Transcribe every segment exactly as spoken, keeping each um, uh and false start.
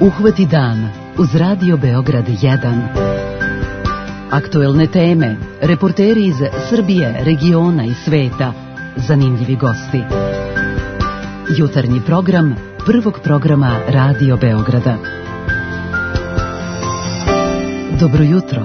Uhvati dan uz Radio Beograd jedan. Aktuelne teme, reporteri iz Srbije, regiona i sveta, zanimljivi gosti. Jutarnji program prvog programa Radio Beograda. Dobro jutro.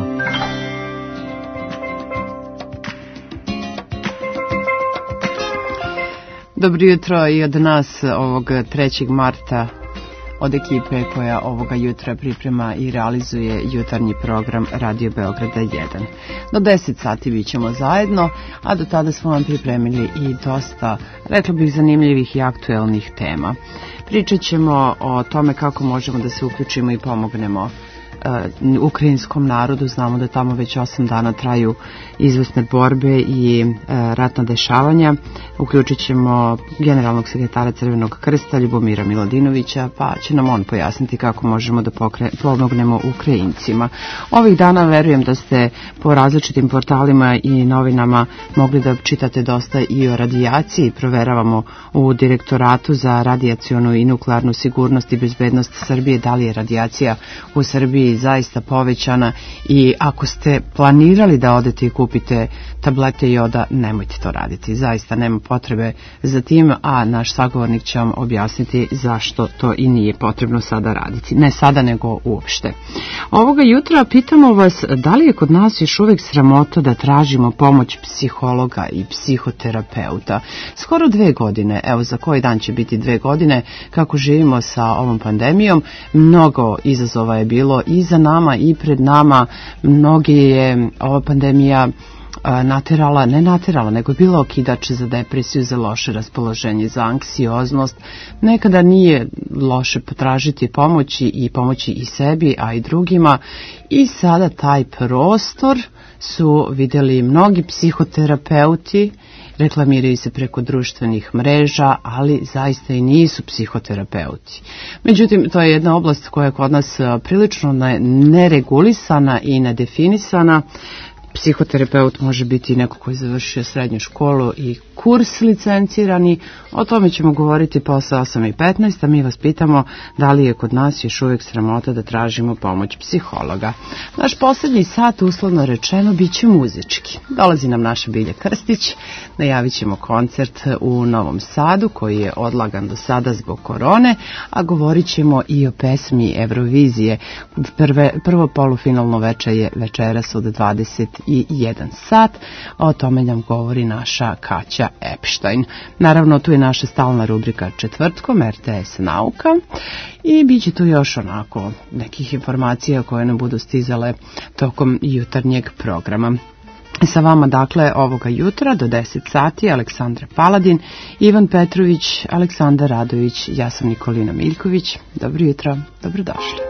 Dobro jutro i od nas ovog trećeg marta, od ekipe koja ovoga jutra priprema i realizuje jutarnji program Radio Beograda jedan. Do deset sati bit ćemo zajedno, a do tada smo vam pripremili i dosta, rekla bih, zanimljivih i aktuelnih tema. Pričat ćemo o tome kako možemo da se uključimo i pomognemo Uh, ukrajinskom narodu. Znamo da tamo već osam dana traju izvesne borbe i uh, ratna dešavanja. Uključit ćemo generalnog sekretara Crvenog krsta Ljubomira Miladinovića, pa će nam on pojasniti kako možemo da pokre, pomognemo Ukrajincima. Ovih dana verujem da ste po različitim portalima i novinama mogli da čitate dosta i o radijaciji. Proveravamo u Direktoratu za radijacionu i nuklearnu sigurnost i bezbednost Srbije da li je radijacija u Srbiji zaista povećana, i ako ste planirali da odete i kupite tablete joda, nemojte to raditi. Zaista nema potrebe za tim, a naš sagovornik će vam objasniti zašto to i nije potrebno sada raditi. Ne sada, nego uopšte. Ovoga jutra pitamo vas da li je kod nas još uvijek sramota da tražimo pomoć psihologa i psihoterapeuta. Skoro dve godine, evo za koji dan će biti dve godine kako živimo sa ovom pandemijom. Mnogo izazova je bilo i za nama i pred nama. Mnogi je ova pandemija naterala, ne naterala, nego je bila okidač za depresiju, za loše raspoloženje, za anksioznost. Nekada nije loše potražiti pomoći i pomoći i sebi, a i drugima. I sada taj prostor su vidjeli mnogi psihoterapeuti, reklamiraju se preko društvenih mreža, ali zaista i nisu psihoterapeuti. Međutim, to je jedna oblast koja je kod nas prilično neregulisana i nedefinisana. Psihoterapeut može biti neko koji je završio srednju školu i kurs licencirani. O tome ćemo govoriti posle osam i petnaest, a mi vas pitamo da li je kod nas još uvijek sramota da tražimo pomoć psihologa. Naš posljednji sat, uslovno rečeno, bit će muzički. Dolazi nam naša Bilja Krstić, najavit ćemo koncert u Novom Sadu koji je odlagan do sada zbog korone, a govorit ćemo i o pesmi Eurovizije. Prve, prvo polufinalno veče je večeras od dvadeset jedan sat, a o tome nam govori naša Kaća Epštajn. Naravno, tu je naša stalna rubrika četvrtkom, R T S Nauka, i bit će tu još onako nekih informacija koje nam budu stizale tokom jutarnjeg programa. Sa vama, dakle, ovoga jutra do deset sati Aleksandra Paladin, Ivan Petrović, Aleksandar Radović, ja sam Nikolina Miljković. Dobro jutro, dobrodošli.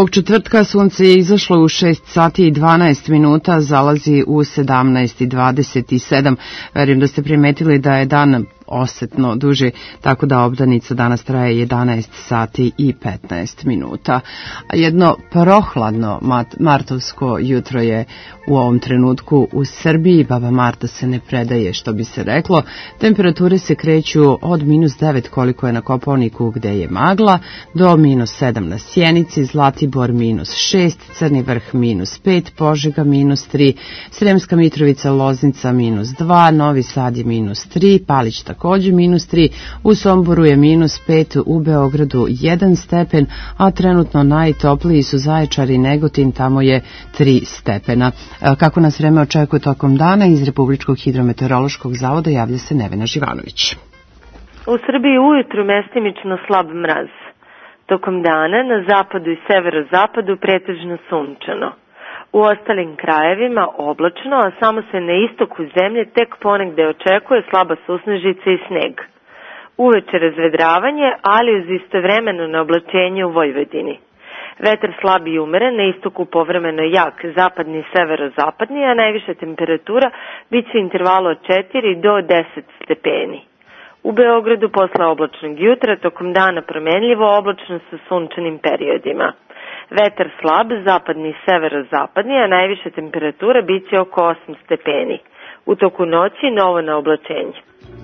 Ovog četvrtka sunce je izašlo u šest sati i dvanaest minuta, zalazi u sedamnaest i dvadeset sedam. Verujem da ste primetili da je dan osetno duži, tako da obdanica danas traje jedanaest sati i petnaest minuta. A jedno prohladno martovsko jutro je u ovom trenutku u Srbiji. Baba Marta se ne predaje, što bi se reklo. Temperature se kreću od minus devet koliko je na Kopaoniku gde je magla, do minus sedam na Sjenici, Zlatibor minus šest, Crni vrh minus pet, Požega minus tri, Sremska Mitrovica, Loznica minus dva, Novi Sad je minus tri, Palić takođe minus tri, u Somboru je minus pet, u Beogradu jedan stepen, a trenutno najtopliji su Zaječar i Negotin, tamo je tri stepena. Kako nas vreme očekuje tokom dana, iz Republičkog hidrometeorološkog zavoda javlja se Nevena Živanović. U Srbiji ujutru mestimično slab mraz. Tokom dana na zapadu i severozapadu pretežno sunčano. U ostalim krajevima oblačno, a samo se na istoku zemlje tek ponegde očekuje slaba susnežica i sneg. Uveče razvedravanje, ali uz istovremeno neoblačenje u Vojvodini. Vetar slab i umeren, na istoku povremeno jak, zapadni i severozapadni, a najviša temperatura bit će intervalu od četiri do deset stepeni. U Beogradu posle oblačnog jutra, tokom dana promenljivo oblačno sa sunčanim periodima. Vetar slab, zapadni i severozapadni, a najviša temperatura bit će oko osam stepeni. U toku noći novo naoblačenje.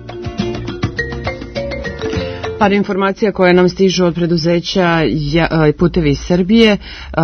Par informacija koje nam stižu od preduzeća Putevi Srbije.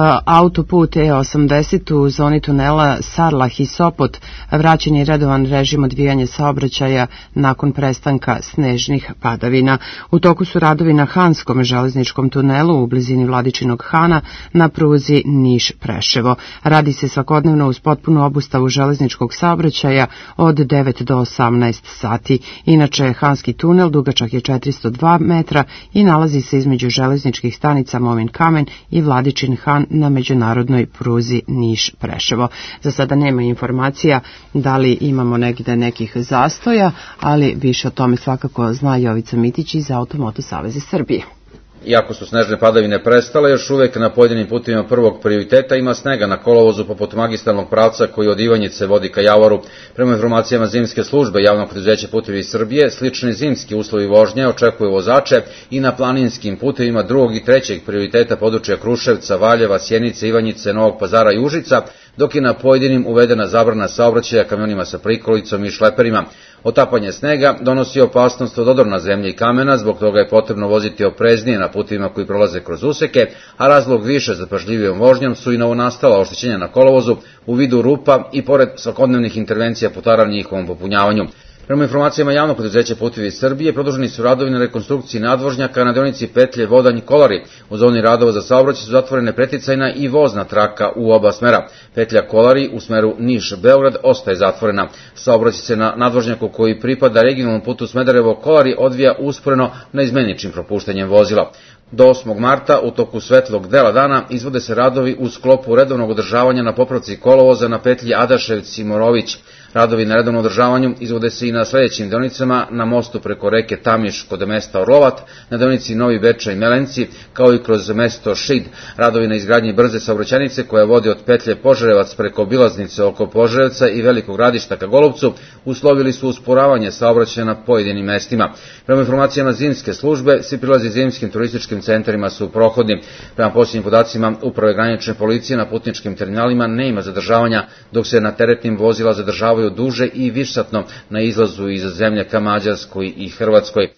Autoput E osamdeset u zoni tunela Sarlah i Sopot vraćen je redovan režim odvijanja saobraćaja nakon prestanka snežnih padavina. U toku su radovi na Hanskom železničkom tunelu u blizini Vladičinog Hana na pruzi Niš-Preševo. Radi se svakodnevno uz potpunu obustavu železničkog saobraćaja od devet do osamnaest sati. Inače, Hanski tunel dugačak je četiristo dva metra i nalazi se između železničkih stanica Momin Kamen i Vladičin Han na međunarodnoj pruzi Niš-Preševo. Za sada nema informacija da li imamo negde nekih zastoja, ali više o tome svakako zna Jovica Mitić iz Automoto Saveza Srbije. Iako su snežne padavine prestale, još uvek na pojedinim putevima prvog prioriteta ima snega na kolovozu poput magistralnog pravca koji od Ivanjice vodi ka Javoru. Prema informacijama zimske službe javnog preduzeća Putevi Srbije, slični zimski uslovi vožnje očekuju vozače i na planinskim putevima drugog i trećeg prioriteta područja Kruševca, Valjeva, Sjenice, Ivanjice, Novog Pazara i Užica, dok je na pojedinim uvedena zabrana saobraćaja kamionima sa prikolicom i šleperima. Otapanje snega donosi opasnost od odrona zemlje i kamena, zbog toga je potrebno voziti opreznije na putovima koji prolaze kroz useke, a razlog više za pažljivijom vožnjom su i novonastala oštećenja na kolovozu u vidu rupa i pored svakodnevnih intervencija putara na njihovom popunjavanju. Prema informacijama javnog preduzeća Putevi Srbije, produženi su radovi na rekonstrukciji nadvožnjaka na deonici petlje Vodanj-Kolari. U zoni radova za saobraćaj su zatvorene preticajna i vozna traka u oba smera. Petlja Kolari u smeru Niš-Beograd ostaje zatvorena. Saobraćaj se na nadvožnjaku koji pripada regionalnom putu Smederevo-Kolari odvija usporeno na izmeničnim propuštanjem vozila. Do osmog marta u toku svetlog dela dana izvode se radovi u sklopu redovnog održavanja na popravci kolovoza na petlji Adaševci-Morović. Radovi na redovnom održavanju izvode se i na sledećim deonicama na mostu preko reke Tamiš kod mesta Orlovat, na deonici Novi Bečej i Melenci, kao i kroz mesto Šid. Radovi na izgradnji brze saobraćajnice koja vodi od petlje Požarevac preko obilaznice oko Požarevca i Velikog Gradišta ka Golubcu uslovili su usporavanje saobraćaja na pojedinim mestima. Prema informacijama zimske službe, svi prilazi zimskim turističkim centrima su prohodni. Prema posljednjim podacima Uprave granične policije na putničkim terminalima nema zadržavanja, dok se na teretnim vozila zadržavaju duže i višsatno na izlazu iz zemlje ka Mađarskoj i Hrvatskoj.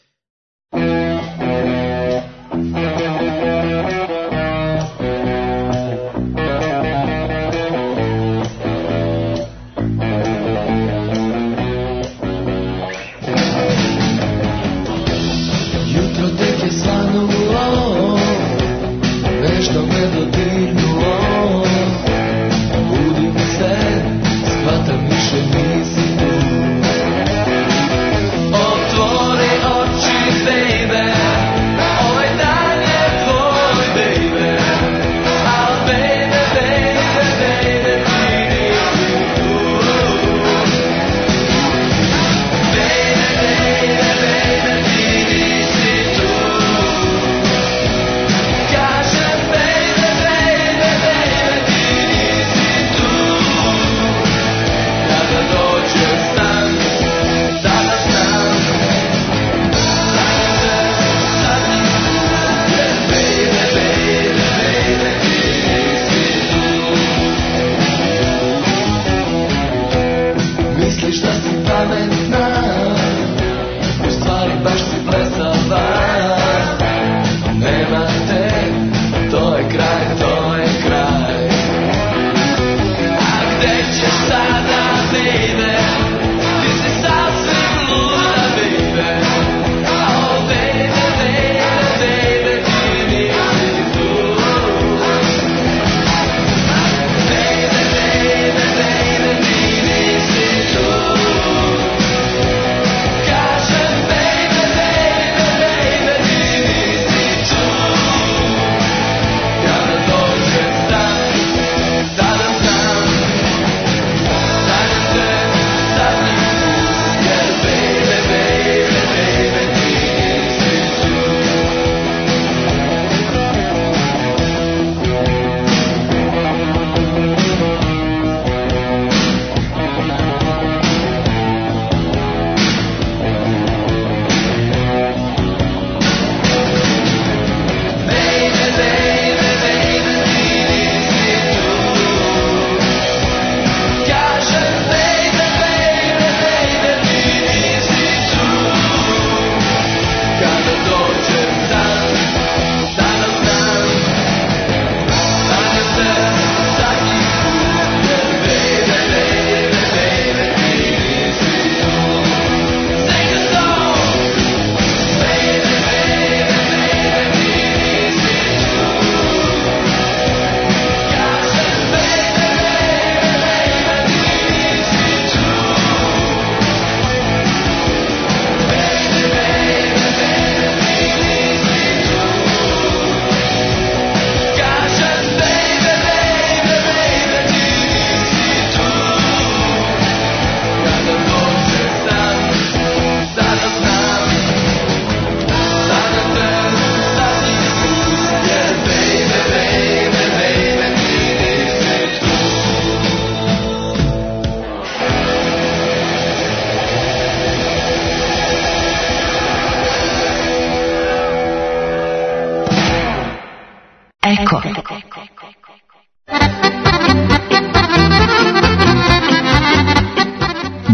Otvori oči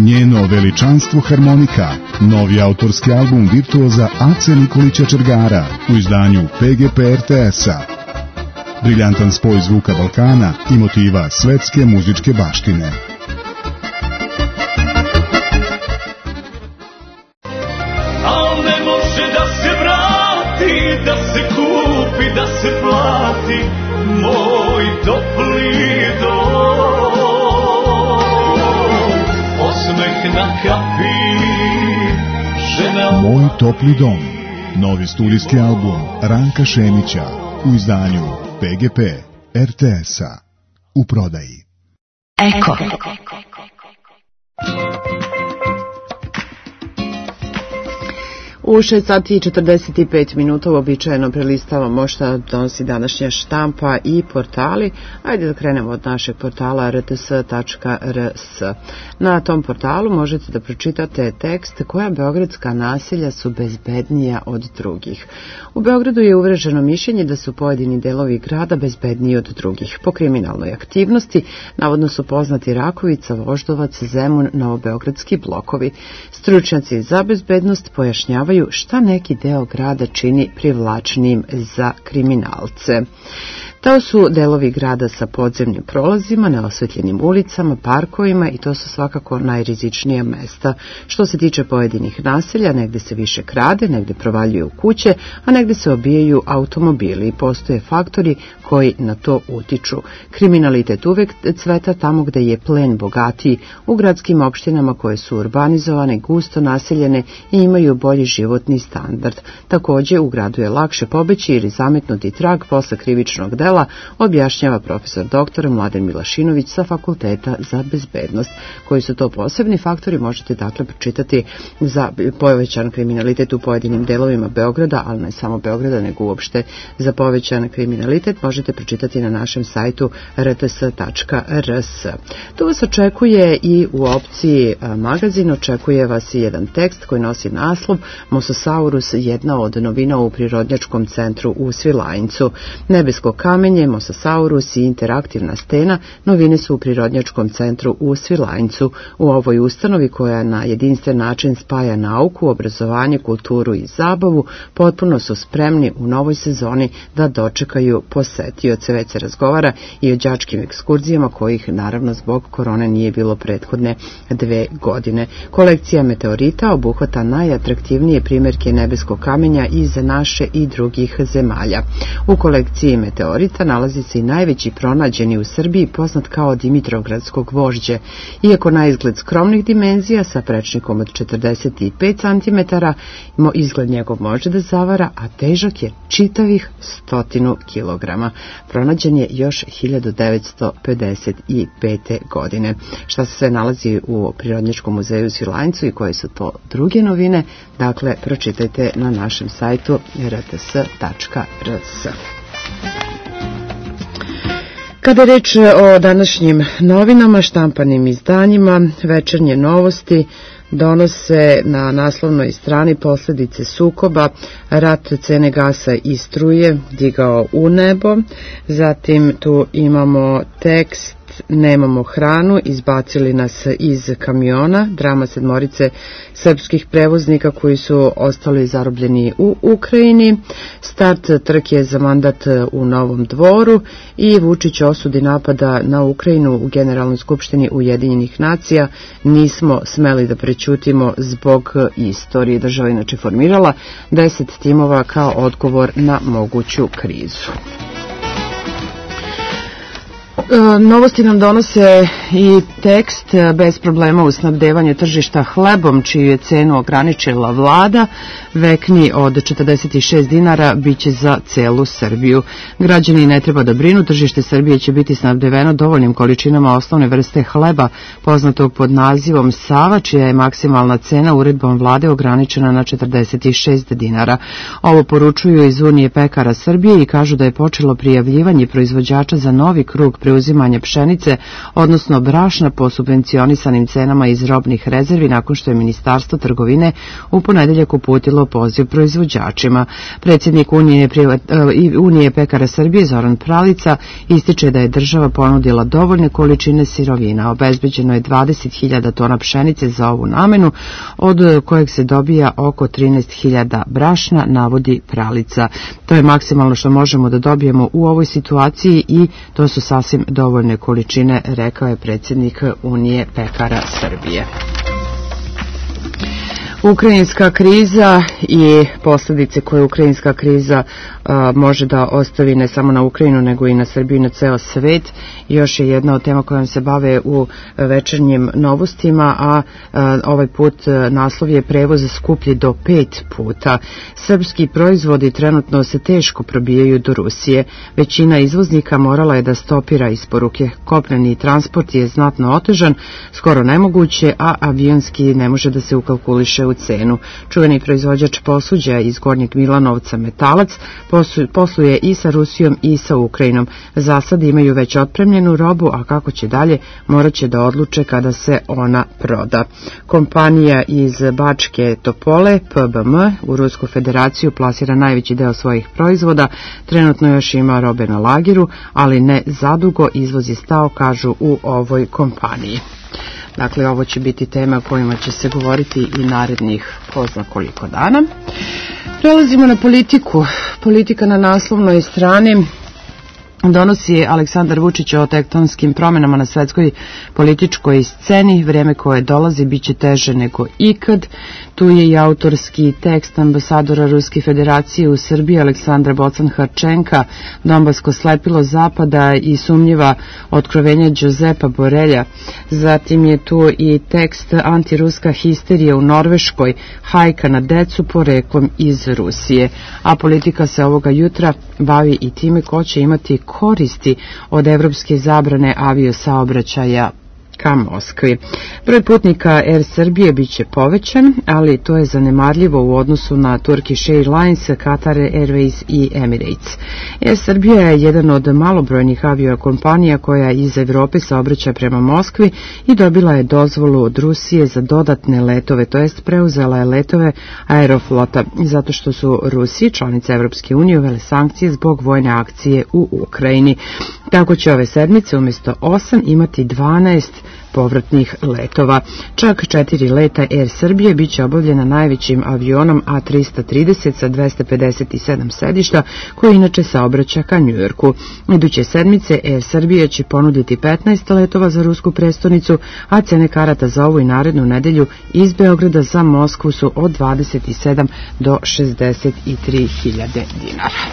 Njeno veličanstvo harmonika, novi autorski album virtuoza Ace Nikolića Čergara u izdanju P G P R T S-a. Briljantan spoj zvuka Balkana i motiva svetske muzičke baštine. Al ne može da se vrati, da se kupi, da se plati moj topli dom. Osmeh na kapi, žena... Moj topli dom, novi studijski album Ranka Šemića u izdanju P G P R T S-a u prodaji. Eko. U šest sati i četrdeset pet minuta uobičajeno prelistavamo šta donosi današnja štampa i portali. Ajde da krenemo od našeg portala r t s tačka r s. Na tom portalu možete da pročitate tekst koja beogradska naselja su bezbednija od drugih. U Beogradu je uvreženo mišljenje da su pojedini delovi grada bezbedniji od drugih. Po kriminalnoj aktivnosti navodno su poznati Rakovica, Voždovac, Zemun, novobeogradski blokovi. Stručnjaci za bezbednost pojašnjavaju šta neki deo grada čini privlačnim za kriminalce. To su delovi grada sa podzemnim prolazima, neosvetljenim ulicama, parkovima i to su svakako najrizičnija mesta. Što se tiče pojedinih naselja, negde se više krade, negde provaljuju kuće, a negde se obijaju automobili i postoje faktori koji na to utiču. Kriminalitet uvek cveta tamo gde je plen bogatiji, u gradskim opštinama koje su urbanizovane, gusto naseljene i imaju bolji životni standard. Takođe, u gradu je lakše pobeći ili zametnuti trag posle krivičnog dela, objašnjava profesor doktor Mladen Milašinović sa Fakulteta za bezbednost. Koji su to posebni faktori možete dakle pročitati za povećan kriminalitet u pojedinim delovima Beograda, ali ne samo Beograda, nego uopšte za povećan kriminalitet možete pročitati na našem sajtu r t s tačka r s. Tu vas očekuje i u opciji magazin, očekuje vas i jedan tekst koji nosi naslov Mosasaurus, jedna od novina u Prirodnjačkom centru u Svilajncu. Nebesko kamenje, Mosasaurus i interaktivna stena novine su u Prirodnjačkom centru u Svilajncu. U ovoj ustanovi koja na jedinstven način spaja nauku, obrazovanje, kulturu i zabavu, potpuno su spremni u novoj sezoni da dočekaju posetioce. Već se razgovara i o đačkim ekskurzijama kojih naravno zbog korone nije bilo prethodne dve godine. Kolekcija meteorita obuhvata najatraktivnije primjerke nebeskog kamenja iz naše i drugih zemalja. U kolekciji meteorita nalazi se i najveći pronađeni u Srbiji poznat kao Dimitrovgradsko gvožđe. Iako na izgled skromnih dimenzija sa prečnikom od četrdeset pet centimetara, izgled njegov može da zavara, a težak je čitavih stotinu kilograma. Pronađen je još hiljadu devetsto pedeset pete. godine. Šta se sve nalazi u Prirodnjačkom muzeju u Svilajncu i koje su to druge novine, dakle pročitajte na našem sajtu r t s tačka r s. Kada je reč o današnjim novinama, štampanim izdanjima, Večernje novosti donose na naslovnoj strani posljedice sukoba, rat, cene gasa i struje digao u nebo. Zatim tu imamo tekst Nemamo hranu, izbacili nas iz kamiona, drama sedmorice srpskih prevoznika koji su ostali zarobljeni u Ukrajini, start trke za mandat u Novom Dvoru i Vučić osudi napada na Ukrajinu u Generalnoj skupštini Ujedinjenih nacija. Nismo smeli da prećutimo zbog istorije. Država inače formirala deset timova kao odgovor na moguću krizu. Novosti nam donose i tekst bez problema u snabdevanju tržišta hlebom, čiju je cenu ograničila vlada. Vekni od četrdeset šest dinara biće za celu Srbiju. Građani ne treba da brinu, tržište Srbije će biti snabdeveno dovoljnim količinama osnovne vrste hleba, poznatog pod nazivom Sava, čija je maksimalna cena uredbom vlade ograničena na četrdeset šest dinara. Ovo poručuju iz Unije pekara Srbije i kažu da je počelo prijavljivanje proizvođača za novi krug preuzimanja preuzimanje pšenice, odnosno brašna po subvencionisanim cenama iz robnih rezervi nakon što je Ministarstvo trgovine u ponedeljak uputilo poziv proizvođačima. Predsjednik Unije, Unije pekara Srbije Zoran Pralica ističe da je država ponudila dovoljne količine sirovina. Obezbeđeno je dvadeset hiljada tona pšenice za ovu namenu, od kojeg se dobija oko trinaest hiljada brašna, navodi Pralica. To je maksimalno što možemo da dobijemo u ovoj situaciji i to su sasvim dovoljne količine, rekao je predsjednik Unije pekara Srbije. Ukrajinska kriza i posljedice koje ukrajinska kriza a, može da ostavi ne samo na Ukrajinu nego i na Srbiju i na ceo svet još je jedna od tema kojom se bave u večernjim novostima, a, a ovaj put naslov je prevoz skuplji do pet puta. Srpski proizvodi trenutno se teško probijaju do Rusije. Većina izvoznika morala je da stopira isporuke. Kopneni transport je znatno otežan, skoro nemoguće, a avionski ne može da se ukalkuliše u cenu. Čuveni proizvođač posuđa iz Gornjeg Milanovca Metalac posluje i sa Rusijom i sa Ukrajinom. Za sad imaju već otpremljenu robu, a kako će dalje morat će da odluče kada se ona proda. Kompanija iz Bačke Topole, P B M, u Rusku federaciju plasira najveći deo svojih proizvoda. Trenutno još ima robe na lageru, ali ne zadugo, izvoz je stao, kažu u ovoj kompaniji. Dakle, ovo će biti tema o kojima će se govoriti i narednih ko zna koliko dana. Prelazimo na politiku. Politika na naslovnoj strani donosi Aleksandar Vučić o tektonskim promjenama na svetskoj političkoj sceni. Vrijeme koje dolazi bit će teže nego ikad. Tu je i autorski tekst ambasadora Ruske federacije u Srbiji Aleksandra Bocan-Harčenka, Donbasko slepilo zapada i sumnjiva otkrovenja Đozepa Borelja. Zatim je tu i tekst antiruska histerija u Norveškoj, hajka na decu poreklom iz Rusije. A politika se ovoga jutra bavi i time ko će imati koristi od evropske zabrane aviosaobraćaja ka Moskvi. Broj putnika Air Srbije bit će povećan, ali to je zanemarljivo u odnosu na Turkish Airlines, Qatar Airways i Emirates. Air Srbija je jedan od malobrojnih aviokompanija koja iz Evrope saobraća prema Moskvi i dobila je dozvolu od Rusije za dodatne letove, to jest preuzela je letove Aeroflota, zato što su Rusiji, članice Evropske unije, uvele sankcije zbog vojne akcije u Ukrajini. Tako će ove sedmice umjesto osam imati dvanaest povratnih letova. Čak četiri leta Air Srbije bit će obavljena najvećim avionom A trista trideset sa dvesta pedeset sedam sedišta, koji inače saobraća ka Njujorku. Iduće sedmice Air Srbija će ponuditi petnaest letova za rusku prestonicu, a cene karata za ovu i narednu nedelju iz Beograda za Moskvu su od dvadeset sedam do šezdeset tri hiljade dinara.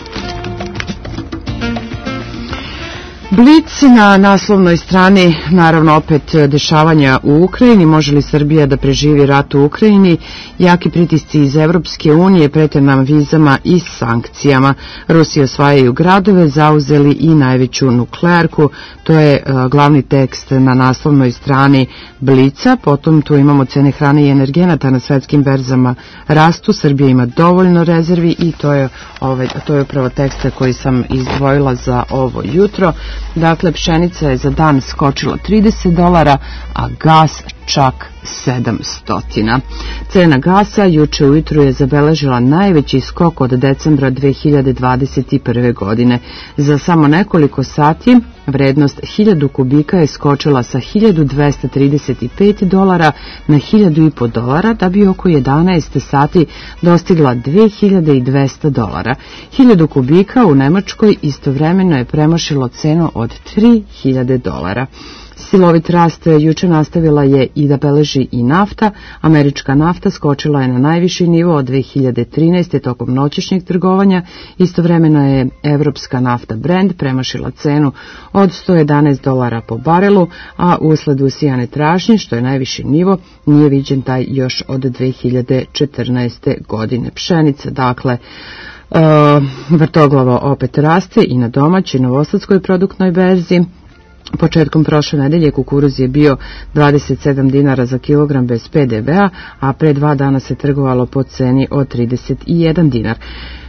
Blic na naslovnoj strani, naravno opet dešavanja u Ukrajini. Može li Srbija da preživi rat u Ukrajini? Jaki pritisci iz Evropske unije prete nam vizama i sankcijama. Rusi osvajaju gradove, zauzeli i najveću nuklearku. To je uh, glavni tekst na naslovnoj strani Blica. Potom tu imamo cene hrane i energenata na svetskim berzama rastu. Srbija ima dovoljno rezervi i to je, ovaj, to je upravo tekst koji sam izdvojila za ovo jutro. Dakle, pšenica je za dan skočila trideset dolara, a gas čak sedamsto. Cena gasa juče ujutru je zabeležila najveći skok od decembra dve hiljade dvadeset prve. godine. Za samo nekoliko sati vrednost hiljadu kubika je skočila sa hiljadu dvesta trideset pet dolara na hiljadu i po dolara, da bi oko jedanaest sati dostigla dve hiljade dvesta dolara. hiljadu kubika u Nemačkoj istovremeno je premašilo cenu od tri hiljade dolara. Silovit rast juče nastavila je i da beleži i nafta. Američka nafta skočila je na najviši nivo od dve hiljade trinaeste. tokom noćešnjeg trgovanja. Istovremeno je evropska nafta Brent premašila cenu od sto jedanaest dolara po barelu, a usled usijane tražnje, što je najviši nivo, nije viđen taj još od dve hiljade četrnaeste. godine. Pšenica, dakle, uh, vrtoglavo opet raste i na domaćoj novosadskoj produktnoj berzi. Početkom prošle nedelje kukuruz je bio dvadeset sedam dinara za kilogram bez P D V-a, a pre dva dana se trgovalo po ceni od trideset jedan dinar.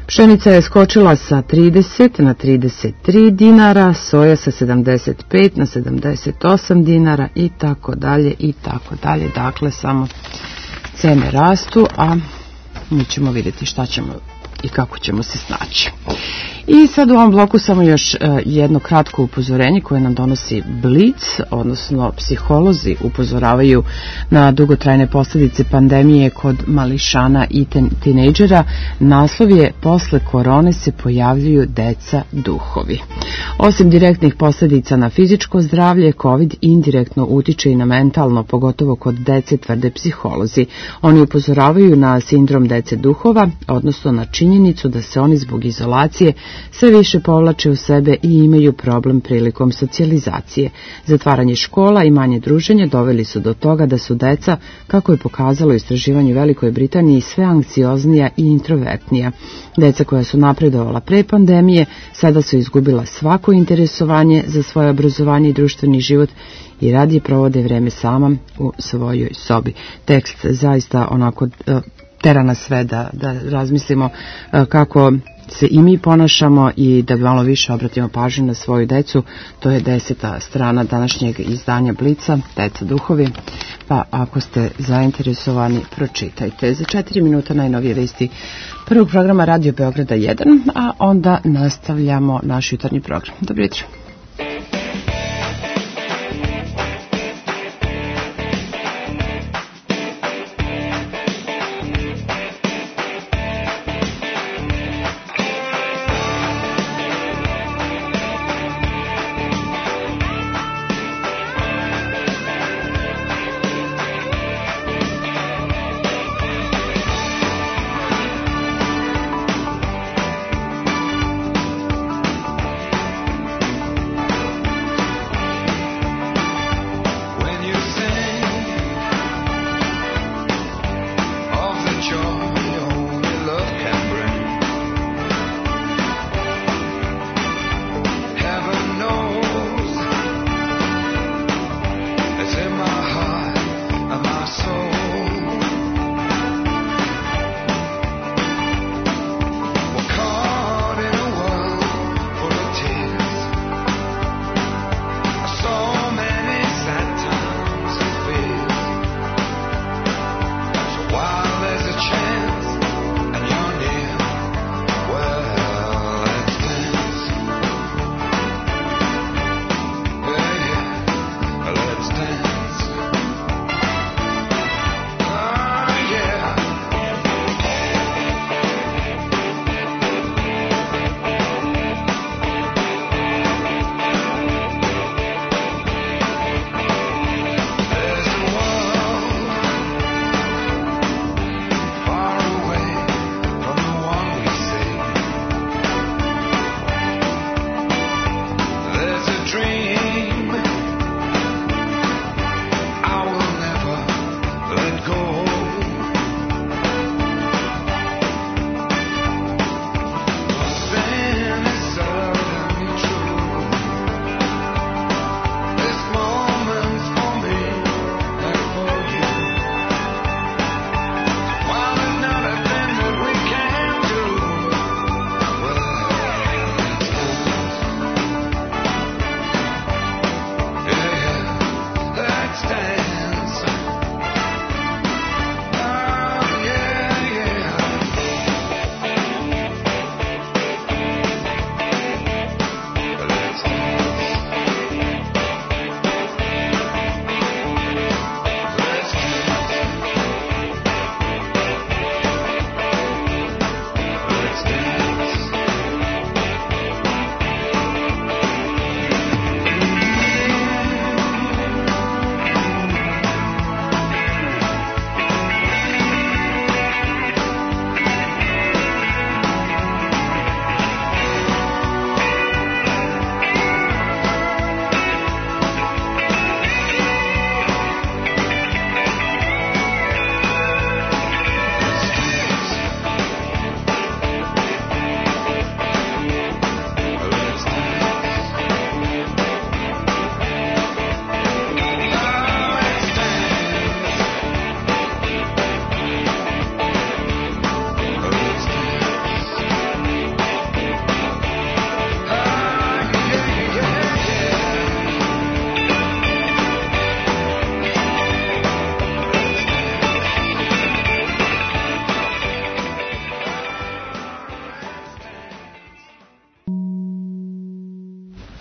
Pšenica je skočila sa trideset na trideset tri dinara, soja sa sedamdeset pet na sedamdeset osam dinara i tako dalje i tako dalje. Dakle, samo cene rastu, a mi ćemo vidjeti šta ćemo i kako ćemo se snaći. I sad u ovom bloku samo još jedno kratko upozorenje koje nam donosi Blic, odnosno psiholozi upozoravaju na dugotrajne posljedice pandemije kod mališana i tinejdžera. Naslov je: posle korone se pojavljuju deca duhovi. Osim direktnih posljedica na fizičko zdravlje, COVID indirektno utiče i na mentalno, pogotovo kod dece, tvrde psiholozi. Oni upozoravaju na sindrom dece duhova, odnosno na činjenicu da se oni zbog izolacije sve više povlače u sebe i imaju problem prilikom socijalizacije. Zatvaranje škola i manje druženje doveli su do toga da su deca, kako je pokazalo istraživanje u Velikoj Britaniji, sve anksioznija i introvertnija. Deca koja su napredovala pre pandemije sada su izgubila svako interesovanje za svoje obrazovanje i društveni život i radije provode vreme sama u svojoj sobi. Tekst zaista onako tera nas sve da, da razmislimo kako se i mi ponašamo i da malo više obratimo pažnju na svoju decu. To je deseta strana današnjeg izdanja Blica, Deca duhovi, pa ako ste zainteresovani, pročitajte. Za četiri minuta najnovije vesti prvog programa Radio Beograda jedan, a onda nastavljamo naš jutarnji program. Dobro jutro.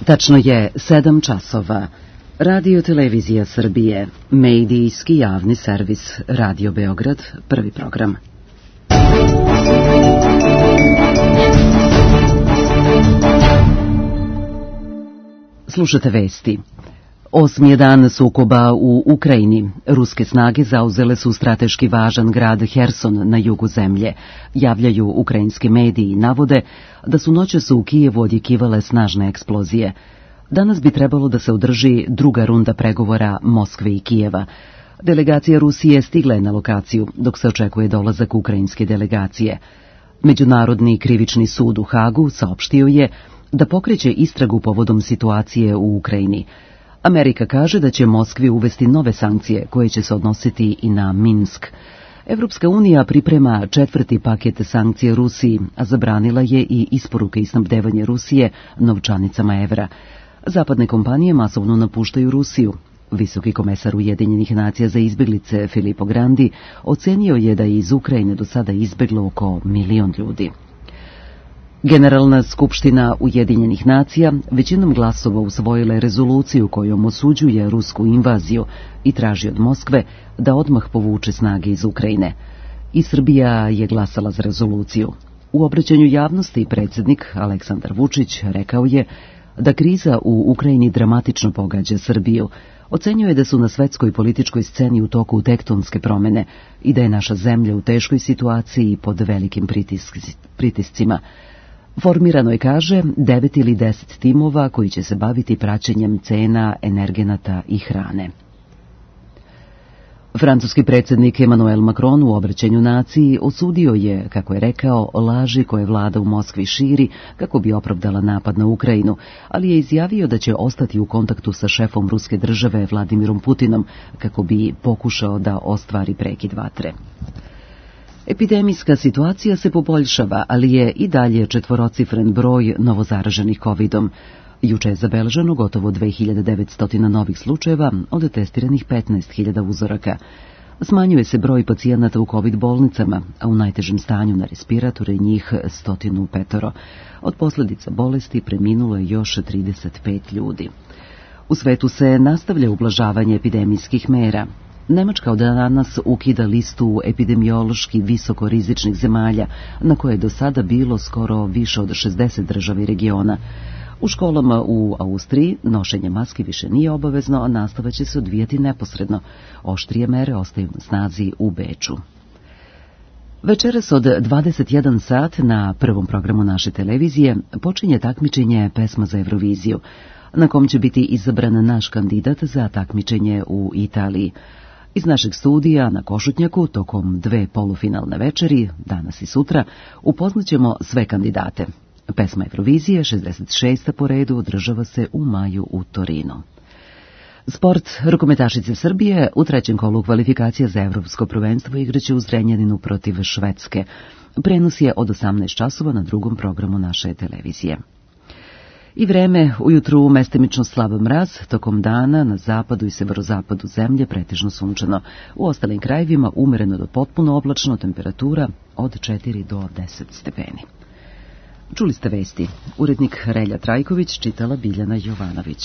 Tačno je sedam časova. Radio Televizija Srbije, medijski javni servis Radio Beograd, prvi program. Slušate vesti. Osmi je dan sukoba u Ukrajini. Ruske snage zauzele su strateški važan grad Herson na jugu zemlje. Javljaju ukrajinski mediji i navode da su noćas u Kijevu odjekivale snažne eksplozije. Danas bi trebalo da se održi druga runda pregovora Moskve i Kijeva. Delegacija Rusije stigla je na lokaciju, dok se očekuje dolazak ukrajinske delegacije. Međunarodni krivični sud u Hagu saopštio je da pokreće istragu povodom situacije u Ukrajini. Amerika kaže da će Moskvi uvesti nove sankcije koje će se odnositi i na Minsk. Evropska unija priprema četvrti paket sankcije Rusiji, a zabranila je i isporuke i snabdevanje Rusije novčanicama evra. Zapadne kompanije masovno napuštaju Rusiju. Visoki komesar Ujedinjenih nacija za izbjeglice Filippo Grandi ocenio je da je iz Ukrajine do sada izbjeglo oko milion ljudi. Generalna skupština Ujedinjenih nacija većinom glasova usvojila je rezoluciju kojom osuđuje rusku invaziju i traži od Moskve da odmah povuče snage iz Ukrajine. I Srbija je glasala za rezoluciju. U obraćanju javnosti predsjednik Aleksandar Vučić rekao je da kriza u Ukrajini dramatično pogađa Srbiju. Ocenjuje je da su na svetskoj političkoj sceni u toku tektonske promjene i da je naša zemlja u teškoj situaciji pod velikim pritiscima. Formirano je, kaže, devet ili deset timova koji će se baviti praćenjem cena energenata i hrane. Francuski predsjednik Emmanuel Macron u obraćanju naciji osudio je, kako je rekao, laži koje vlada u Moskvi širi kako bi opravdala napad na Ukrajinu, ali je izjavio da će ostati u kontaktu sa šefom ruske države Vladimirom Putinom kako bi pokušao da ostvari prekid vatre. Epidemijska situacija se poboljšava, ali je i dalje četvorocifren broj novozaraženih kovidom. Juče je zabeleženo gotovo dve hiljade devetsto novih slučajeva od testiranih petnaest hiljada uzoraka. Smanjuje se broj pacijenata u covid bolnicama, a u najtežem stanju na respiratoru je njih sto pet. Od posljedica bolesti preminulo je još trideset pet ljudi. U svetu se nastavlja ublažavanje epidemijskih mera. Nemačka od danas ukida listu epidemiološki visokorizičnih zemalja, na koje je do sada bilo skoro više od šezdeset država i regiona. U školama u Austriji nošenje maski više nije obavezno, a nastava će se odvijati neposredno. Oštrije mere ostaju na snazi u Beču. Večeras od dvadeset jedan sat na prvom programu naše televizije počinje takmičenje Pesma za Euroviziju, na kom će biti izabran naš kandidat za takmičenje u Italiji. Iz našeg studija na Košutnjaku tokom dve polufinalne večeri, danas i sutra, upoznaćemo sve kandidate. Pesma Eurovizije, šezdeset šesta po redu, održava se u maju u Torinu. Sport. Rukometašice Srbije u trećem kolu kvalifikacija za evropsko prvenstvo igraće u Zrenjaninu protiv Švedske. Prenos je od osamnaest časova na drugom programu naše televizije. I vreme, ujutru mestimično slab mraz, tokom dana na zapadu i severozapadu zemlje pretežno sunčano. U ostalim krajevima umereno do potpuno oblačno, temperatura od četiri do deset stepeni. Čuli ste vesti. Urednik Relja Trajković, čitala Biljana Jovanović.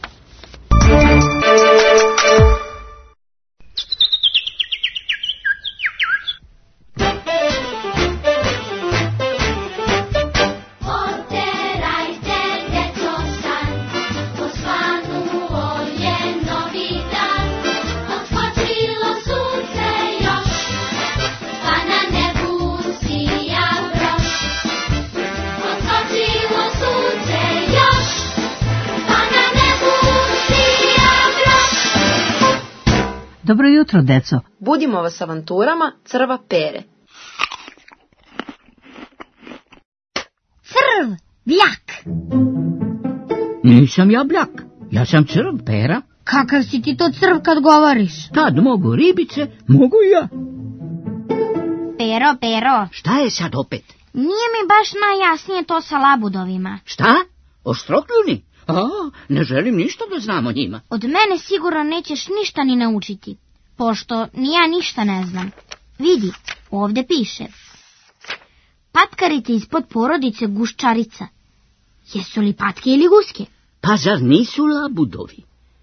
Dobro jutro, deco. Budimo vas avanturama Crva Pere. Crv, bljak. Nisam ja bljak, ja sam crv, Pera. Kakav si ti to crv kad govoriš? Tad mogu ribice, mogu i ja. Pero, Pero. Šta je sad opet? Nije mi baš najjasnije to sa labudovima. Šta? Oštrokljuni? A, ne želim ništa da znam o njima. Od mene sigurno nećeš ništa ni naučiti, pošto ni ja ništa ne znam. Vidi, ovdje piše. Patkarice ispod porodice guščarica. Jesu li patke ili guske? Pa zar nisu labudovi?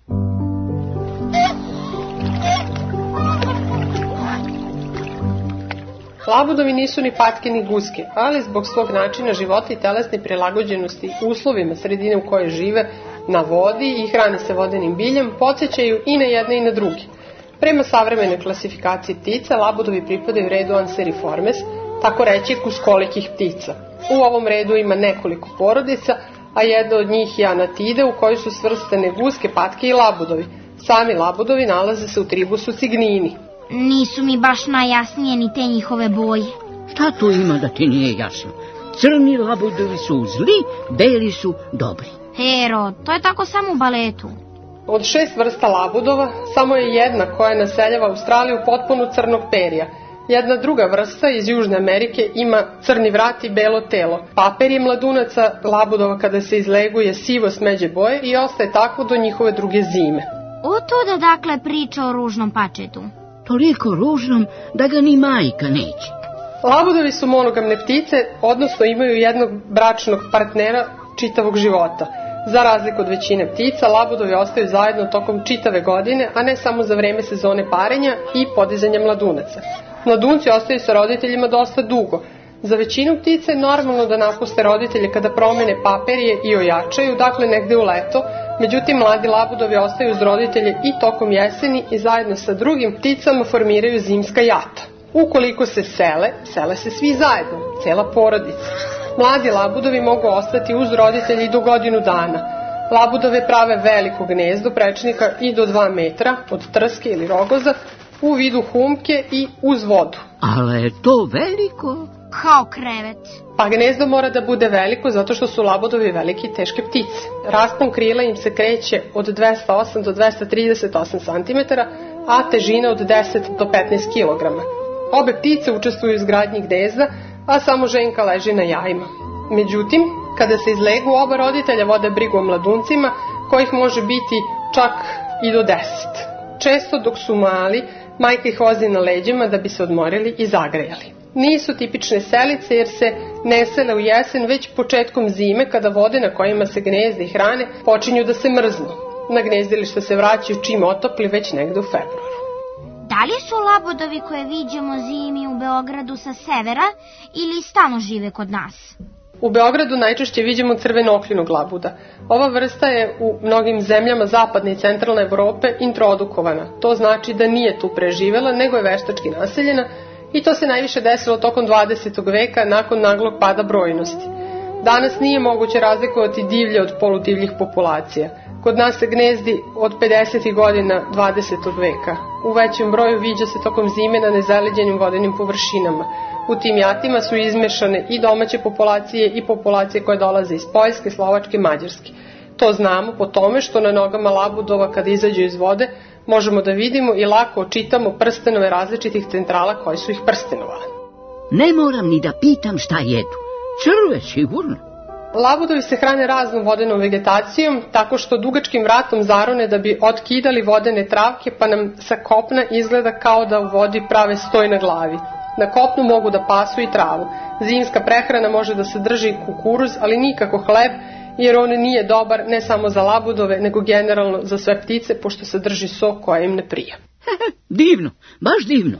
Labudovi nisu ni patke ni guske, ali zbog svog načina života i telesne prilagođenosti uslovima sredine u kojoj žive, na vodi i hrane se vodenim biljem, podsjećaju i na jedne i na druge. Prema savremenoj klasifikaciji ptica, labudovi pripadaju redu Anseriformes, tako reći kuskolikih ptica. U ovom redu ima nekoliko porodica, a jedna od njih je Anatide, u kojoj su svrstane guske, patke i labudovi. Sami labudovi nalaze se u tribusu Cignini. Nisu mi baš najjasnije ni te njihove boje. Šta tu ima da ti nije jasno? Crni labudovi su zli, beli su dobri. Hero, to je tako samo u baletu. Od šest vrsta labudova, samo je jedna koja naseljava Australiju potpuno crnog perja. Jedna druga vrsta iz Južne Amerike ima crni vrat i belo telo. Paperje mladunaca labudova kada se izleguje sivo smeđe boje i ostaje takvo do njihove druge zime. Otuda dakle priča o ružnom pačetu. Toliko ružnom da ga ni majka neće. Labudovi su monogamne ptice, odnosno imaju jednog bračnog partnera čitavog života. Za razliku od većine ptica, labudovi ostaju zajedno tokom čitave godine, a ne samo za vreme sezone parenja i podizanja mladunaca. Mladunci ostaju sa roditeljima dosta dugo. Za većinu ptice je normalno da napuste roditelje kada promene paperje i ojačaju, dakle negde u leto, međutim mladi labudovi ostaju uz roditelje i tokom jeseni i zajedno sa drugim pticama formiraju zimska jata. Ukoliko se sele, sele se svi zajedno, cela porodica. Mladi labudovi mogu ostati uz roditelji i do godinu dana. Labudove prave veliko gnezdo prečnika i do dva metra od trske ili rogoza u vidu humke i uz vodu. Ali je to veliko? Kao krevet. Pa gnezdo mora da bude veliko zato što su labudovi velike i teške ptice. Raspon krila im se kreće od dvesta osam do dvesta trideset osam centimetara, a težina od deset do petnaest kilograma. Obe ptice učestvuju u izgradnji gnezda, a samo ženka leži na jajima. Međutim, kada se izlegu, oba roditelja vode brigu o mladuncima, kojih može biti čak i do deset. Često dok su mali, majka ih vozi na leđima da bi se odmorili i zagrejali. Nisu tipične selice jer se ne sele u jesen već početkom zime kada vode na kojima se gnezde i hrane počinju da se mrznu. Na gnezdilište se vraćaju čim otopli već negde u februaru. Da li su labudovi koje viđemo zimi u Beogradu sa severa ili stalno žive kod nas? U Beogradu najčešće viđemo crvenokljinog labuda. Ova vrsta je u mnogim zemljama zapadne i centralne Evrope introdukovana. To znači da nije tu preživela, nego je veštački naseljena i to se najviše desilo tokom dvadesetog veka nakon naglog pada brojnosti. Danas nije moguće razlikovati divlje od poludivljih populacija. Kod nas se gnezdi od pedesetih godina dvadesetog veka. U većem broju viđa se tokom zime na nezaleđenim vodenim površinama. U tim jatima su izmešane i domaće populacije i populacije koje dolaze iz Poljske, Slovačke, Mađarske. To znamo po tome što na nogama labudova kada izađu iz vode možemo da vidimo i lako očitamo prstenove različitih centrala koji su ih prstenovali. Ne moram ni da pitam šta jedu. Crve sigurno. Labudovi se hrane raznom vodenom vegetacijom tako što dugačkim vratom zarone da bi otkidali vodene travke pa nam sa kopna izgleda kao da u vodi prave stoj na glavi. Na kopnu mogu da pasu i travu. Zimska prehrana može da sadrži kukuruz, ali nikako hleb, jer on nije dobar ne samo za labudove, nego generalno za sve ptice, pošto sadrži sok koja im ne prija. Divno, baš divno.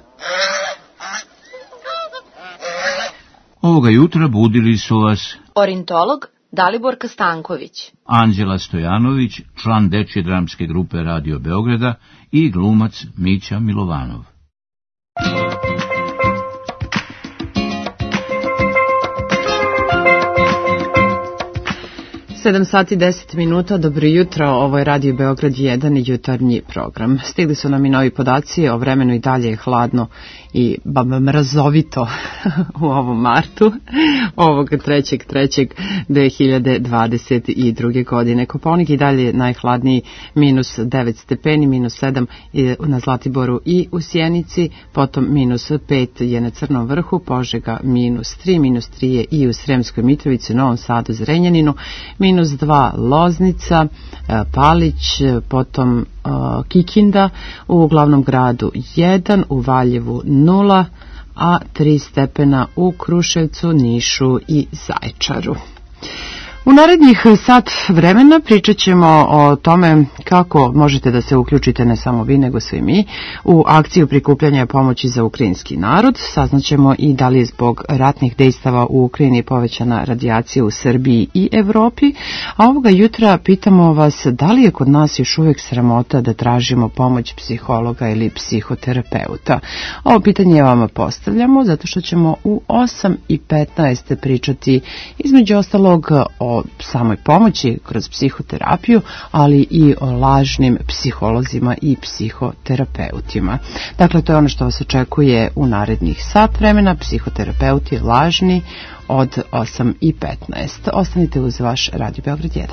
Ovoga jutra budili su vas ornitolog Dalibor Kastanković, Anđela Stojanović, član dečje dramske grupe Radio Beograda i glumac Mića Milovanov. sedam sati deset minuta, dobro jutro, ovo je Radio Beograd jedan i jutarnji program. Stigli su nam i novi podaci, o vremenu i dalje je hladno i mrazovito u ovom martu, ovog trećeg trećeg dve hiljade dvadeset druge. godine. Kopaonik i dalje najhladniji, minus devet stepeni, minus sedam na Zlatiboru i u Sjenici, potom minus pet je na Crnom vrhu, Požega minus tri, minus tri je i u Sremskoj Mitrovici, Novom Sadu, Zrenjaninu, minus dva Loznica, Palić, potom Kikinda, u glavnom gradu jedan, u Valjevu nula, a tri stepena u Kruševcu, Nišu i Zaječaru. U narednih sat vremena pričat ćemo o tome kako možete da se uključite, ne samo vi nego svi mi, u akciju prikupljanja pomoći za ukrajinski narod. Saznaćemo i da li je zbog ratnih dejstava u Ukrajini povećana radijacija u Srbiji i Evropi, a ovoga jutra pitamo vas da li je kod nas još uvijek sramota da tražimo pomoć psihologa ili psihoterapeuta. Ovo pitanje vama postavljamo zato što ćemo u osam i petnaest pričati između ostalog o samoj pomoći kroz psihoterapiju, ali i o lažnim psiholozima i psihoterapeutima. Dakle, to je ono što vas očekuje u narednih sat vremena, psihoterapeuti lažni od osam i petnaest. Ostanite uz vaš Radio Beograd jedan.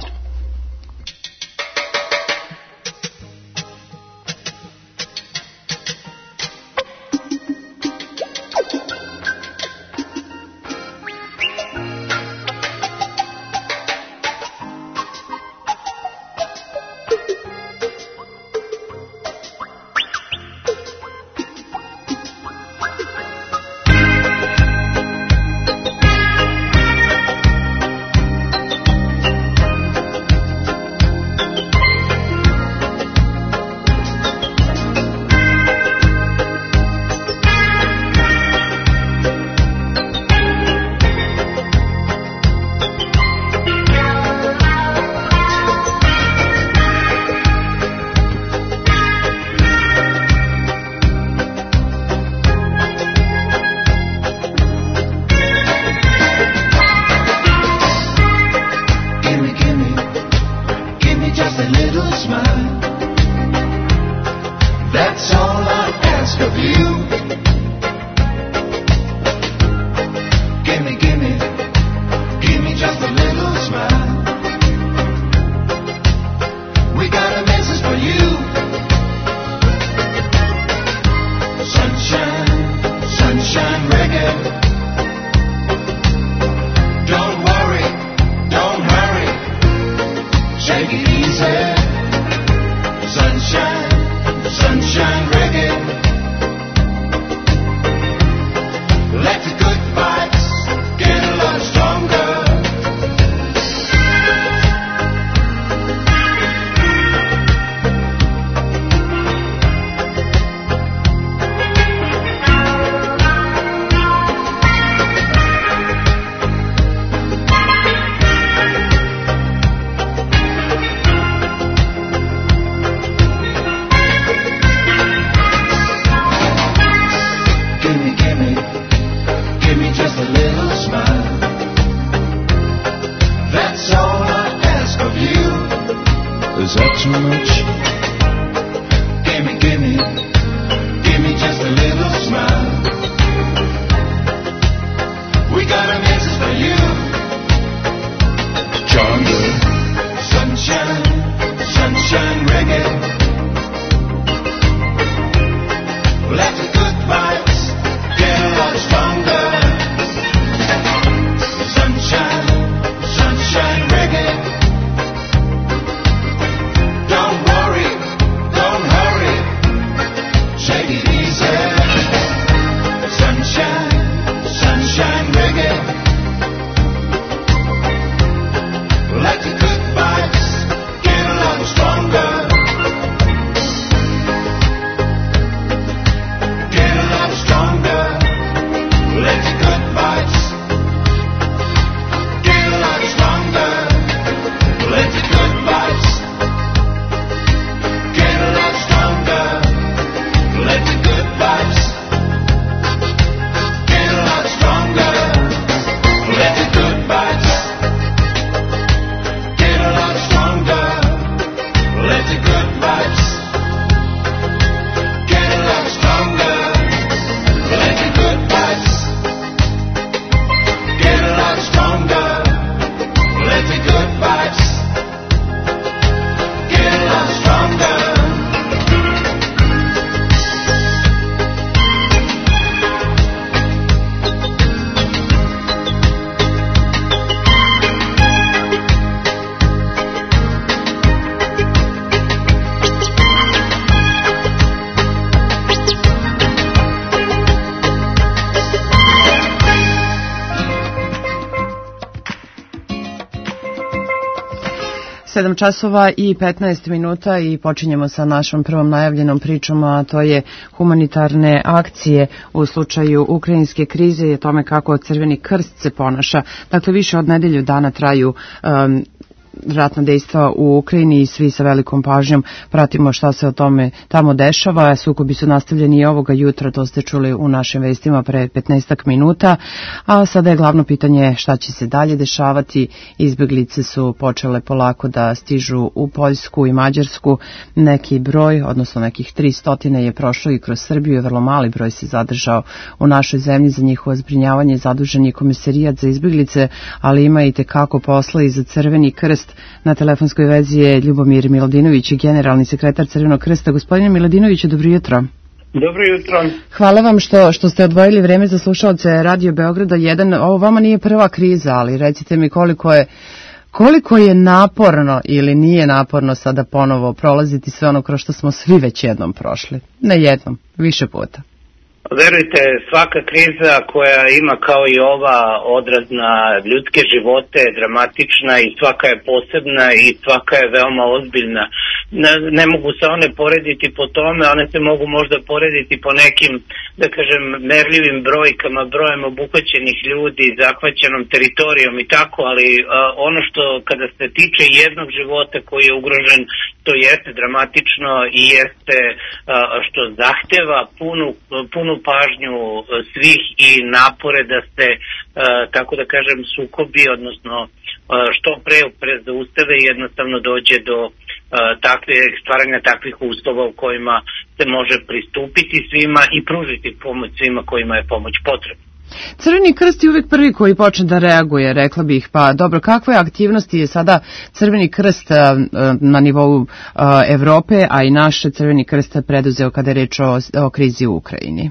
sedam časova i petnaest minuta i počinjemo sa našom prvom najavljenom pričom, a to je humanitarne akcije u slučaju ukrajinske krize i o tome kako Crveni krst se ponaša. Dakle, više od nedelju dana traju um, ratna dejstva u Ukrajini i svi sa velikom pažnjom pratimo šta se o tome tamo dešava. Sukobi su nastavljeni i ovoga jutra, to ste čuli u našim vestima pre petnaestak minuta, a sada je glavno pitanje šta će se dalje dešavati. Izbeglice su počele polako da stižu u Poljsku i Mađarsku. Neki broj, odnosno nekih tristo je prošlo i kroz Srbiju, vrlo mali broj se zadržao u našoj zemlji. Za njihovo zbrinjavanje zadužen je Komesarijat za izbeglice, ali ima i tekako posla i za Crveni krst. Na telefonskoj vezi je Ljubomir Miladinović, generalni sekretar Crvenog krsta. Gospodine Miladinoviću, dobro jutro. Dobro jutro. Hvala vam što, što ste odvojili vreme za slušaoce Radio Beograda jedan. Ovo vama nije prva kriza, ali recite mi koliko je, koliko je naporno ili nije naporno sada ponovo prolaziti sve ono kroz što smo svi već jednom prošli. Ne jednom, više puta. Verujte, svaka kriza koja ima kao i ova odraz na ljudske živote je dramatična i svaka je posebna i svaka je veoma ozbiljna. Ne, ne mogu se one porediti po tome, one se mogu možda porediti po nekim, da kažem, merljivim brojkama, brojem obuhvaćenih ljudi, zahvaćenom teritorijom i tako, ali a, ono što kada se tiče jednog života koji je ugrožen, to jeste dramatično i jeste a, što zahteva punu, punu pažnju svih i napore da se, e, tako da kažem, sukobi, odnosno e, što pre, pre zaustave i jednostavno dođe do e, takve, stvaranja takvih uslova u kojima se može pristupiti svima i pružiti pomoć svima kojima je pomoć potrebna. Crveni krst je uvijek prvi koji počne da reaguje, rekla bih. Pa dobro, kakve aktivnosti je sada Crveni krst na nivou Evrope, a i naš Crveni krst preduzeo kada je reč o, o krizi u Ukrajini?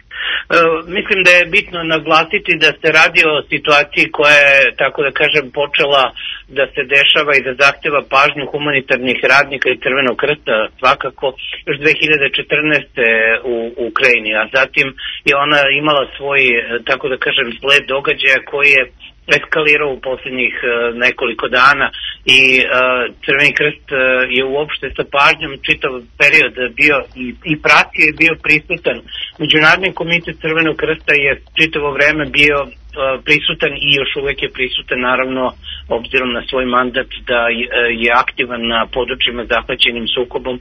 Mislim da je bitno naglasiti da se radi o situaciji koja je, tako da kažem, počela da se dešava i da zahteva pažnju humanitarnih radnika i Crvenog krsta svakako još dve hiljade četrnaeste. u Ukrajini, a zatim je ona imala svoj, tako da kažem, sled događaja koji je eskalirao u posljednjih nekoliko dana i Crveni krst je uopšte sa pažnjom čitav period bio i, i pratio je bio prisutan. Međunarodni komitet Crvenog krsta je čitavo vreme bio prisutan i još uvek je prisutan, naravno obzirom na svoj mandat da je aktivan na područjima zahvaćenim sukobom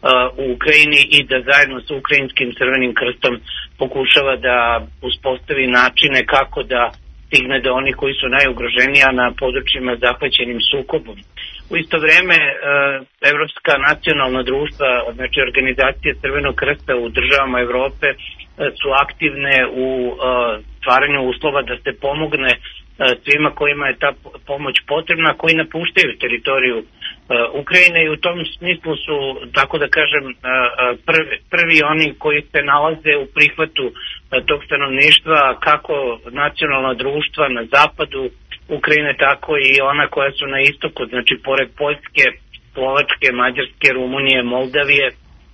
u Ukrajini i da zajedno sa Ukrajinskim Crvenim krstom pokušava da uspostavi načine kako da stigne do onih koji su najugroženija na područjima zahvaćenim sukobom. U isto vreme, Evropska nacionalna društva, znači organizacije Crvenog krsta u državama Evrope, su aktivne u stvaranju uslova da se pomogne svima kojima je ta pomoć potrebna, koji napuštaju teritoriju Ukrajine i u tom smislu su, tako da kažem, prvi, prvi oni koji se nalaze u prihvatu tog stanovništva, kako nacionalna društva na zapadu Ukrajine, tako i ona koja su na istoku, znači pored Poljske, Slovačke, Mađarske, Rumunije, Moldavije,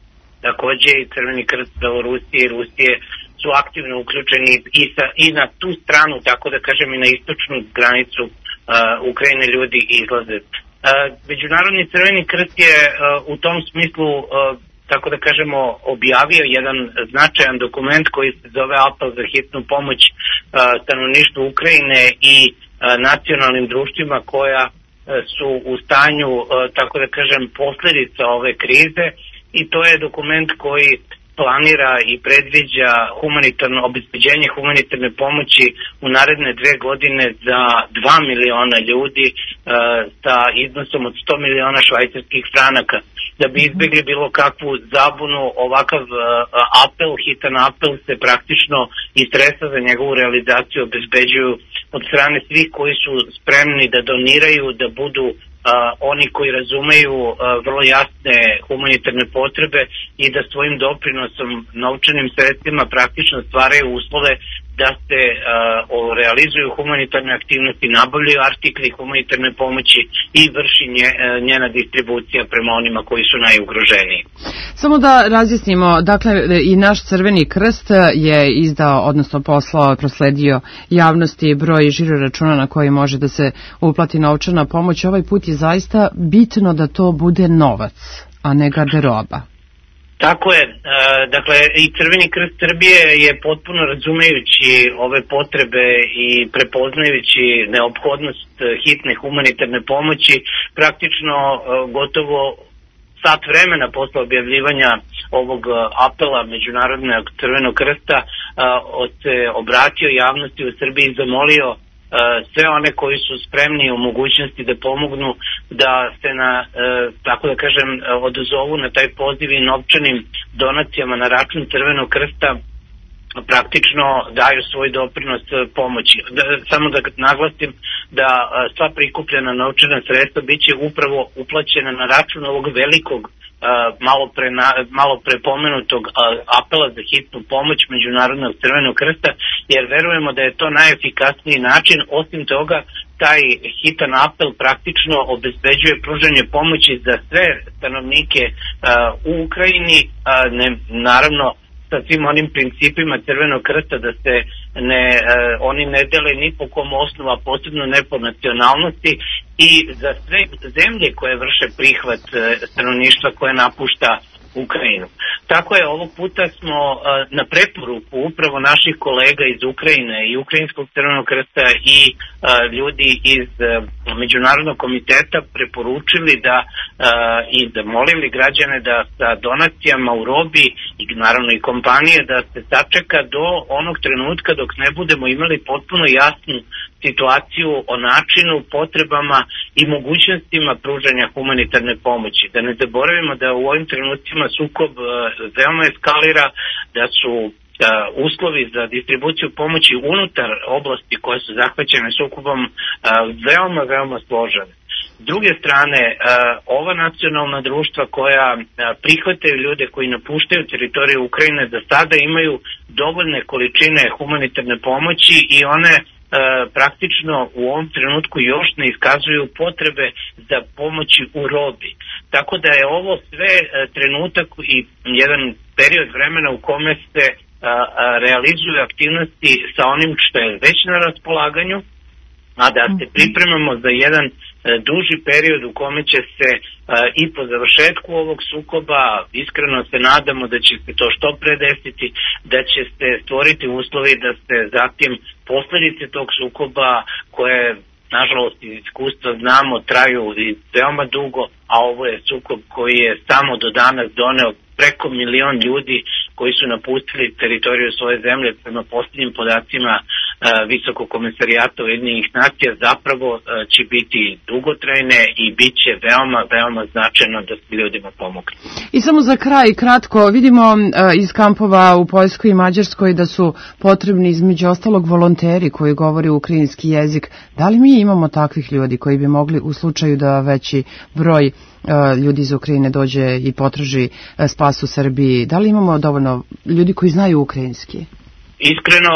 takođe i Crveni krst Belorusije i Rusije su aktivno uključeni i, sa, i na tu stranu, tako da kažem, i na istočnu granicu uh, Ukrajine ljudi izlaze. Uh, Međunarodni Crveni krst je uh, u tom smislu, uh, tako da kažemo, objavio jedan značajan dokument koji se zove Apel za hitnu pomoć uh, stanovništvu Ukrajine i uh, nacionalnim društvima koja uh, su u stanju, uh, tako da kažem, posljedica ove krize, i to je dokument koji planira i predviđa humanitarno obezbeđenje humanitarne pomoći u naredne dve godine za dva miliona ljudi e, sa iznosom od sto miliona švajcarskih franaka. Da bi izbjegli bilo kakvu zabunu, ovakav e, apel, hitan apel se praktično i sredstva za njegovu realizaciju obezbeđuju od strane svih koji su spremni da doniraju, da budu Uh, oni koji razumeju uh, vrlo jasne humanitarne potrebe i da svojim doprinosom, novčanim sredstvima praktično stvaraju uslove da se uh, realizuju humanitarne aktivnosti, nabavljaju artikli humanitarne pomoći i vrši nje, njena distribucija prema onima koji su najugroženiji. Samo da razjasnimo, dakle i naš Crveni krst je izdao, odnosno poslao, prosledio javnosti broj žiro računa na koji može da se uplati novčana pomoć. Ovaj put je zaista bitno da to bude novac, a ne garderoba. Tako je, dakle i Crveni krst Srbije je potpuno razumejući ove potrebe i prepoznajući neophodnost hitne humanitarne pomoći, praktično gotovo sat vremena posle objavljivanja ovog apela Međunarodnog Crvenog krsta se obratio javnosti u Srbiji i zamolio sve one koji su spremni u mogućnosti da pomognu da se na, tako da kažem, odazovu na taj poziv i novčanim donacijama na račun Crvenog krsta praktično daju svoj doprinos pomoći. Da, samo da naglasim da sva prikupljena novčana sredstva biće upravo uplaćena na račun ovog velikog malo pre, na, malo pre pomenutog apela za hitnu pomoć Međunarodnog Crvenog krsta, jer verujemo da je to najefikasniji način. Osim toga, taj hitan apel praktično obezbeđuje pružanje pomoći za sve stanovnike u Ukrajini, ne, naravno sa svim onim principima Crvenog krsta da se ne, e, oni ne dele ni po kom osnova, posebno ne po nacionalnosti, i za sve zemlje koje vrše prihvat e, stanovništva koje napušta Ukrajinu. Tako je, ovog puta smo e, na preporuku upravo naših kolega iz Ukrajine i Ukrajinskog Crvenog krsta i e, ljudi iz e, Međunarodnog komiteta preporučili da e, i da molili građane da sa donacijama u robi i naravno i kompanije da se sačeka do onog trenutka dok ne budemo imali potpuno jasnu situaciju o načinu, potrebama i mogućnostima pružanja humanitarne pomoći. Da ne zaboravimo da u ovim trenucima sukob uh, veoma eskalira, da su uh, uslovi za distribuciju pomoći unutar oblasti koje su zahvaćene sukobom uh, veoma, veoma složene. S druge strane, uh, ova nacionalna društva koja uh, prihvataju ljude koji napuštaju teritoriju Ukrajine da sada imaju dovoljne količine humanitarne pomoći i one E, praktično u ovom trenutku još ne iskazuju potrebe za pomoći u robi. Tako da je ovo sve e, trenutak i jedan period vremena u kome se a, a, realizuju aktivnosti sa onim što je već na raspolaganju, a da se pripremamo za jedan e, duži period u kome će se e, i po završetku ovog sukoba, iskreno se nadamo da će se to što pre desiti, da će se stvoriti uslovi da se zatim posljedice tog sukoba, koje nažalost iz iskustva znamo traju i veoma dugo, a ovo je sukob koji je samo do danas doneo preko milion ljudi koji su napustili teritoriju svoje zemlje, prema posljednjim podacima uh, Visokog komesarijata Ujedinjenih nacija, zapravo uh, će biti dugotrajne i bit će veoma, veoma značajno da se ljudima pomogne. I samo za kraj, kratko, vidimo uh, iz kampova u Poljskoj i Mađarskoj da su potrebni između ostalog volonteri koji govore ukrajinski jezik. Da li mi imamo takvih ljudi koji bi mogli u slučaju da veći broj ljudi iz Ukrajine dođe i potraži spas u Srbiji? Da li imamo dovoljno ljudi koji znaju ukrajinski? Iskreno,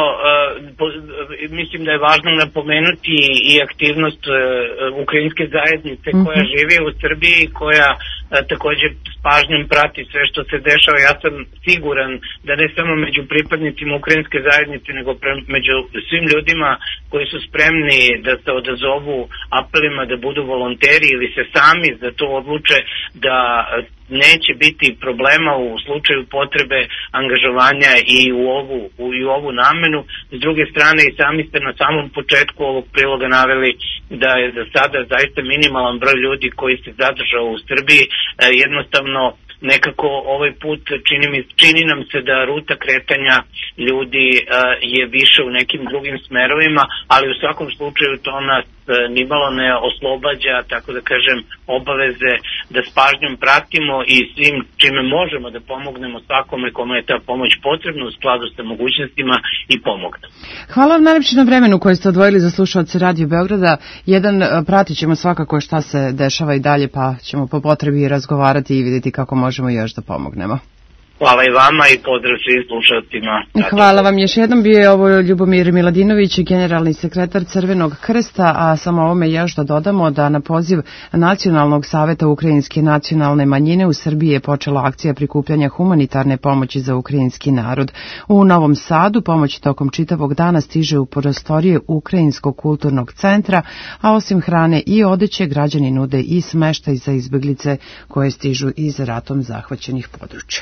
mislim da je važno napomenuti i aktivnost ukrajinske zajednice koja mm-hmm. živi u Srbiji, koja također s pažnjom prati sve što se dešava. Ja sam siguran da ne samo među pripadnicima ukrajinske zajednice, nego pre, među svim ljudima koji su spremni da se odazovu apelima da budu volonteri ili se sami za to odluče, da neće biti problema u slučaju potrebe angažovanja i u ovu, u, i u ovu namenu. S druge strane, i sami ste na samom početku ovog priloga naveli da je za sada zaista minimalan broj ljudi koji se zadržao u Srbiji. E, jednostavno, nekako ovaj put čini, mi, čini nam se da ruta kretanja ljudi e, je više u nekim drugim smerovima, ali u svakom slučaju to nas e, nimalo ne oslobađa, tako da kažem, obaveze da s pažnjom pratimo i svim čime možemo da pomognemo svakome kome je ta pomoć potrebna u skladu sa mogućnostima i pomognemo. Hvala vam najlepše na vremenu koje ste odvojili za slušaoce Radio Beograda. Jedan, pratit ćemo svakako šta se dešava i dalje, pa ćemo po potrebi razgovarati i vidjeti kako možemo još da pomognemo. Hvala i vama i pozdrav svim slušalcima. Hvala vam. Još jednom bio je ovo Ljubomir Miladinović, generalni sekretar Crvenog krsta, a samo ovome još da dodamo da na poziv Nacionalnog saveta ukrajinske nacionalne manjine u Srbiji je počela akcija prikupljanja humanitarne pomoći za ukrajinski narod. U Novom Sadu pomoć tokom čitavog dana stiže u prostorije Ukrajinskog kulturnog centra, a osim hrane i odeće građani nude i smeštaj za izbeglice koje stižu iz ratom zahvaćenih područja.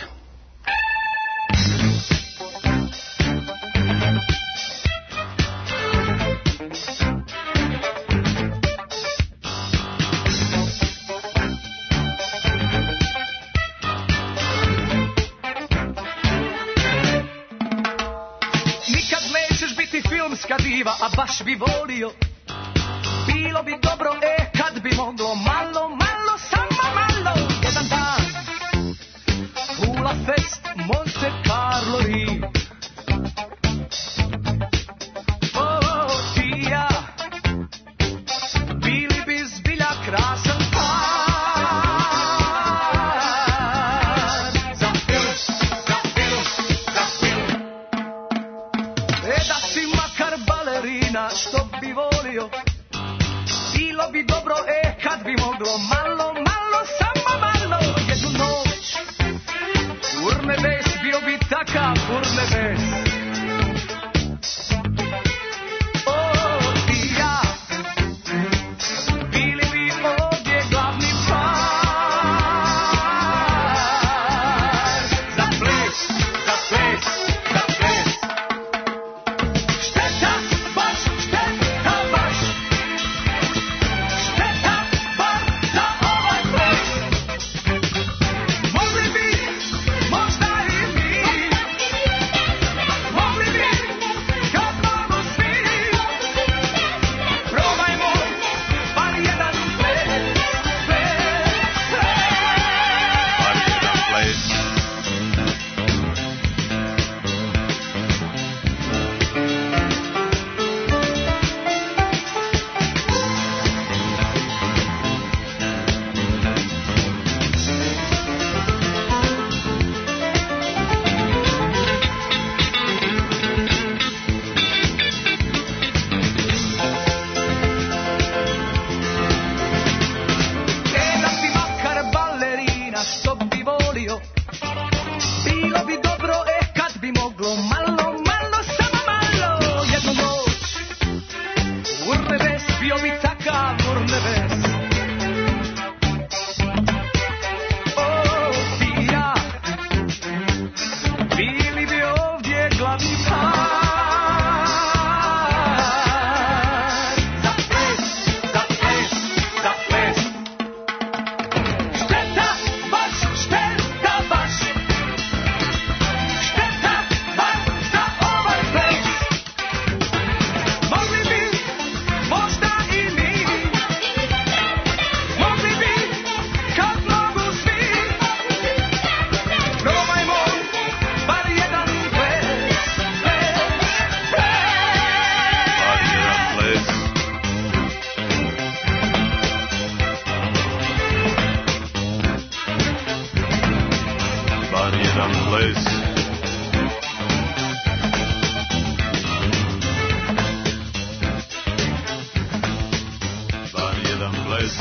Nikad nećeš biti filmska diva, a baš bi volio. Bilo bi dobro, e, kad bi moglo malo, malo, samo malo. Jedan dan Pula Fest, Monte Carlo i oh, ti i ja bili bi zbilja krasan par. Za film, za film, za film. E da si makar balerina, što bi volio. Bilo bi dobro, e, kad bi moglo malo, malo, samo malo. Jednu noć Urnebes, bio bi takav Urnebes. O, ti i ja bili bi ovdje glavni par. Za ples, za ples, za ples. Šteta, baš šteta, baš šteta, bar za ovaj ples. Mogli bi, možda i mi, mogli bi, kad mogu svi. Probajmo, bar jedan ples, ples, ples. Bar jedan ples. E da si makar balerina, što bi volio. Bilo bi dobro, e, kad bi moglo malo, malo, samo malo. Jednu noć Urnebes, bio bi takav Urnebes. O, ti i ja bili bi ovdje glavni par. Za ples, za ples, za ples. Šteta, baš šteta, baš šteta, bar za ovaj ples. Mogli bi, možda i mi, mogli bi, kad mogu svi. Probajmo, bar jedan ples, ples, ples. Bar jedan ples. Bar jedan ples. Bar jedan ples.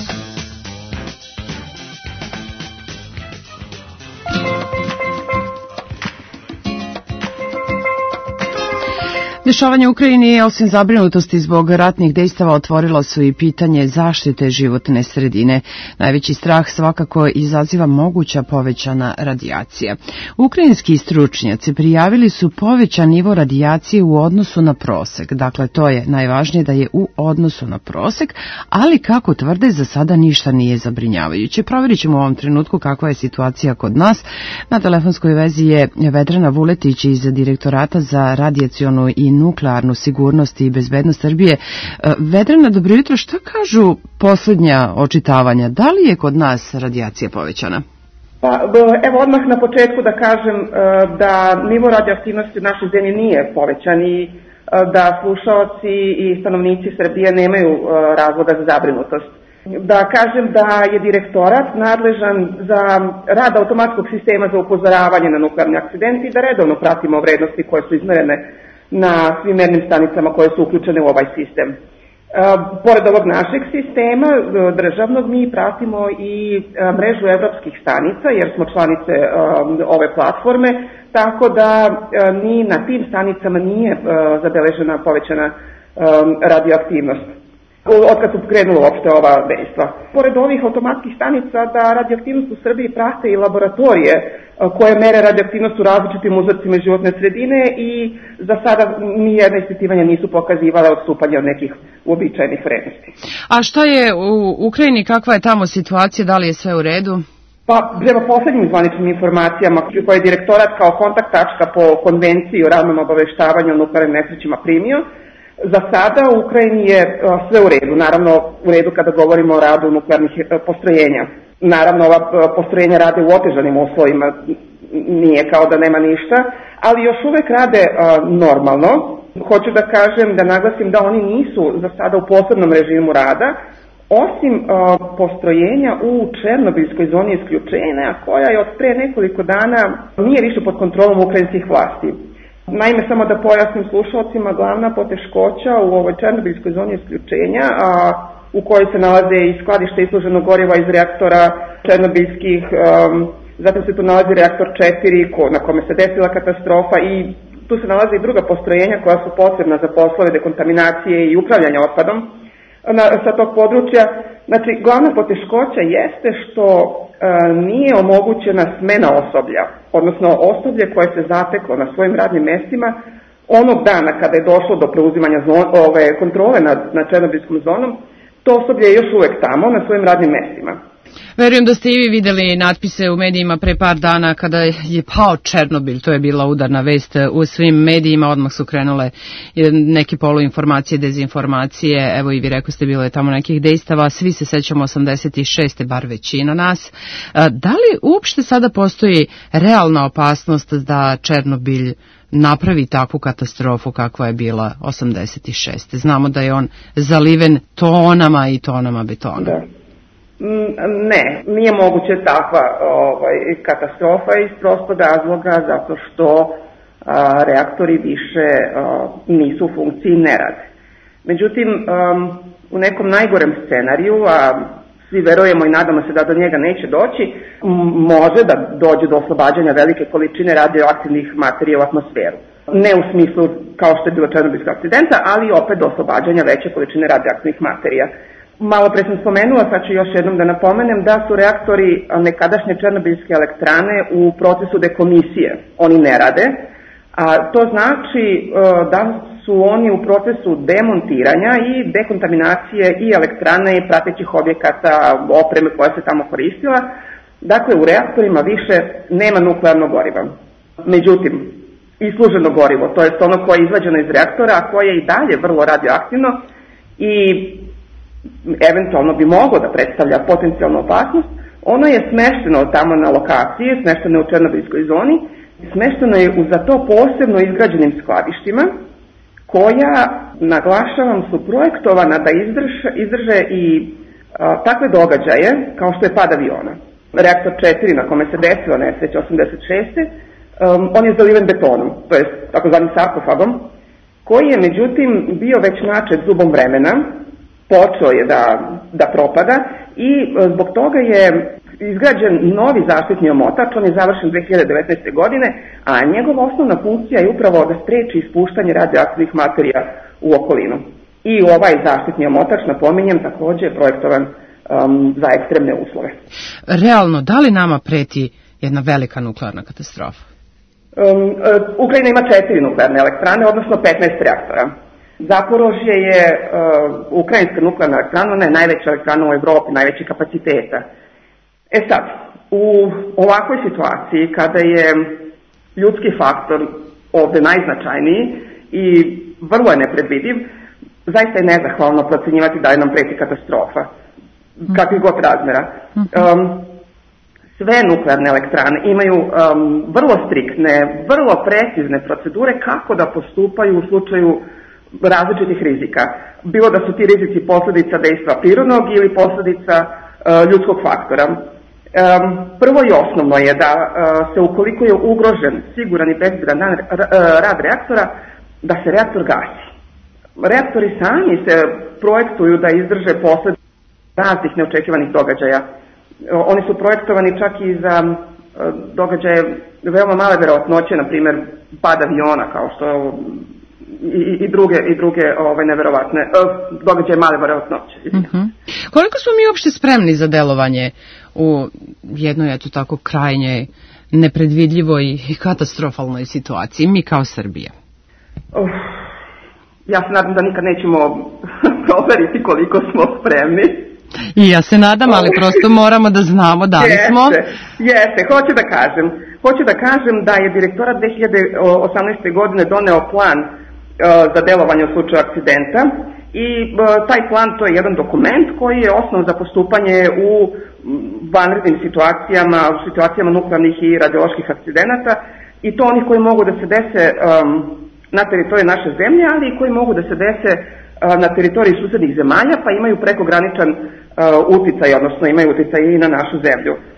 Dešavanje u Ukrajini, osim zabrinutosti zbog ratnih dejstava, otvorilo su i pitanje zaštite životne sredine. Najveći strah svakako izaziva moguća povećana radijacija. Ukrajinski stručnjaci prijavili su povećan nivo radijacije u odnosu na prosek. Dakle, to je najvažnije da je u odnosu na prosek, ali kako tvrde, za sada ništa nije zabrinjavajuće. Provjerit ćemo u ovom trenutku kakva je situacija kod nas. Na telefonskoj vezi je Vedrana Vuletić iz Direktorata za radijacionu i nuklearnu sigurnost i bezbednost Srbije. Vedrana, dobro jutro. Šta kažu posljednja očitavanja? Da li je kod nas radijacija povećana? Pa, evo odmah na početku da kažem da nivo radioaktivnosti u našoj zemlji nije povećan i da slušaoci i stanovnici Srbije nemaju razloga za zabrinutost. Da kažem da je direktorat nadležan za rad automatskog sistema za upozoravanje na nuklearni akcident i da redovno pratimo vrednosti koje su izmerene na svim mernim stanicama koje su uključene u ovaj sistem. E, pored ovog našeg sistema državnog mi pratimo i mrežu evropskih stanica jer smo članice e, ove platforme, tako da e, ni na tim stanicama nije e, zabeležena povećana e, radioaktivnost. Otkad su krenula uopšte ova dejstva. Pored ovih automatskih stanica da radioaktivnost u Srbiji prate i laboratorije koje mere radioaktivnost u različitim uzorcima životne sredine i za sada nijedna ispitivanja nisu pokazivala odstupanje od nekih uobičajenih vrednosti. A šta je u Ukrajini, kakva je tamo situacija, da li je sve u redu? Pa, prema poslednjim zvaničnim informacijama koje je direktorat kao kontakt tačka po konvenciji o ranom obaveštavanju o nuklearnim nesrećima primio, za sada u Ukrajini je sve u redu, naravno u redu kada govorimo o radu nuklearnih postrojenja. Naravno, ova postrojenja rade u otežanim uslovima, nije kao da nema ništa, ali još uvek rade normalno. Hoću da kažem, da naglasim da oni nisu za sada u posebnom režimu rada, osim postrojenja u Černobilskoj zoni isključenja, koja je od pre nekoliko dana nije više pod kontrolom ukrajinskih vlasti. Naime, samo da pojasnim slušalcima, glavna poteškoća u ovoj Černobilskoj zoni isključenja, a u kojoj se nalaze i skladište isluženog goriva iz reaktora černobilskih, um, zatim se tu nalazi reaktor četiri ko, na kome se desila katastrofa i tu se nalaze i druga postrojenja koja su posebna za poslove dekontaminacije i upravljanja otpadom na, sa tog područja. Znači, glavna poteškoća jeste što e, nije omogućena smena osoblja, odnosno osoblje koje se zateklo na svojim radnim mestima onog dana kada je došlo do preuzimanja zon, ove, kontrole nad, nad Černobilskom zonom. To osoblje je još uvek tamo, na svojim radnim mestima. Verujem da ste i vi videli natpise u medijima pre par dana kada je pao Černobil, to je bila udarna vest u svim medijima, odmah su krenule neke poluinformacije, dezinformacije, evo i vi rekao ste bilo je tamo nekih dejstava, svi se sećamo osamdeset šeste bar većina nas. Da li uopšte sada postoji realna opasnost da Černobil napravi takvu katastrofu kakva je bila osamdeset šeste? Znamo da je on zaliven tonama i tonama betona. Da. Ne, nije moguće takva ovaj, katastrofa iz prostog razloga zato što a, reaktori više a, nisu u funkciji, ne rade. Međutim, a, u nekom najgorem scenariju, a svi verujemo i nadamo se da do njega neće doći, može da dođe do oslobađanja velike količine radioaktivnih materija u atmosferu. Ne u smislu kao što je bilo Černobilskog akcidenta, ali opet do oslobađanja veće količine radioaktivnih materija. Malo pre sam spomenula, sad ću još jednom da napomenem da su reaktori nekadašnje Černobilske elektrane u procesu dekomisije. Oni ne rade, a to znači da su oni u procesu demontiranja i dekontaminacije i elektrane i pratećih objekata, opreme koja se tamo koristila. Dakle, u reaktorima više nema nuklearnog goriva. Međutim, isluženo gorivo, to je ono koje je izvađeno iz reaktora, a koje je i dalje vrlo radioaktivno i eventualno bi moglo da predstavlja potencijalnu opasnost, ono je smešteno tamo na lokaciji, smešteno je u Černobilskoj zoni, smešteno je u za to posebno izgrađenim skladištima, koja, naglašavam, su projektovana da izdrže, izdrže i a, takve događaje kao što je pad aviona. Reaktor četiri na kome se desila nesreća osamdeset šeste. Um, on je zaliven betonom, to je takozvanim sarkofagom, koji je međutim bio već načet zubom vremena, počeo je da, da propada i zbog toga je izgrađen novi zaštitni omotač, on je završen dve hiljade devetnaeste. godine, a njegova osnovna funkcija je upravo da spreči ispuštanje radioaktivnih materija u okolinu. I ovaj zaštitni omotač, napominjem, takođe je projektovan um, za ekstremne uslove. Realno, da li nama preti jedna velika nuklearna katastrofa? Um, uh, Ukrajina ima četiri nuklearne elektrane, odnosno petnaest reaktora. Zaporožje je uh, ukrajinska nuklearna elektrana, ona je najveća elektrana u Evropi, najveći kapaciteta. E sad, u ovakvoj situaciji kada je ljudski faktor ovde najznačajniji i vrlo je nepredvidiv, zaista je nezahvalno procenjivati da li nam preti katastrofa, kakvih god razmera. Um, sve nuklearne elektrane imaju um, vrlo striktne, vrlo precizne procedure kako da postupaju u slučaju različitih rizika. bilo da su ti rizici posljedica dejstva prirodnog ili posljedica ljudskog faktora. Prvo i osnovno je da se ukoliko je ugrožen siguran i bezbedan rad reaktora, da se reaktor gasi. Reaktori sami se projektuju da izdrže posljedice raznih neočekivanih događaja. Oni su projektovani čak i za događaje veoma male verovatnoće, na primjer pad aviona, kao što i, i druge, i druge ovaj, neverovatne događaje male verovatnoće. Uh-huh. Koliko smo mi uopšte spremni za delovanje u jednoj, eto tako, krajnje nepredvidljivoj i katastrofalnoj situaciji, mi kao Srbija? Uh, ja se nadam da nikad nećemo proveriti koliko smo spremni. I ja se nadam, ali prosto moramo da znamo da li smo. Jeste, jeste, hoću da kažem. Hoću da kažem da je direktorat dve hiljade osamnaeste. godine doneo plan uh, za delovanje u slučaju akcidenta i uh, taj plan, to je jedan dokument koji je osnov za postupanje u vanrednim situacijama, u situacijama nuklearnih i radioloških akcidenata, i to onih koji mogu da se dese um, na teritoriji naše zemlje, ali i koji mogu da se dese uh, na teritoriji susednih zemalja, pa imaju prekograničan uh, uticaj, odnosno imaju uticaj i na našu zemlju. Uh,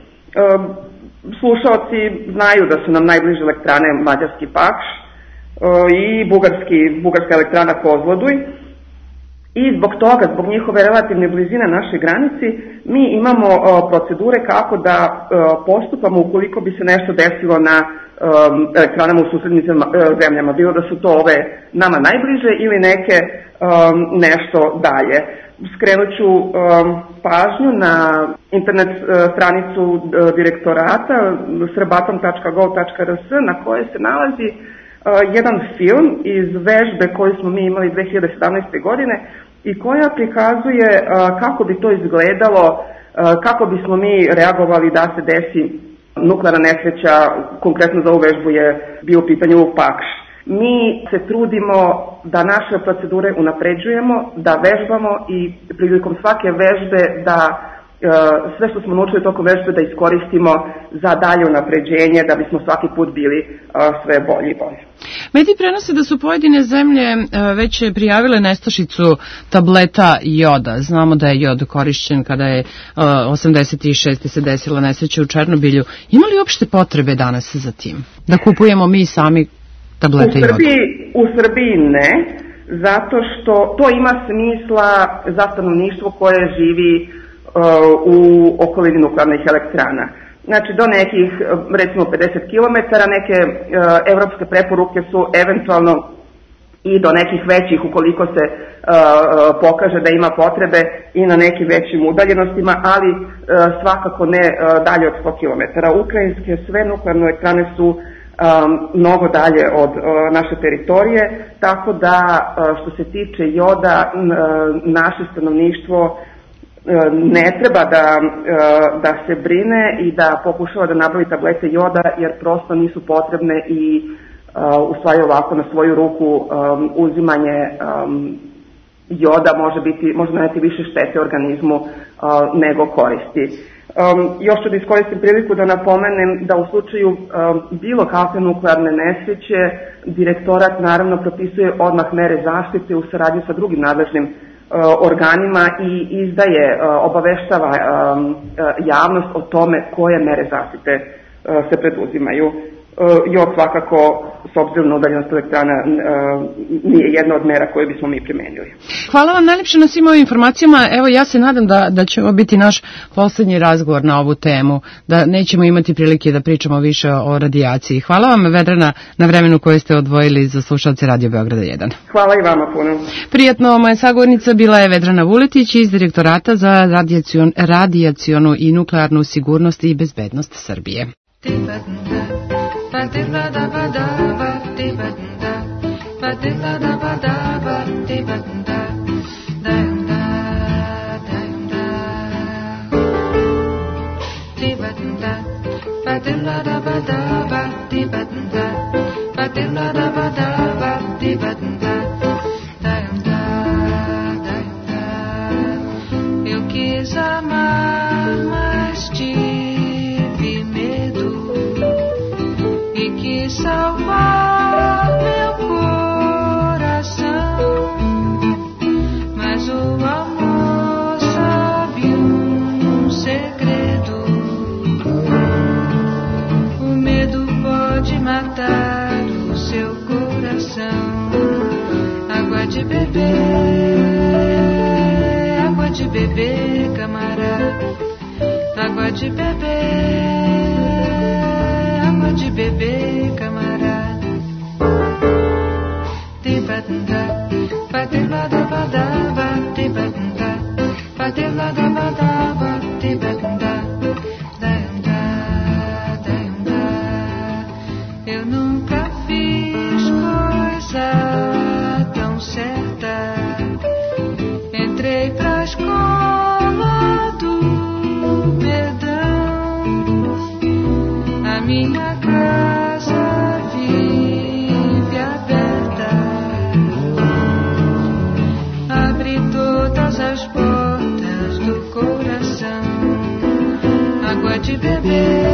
slušaoci znaju da su nam najbliže elektrane mađarski Pakš uh, i bugarski, bugarska elektrana Kozloduj, i zbog toga, zbog njihove relativne blizine našoj granici, mi imamo uh, procedure kako da uh, postupamo ukoliko bi se nešto desilo na um, elektranama u susednim zemljama, bilo da su to ove nama najbliže ili neke um, nešto dalje. Skrenut ću um, pažnju na internet uh, stranicu uh, direktorata srbatom tačka gov tačka r s, na kojoj se nalazi uh, jedan film iz vežbe koju smo mi imali dve hiljade sedamnaeste. godine i koja prikazuje uh, kako bi to izgledalo, uh, kako bismo mi reagovali da se desi nuklearna nesreća. Konkretno za ovu vežbu je bio u pitanju Pakš. Mi se trudimo da naše procedure unapređujemo, da vežbamo i prilikom svake vežbe da sve što smo naučili tokom vežbe da iskoristimo za dalje unapređenje, da bismo svaki put bili sve bolji i bolji. Mediji prenose da su pojedine zemlje već prijavile nestašicu tableta joda. Znamo da je jod korišćen kada je osamdeset šeste. se desila nesreća u Černobilju. Ima li uopšte potrebe danas za tim? Da kupujemo mi sami tablete joda? U Srbiji, u Srbiji ne, zato što to ima smisla za stanovništvo koje živi u okolini nuklearnih elektrana. Znači do nekih, recimo pedeset kilometara, neke uh, evropske preporuke su eventualno i do nekih većih ukoliko se uh, pokaže da ima potrebe i na nekim većim udaljenostima, ali uh, svakako ne uh, dalje od sto kilometara. Ukrajinske sve nuklearne elektrane su um, mnogo dalje od uh, naše teritorije, tako da uh, što se tiče joda, uh, naše stanovništvo ne treba da, da se brine i da pokušava da nabavi tablete joda, jer prosto nisu potrebne i u stvari ovako na svoju ruku um, uzimanje um, joda može biti, može naneti više štete organizmu uh, nego koristi. Um, još ću da iskoristim priliku da napomenem da u slučaju um, bilo kakve nuklearne nesreće direktorat naravno propisuje odmah mere zaštite u saradnji sa drugim nadležnim organima i izdaje, obaveštava javnost o tome koje mere zaštite se preduzimaju. Jod svakako, s obzirom na udaljenost elektrana, nije jedna od mera koje bismo mi primenili. Hvala vam najljepše na svim ovim informacijama. Evo, ja se nadam da, da će ovo biti naš poslednji razgovor na ovu temu, da nećemo imati prilike da pričamo više o radijaciji. Hvala vam, Vedrana, na vremenu koje ste odvojili za slušalce Radio Beograda jedan. Hvala i vama puno. Prijatno, moja sagovornica bila je Vedrana Vuletić iz Direktorata za radijacion, radijacionu i nuklearnu sigurnost i bezbednost Srbije. Eu quis amar, mas tive medo e quis salvar meu coração, de beber, água de beber, camarada. De batanda, bater badabadaba, de batanda, bater badabadaba, de batanda, daianda, daianda. Eu nunca fiz coisa tão certa. Entrei pra escola do perdão, a minha casa vive aberta, abre todas as portas do coração. Água de beber,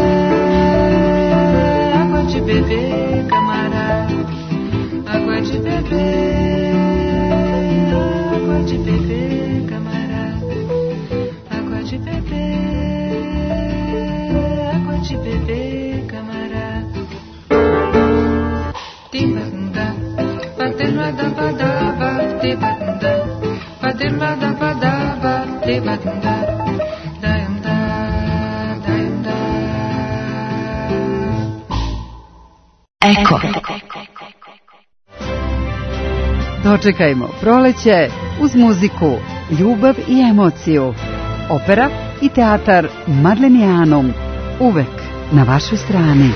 água de beber, camarada. Água de beber, água de beber, camarada. Água de beber, água de beber, camarada. Tibanda, baterma da badaba, tibanda, baterma da badaba, tibanda, daianda, daianda. Eko. Dočekajmo proleće uz muziku, ljubav i emociju. Opera i teatar Madlenijanum, uvek na vašoj strani.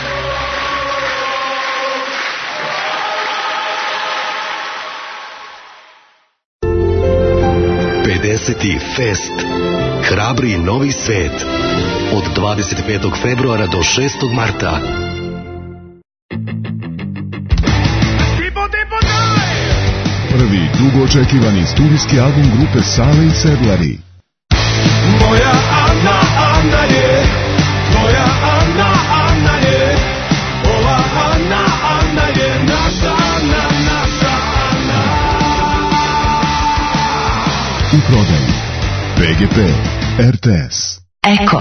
pedeseti Fest. Hrabri novi svet. Od dvadeset petog februara do šestog marta. Prvi dugo očekivani studijski album grupe Sale i Sedlari. Moja Ana, Ana je, moja Ana, Ana je, ova Ana, Ana je naša Ana, naša Ana. U prodaju P G P, R T S. Eko.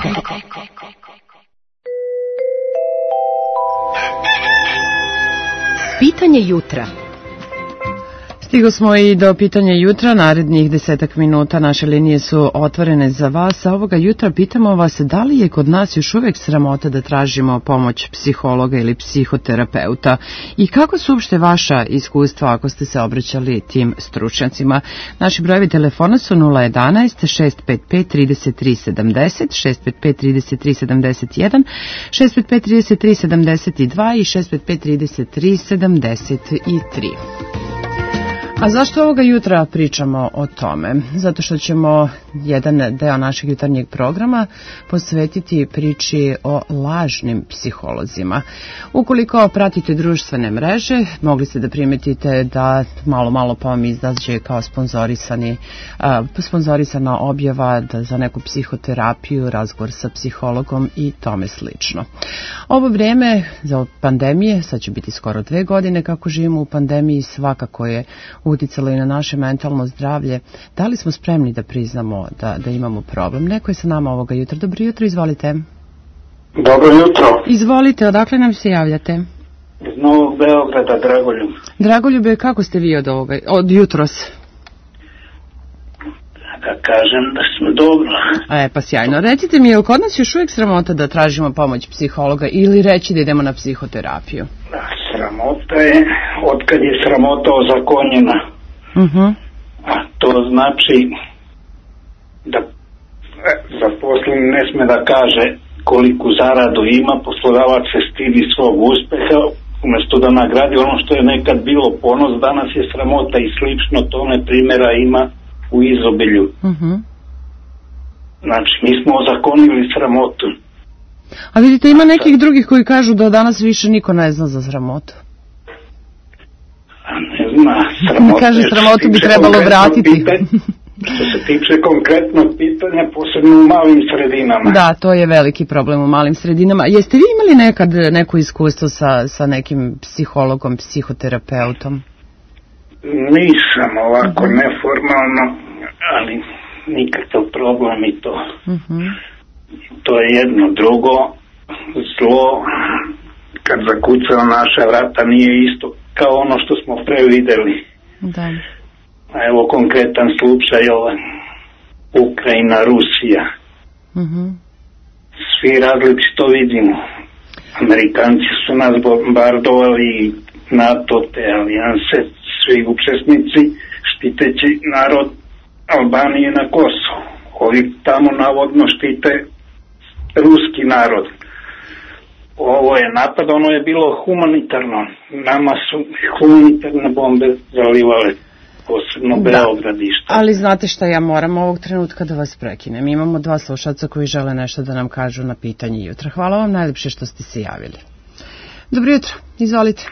Pitanje jutra. Stigo smo i do pitanja jutra, narednih desetak minuta naše linije su otvorene za vas, a ovoga jutra pitamo vas da li je kod nas još uvek sramota da tražimo pomoć psihologa ili psihoterapeuta i kako su uopšte vaša iskustva ako ste se obraćali tim stručnjacima. Naši brojevi telefona su nula jedanaest šest pet pet trideset tri sedamdeset, šest pet pet trideset tri sedamdeset jedan, šest pet pet trideset tri sedamdeset dva i šest pet pet trideset tri sedamdeset tri. A zašto ovoga jutra pričamo o tome? Zato što ćemo jedan deo našeg jutarnjeg programa posvetiti priči o lažnim psiholozima. Ukoliko pratite društvene mreže, mogli ste da primetite da malo malo pa vam izađe kao sponzorisani, a, sponzorisana objava da za neku psihoterapiju, razgovor sa psihologom i tome slično. Ovo vrijeme za pandemije, sad će biti skoro dve godine kako živimo u pandemiji, svakako je uticalo i na naše mentalno zdravlje. Da li smo spremni da priznamo da, da imamo problem? Neko je sa nama ovoga jutra. Dobro jutro, izvolite. Dobro jutro. Izvolite, odakle nam se javljate? Iz Novog Beograda, Dragoljub. Dragoljube, kako ste vi od ovoga, od jutros? Da kažem da smo dobro. E, pa sjajno. Recite mi, je li kod nas još uvijek sramota da tražimo pomoć psihologa ili reći da idemo na psihoterapiju? Da, sramota je, otkad je sramota ozakonjena. Uh-huh. A to znači da zaposleni ne sme da kaže koliku zaradu ima, poslodavac se stidi svog uspeha, umjesto da nagradi ono što je nekad bilo ponos, danas je sramota i slično tome primjera ima u izobilju. Uh-huh. Znači, mi smo ozakonili sramotu. A vidite, ima nekih drugih koji kažu da danas više niko ne zna za sramotu. A ne zna, sramota. Kaže, sramotu bi trebalo vratiti. Pitanje, što se tiče konkretnog pitanja, posebno u malim sredinama. Da, to je veliki problem u malim sredinama. Jeste vi imali nekad neko iskustvo sa, sa nekim psihologom, psihoterapeutom? Nisam ovako uh-huh. neformalno, ali nikakav problem i to. Uh-huh. To je jedno. Drugo, zlo kad zakuca na naša vrata nije isto kao ono što smo pre videli. Da. A evo konkretan slučaj, ova Ukrajina, Rusija. Uh-huh. svi različito vidimo. Amerikanci su nas bombardovali, NATO, te alijanse, svi učesnici, štiteći narod Albanije na Kosovu. Ovi tamo navodno štite ruski narod. Ovo je napad, ono je bilo humanitarno. Nama su humanitarne bombe zalivale, posebno Beogradište. Ali znate šta, ja moram ovog trenutka da vas prekinem. Imamo dva slušalca koji žele nešto da nam kažu na pitanje jutra. Hvala vam najljepše što ste se javili. Dobro jutro, izvolite.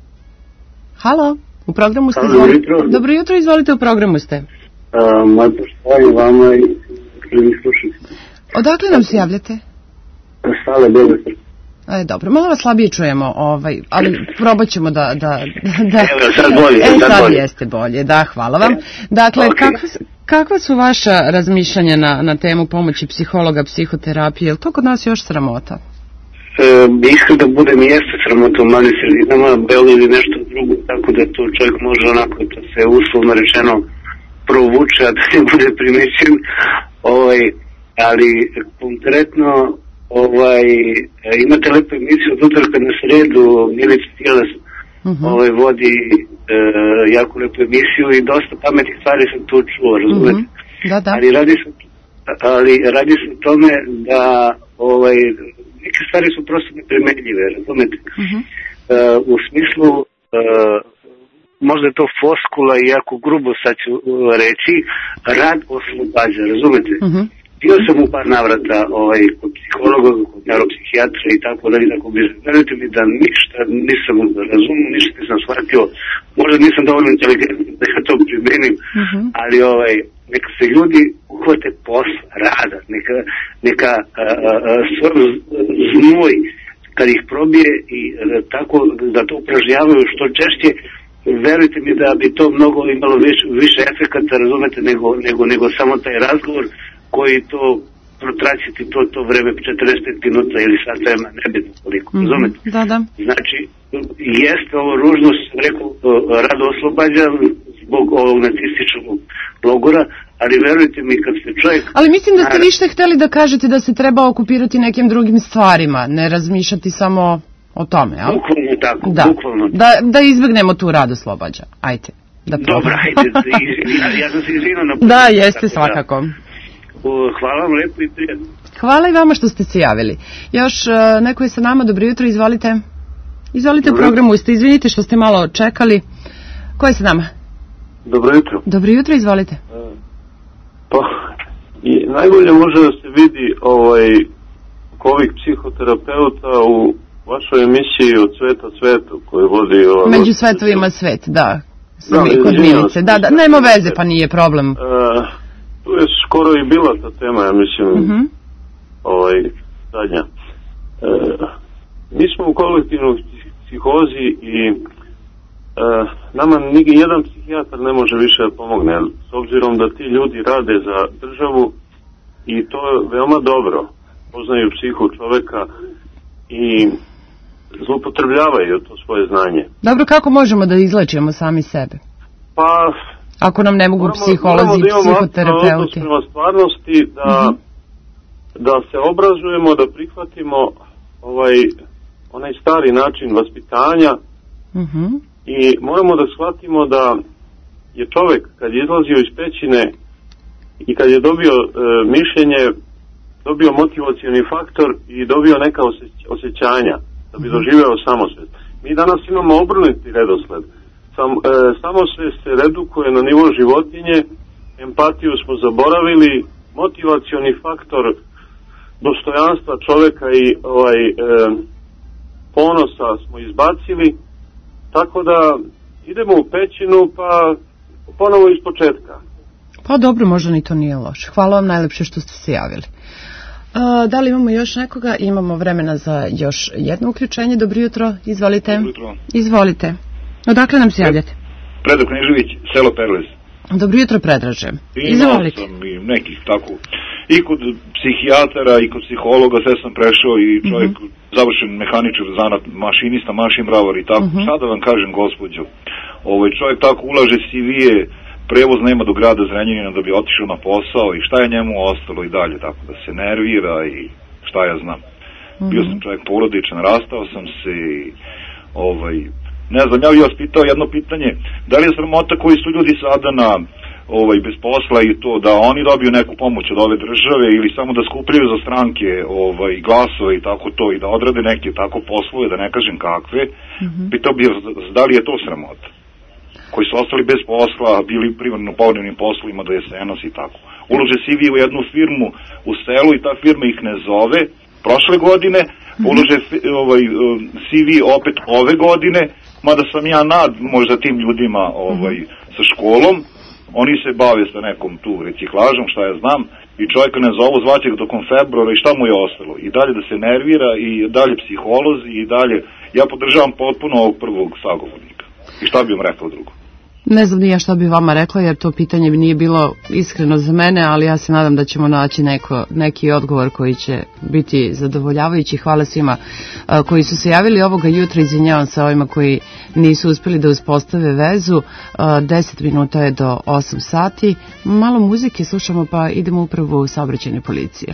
Halo, u programu ste, izvolite. Dobro jutro, izvolite, u programu ste. Moj poštovanje vama i želim slušati. Odakle nam se javljate? Sale Beograd. E, dobro, malo vas slabije čujemo, ovaj, ali probat ćemo da... da, da Evo, sad bolje. E, sad, sad bolje. jeste bolje, da, hvala vam. Dakle, okay. kakva, kakva su vaša razmišljanja na, na temu pomoći psihologa, psihoterapije? Je li to kod nas još sramota? E, iskren da budem i jeste sramota u malim sredinama, Beograd je nešto drugo, tako da to čovjek može onako da se uslovno rečeno provuče, a da ne bude primećen, ovaj, ali konkretno ovaj, imate lepu emisiju od utorka na sredu, Milica Tilas uh-huh. ovaj, vodi e, jako lepu emisiju i dosta pametnih stvari sam tu čuo, razumete? Uh-huh. Da, da. Ali radi se, ali radi se o tome da ovaj, neke stvari su prosto neprimenljive, razumete? Uh-huh. E, u smislu e, možda je to foskula i jako grubo sad ću reći, rad oslobađa, razumete? Uh-huh. Bio sam u par navrata ovaj, kod psihologa, kod neuropsihijatra i tako da i tako bi verujte mi da ništa nisam razumio, ništa nisam shvatio, možda nisam dovoljno inteligentan da ja to primenim, uh-huh. ali ovaj, neka se ljudi uhvate posla, rada, neka, neka a, a, a, znoj kad ih probije i a, tako da to upražnjavaju što češće, verujte mi da bi to mnogo imalo više, više efekata, razumete, nego, nego, nego samo taj razgovor koji to protraćiti to, to vreme četrdeset pet minuta ili sat vremena, nebitno koliko, mm-hmm. razumete? Da, da. Znači, jeste ovo ružno, rekao, rado oslobađa zbog ovog nacističkog logora, ali verujte mi kad ste čovjek... Ali mislim da ste više hteli da kažete da se treba okupirati nekim drugim stvarima, ne razmišljati samo o tome, jel? Bukvalno tako, da. bukvalno. Da, da izbegnemo tu rad oslobađa, ajte. Da Dobro, ajde, ja, ja sam se izvinao na... Da, jeste svakako. Da. Hvala vam lepo i prijatno. Hvala i vama što ste se javili. Još uh, neko je sa nama, dobro jutro, izvolite. Izvolite u programu, ste izvinite što ste malo čekali. Ko je sa nama? Dobro jutro. Dobro jutro, izvolite. Uh, pa, i najbolje može da se vidi ovaj, ovih psihoterapeuta u vašoj emisiji Od sveta svetu koju vodi... Ova, Među svetovima svet, da. Da, kod Milice. Da, da, nema veze, pa nije problem. Uh, Tu je skoro i bila ta tema, ja mislim, uh-huh. ovaj, zadnja. E, mi smo u kolektivnoj psihozi i e, nama nigi jedan psihijatar ne može više da pomogne, s obzirom da ti ljudi rade za državu i to je veoma dobro. Poznaju psihu čoveka i zloupotrebljavaju to svoje znanje. Dobro, kako možemo da izlečimo sami sebe? Pa... Ako nam ne mogu moramo, psiholozi i psihoterapeuti. Moramo da stvarnosti da, uh-huh. da se obrazujemo, da prihvatimo ovaj, onaj stari način vaspitanja uh-huh. i moramo da shvatimo da je čovjek kad je izlazio iz pećine i kad je dobio e, mišljenje, dobio motivacioni faktor i dobio neka osjeć, osjećanja da bi uh-huh. doživeo samosvest. Mi danas imamo obrnuti redosled. Sam, e, samo sve se redukuje na nivo životinje, empatiju smo zaboravili, motivacioni faktor dostojanstva čovjeka i ovaj, e, ponosa smo izbacili, tako da idemo u pećinu pa ponovo iz početka. Pa dobro, možda ni to nije loše. Hvala vam najlepše što ste se javili. A, da li imamo još nekoga? Imamo vremena za još jedno uključenje. Dobro jutro, izvolite. Dobro jutro. Izvolite. Odakle nam se javljate? Predrag Knežević, selo Perlez. Dobro jutro, Predraže. Izvolite. Imao sam i nekih tako, i kod psihijatara i kod psihologa, sve sam prešao i čovjek uh-huh. završen mehaničar, zanat, mašinista, mašin bravar i tako. Uh-huh. Sada vam kažem, gospođo, ovaj čovjek tako ulaže C V-e, prevoz nema do grada Zrenjanina da bi otišao na posao i šta je njemu ostalo i dalje, tako da se nervira i šta šta ja znam. Mm-hmm. Bio sam čovjek porodičan, rastao sam se i ovaj, ne znam, ja bih vas pitao jedno pitanje, da li je sramota koji su ljudi sada na ovaj, bez posla i to, da oni dobiju neku pomoć od ove države ili samo da skupljaju za stranke ovaj, glasove i tako to i da odrade neke tako poslove, da ne kažem kakve, mm-hmm. pitao bih da li je to sramota? Koji su ostali bez posla, bili primarno povremenim poslovima do jesenas i tako. Ulože C V u jednu firmu u selu i ta firma ih ne zove prošle godine, ulože ovaj, C V opet ove godine, mada sam ja nad možda tim ljudima ovaj, sa školom, oni se bave sa nekom tu reciklažom, šta ja znam, i čovjeka ne zovu, zvaće ga tokom februara i šta mu je ostalo? I dalje da se nervira, i dalje psiholozi, i dalje, ja podržavam potpuno ovog prvog sagovornika. I šta bi vam rekao drugo? Ne znam ni ja šta bi vama rekla, jer to pitanje bi nije bilo iskreno za mene, ali ja se nadam da ćemo naći neko, neki odgovor koji će biti zadovoljavajući. Hvala svima a, koji su se javili ovoga jutra, izvinjavam se ovima koji nisu uspjeli da uspostave vezu. A, deset minuta je do osam sati, malo muzike slušamo pa idemo upravo u saobraćajne policije.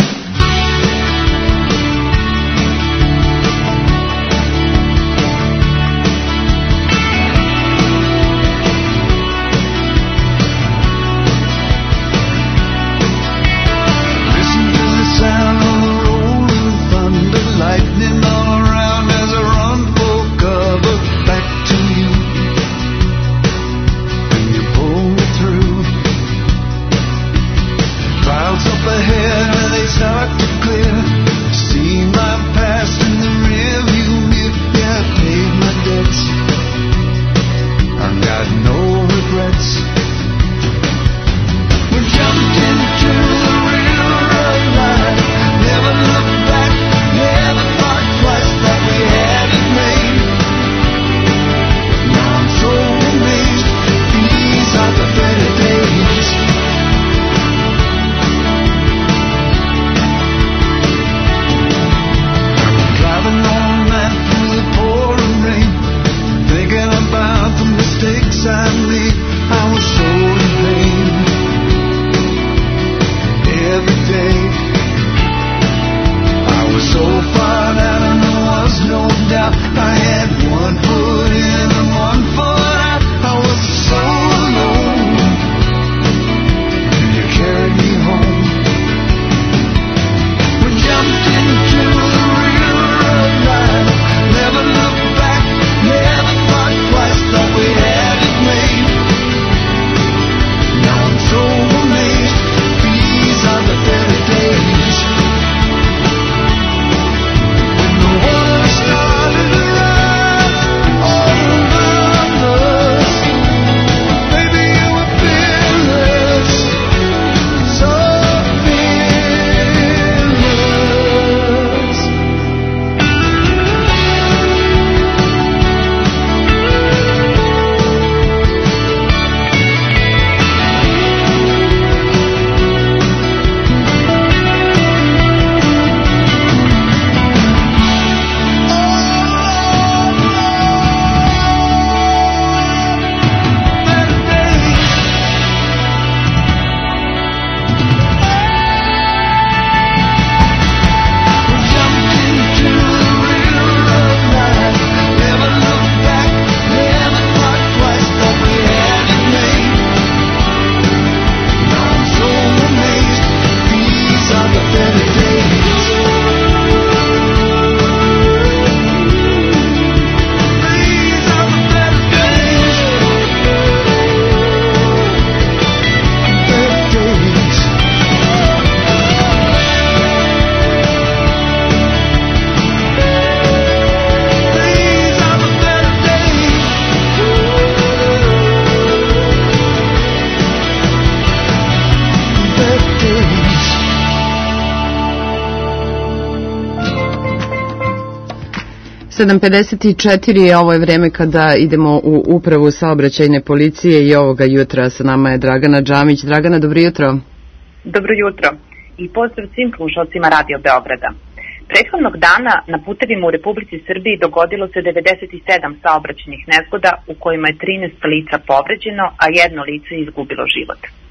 sedam pedeset četiri je ovo je vreme kada idemo u upravu saobraćajne policije i ovoga jutra sa nama je Dragana Džamić. Dragana, dobro jutro. Dobro jutro i pozdrav svim slušalcima Radio Beograda. Prethodnog dana na putevima u Republici Srbiji dogodilo se devedeset sedam saobraćajnih nezgoda u kojima je trinaest lica povređeno, a jedno lice izgubilo život.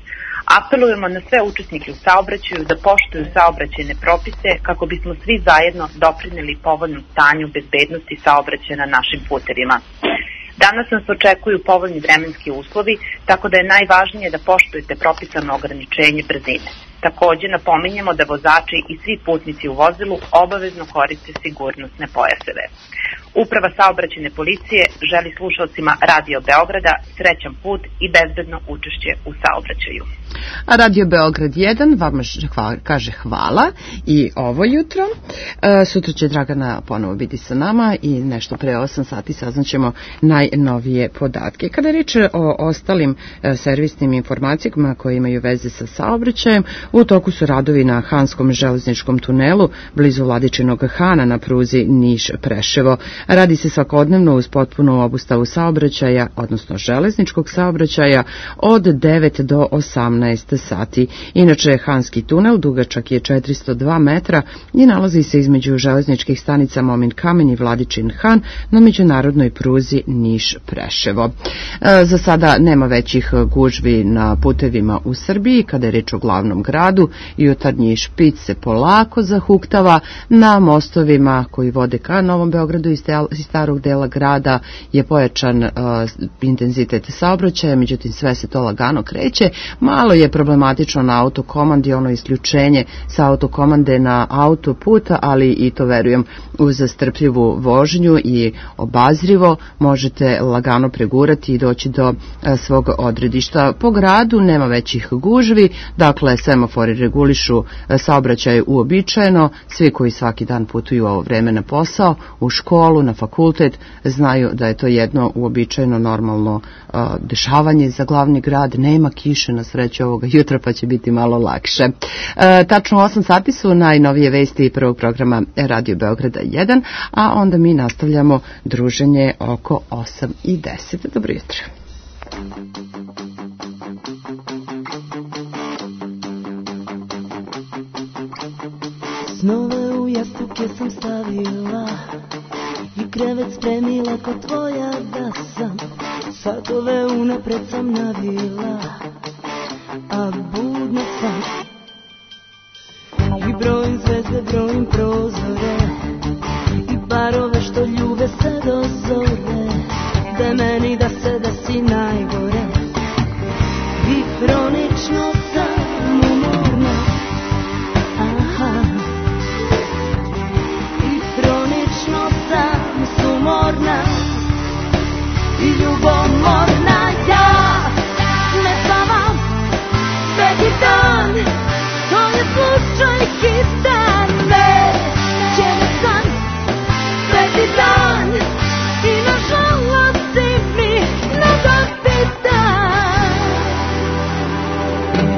Apelujemo na sve učesnike u saobraćaju da poštuju saobraćajne propise kako bismo svi zajedno doprineli povoljnom stanju bezbednosti saobraćaja na našim putevima. Danas nas očekuju povoljni vremenski uslovi, tako da je najvažnije da poštujete propisano ograničenje brzine. Takođe napominjemo da vozači i svi putnici u vozilu obavezno koriste sigurnosne pojaseve. Uprava saobraćajne policije želi slušalcima Radio Beograda srećan put i bezbedno učešće u saobraćaju. A Radio Beograd jedan vama hvala, kaže hvala i ovo jutro. E, sutra će Dragana ponovo biti sa nama i nešto pre osam sati saznaćemo najnovije podatke. Kada je riječ o ostalim e, servisnim informacijama koje imaju veze sa saobraćajem, u toku su radovi na Hanskom železničkom tunelu blizu Vladičinog Hana na pruzi Niš-Preševo. Radi se svakodnevno uz potpunu obustavu saobraćaja, odnosno železničkog saobraćaja, od devet do osamnaest sati. Inače, Hanski tunel dugačak je četiristo dva metra i nalazi se između železničkih stanica Momin Kamen i Vladičin Han na međunarodnoj pruzi Niš-Preševo. E, za sada nema većih gužvi na putevima u Srbiji. Kada je reč o glavnom gradu, jutarnji špic se polako zahuktava. Na mostovima koji vode ka Novom Beogradu iz starog dela grada je pojačan uh, intenzitet saobraćaja, međutim sve se to lagano kreće. Malo je problematično na autokomandi, ono isključenje sa autokomande na autoputa, ali i to verujem uz strpljivu vožnju i obazrivo možete lagano pregurati i doći do uh, svog odredišta. Po gradu nema većih gužvi, dakle semafori regulišu uh, saobraćaj uobičajeno. Svi koji svaki dan putuju u ovo vreme na posao, u školu, na fakultet, znaju da je to jedno uobičajeno normalno uh, dešavanje za glavni grad. Nema kiše na sreću ovoga jutra, pa će biti malo lakše. Uh, tačno osam sati su najnovije vesti prvog programa Radio Beograda jedan, a onda mi nastavljamo druženje oko osam i deset. Dobro jutro. Snove u jastuke sam stavila i krevet spremila ko tvoja da sam. Satove unapred sam navila, a budna sam. I brojim zvezde, brojim prozore i parove što ljube se do zore. Da meni da se desi najgore i hronično sam umorna. Aha. Sam sumorna i ljubomorna. Ja ne spavam sveki dan, to je slučaj hitan. Neće me san sveki dan i nažalost si mi ne zapitan.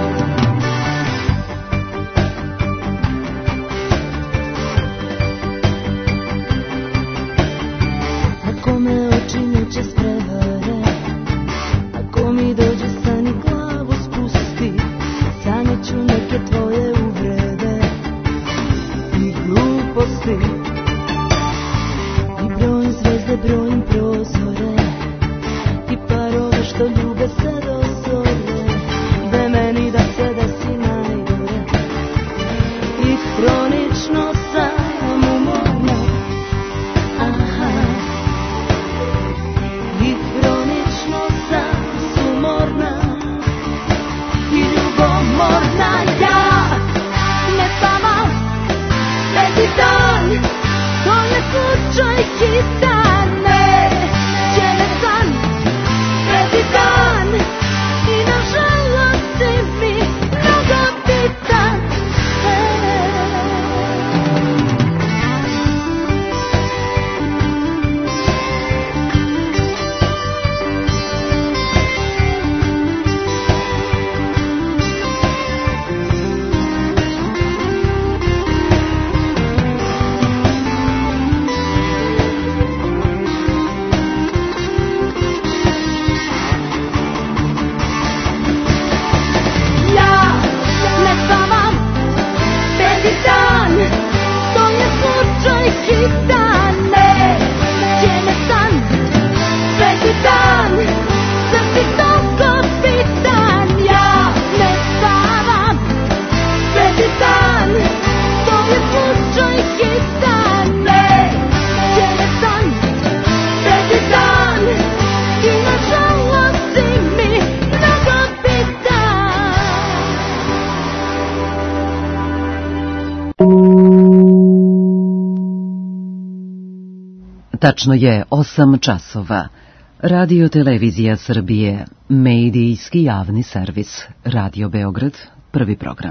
Tačno je osam časova. Radio Televizija Srbije, medijski javni servis. Radio Beograd, prvi program.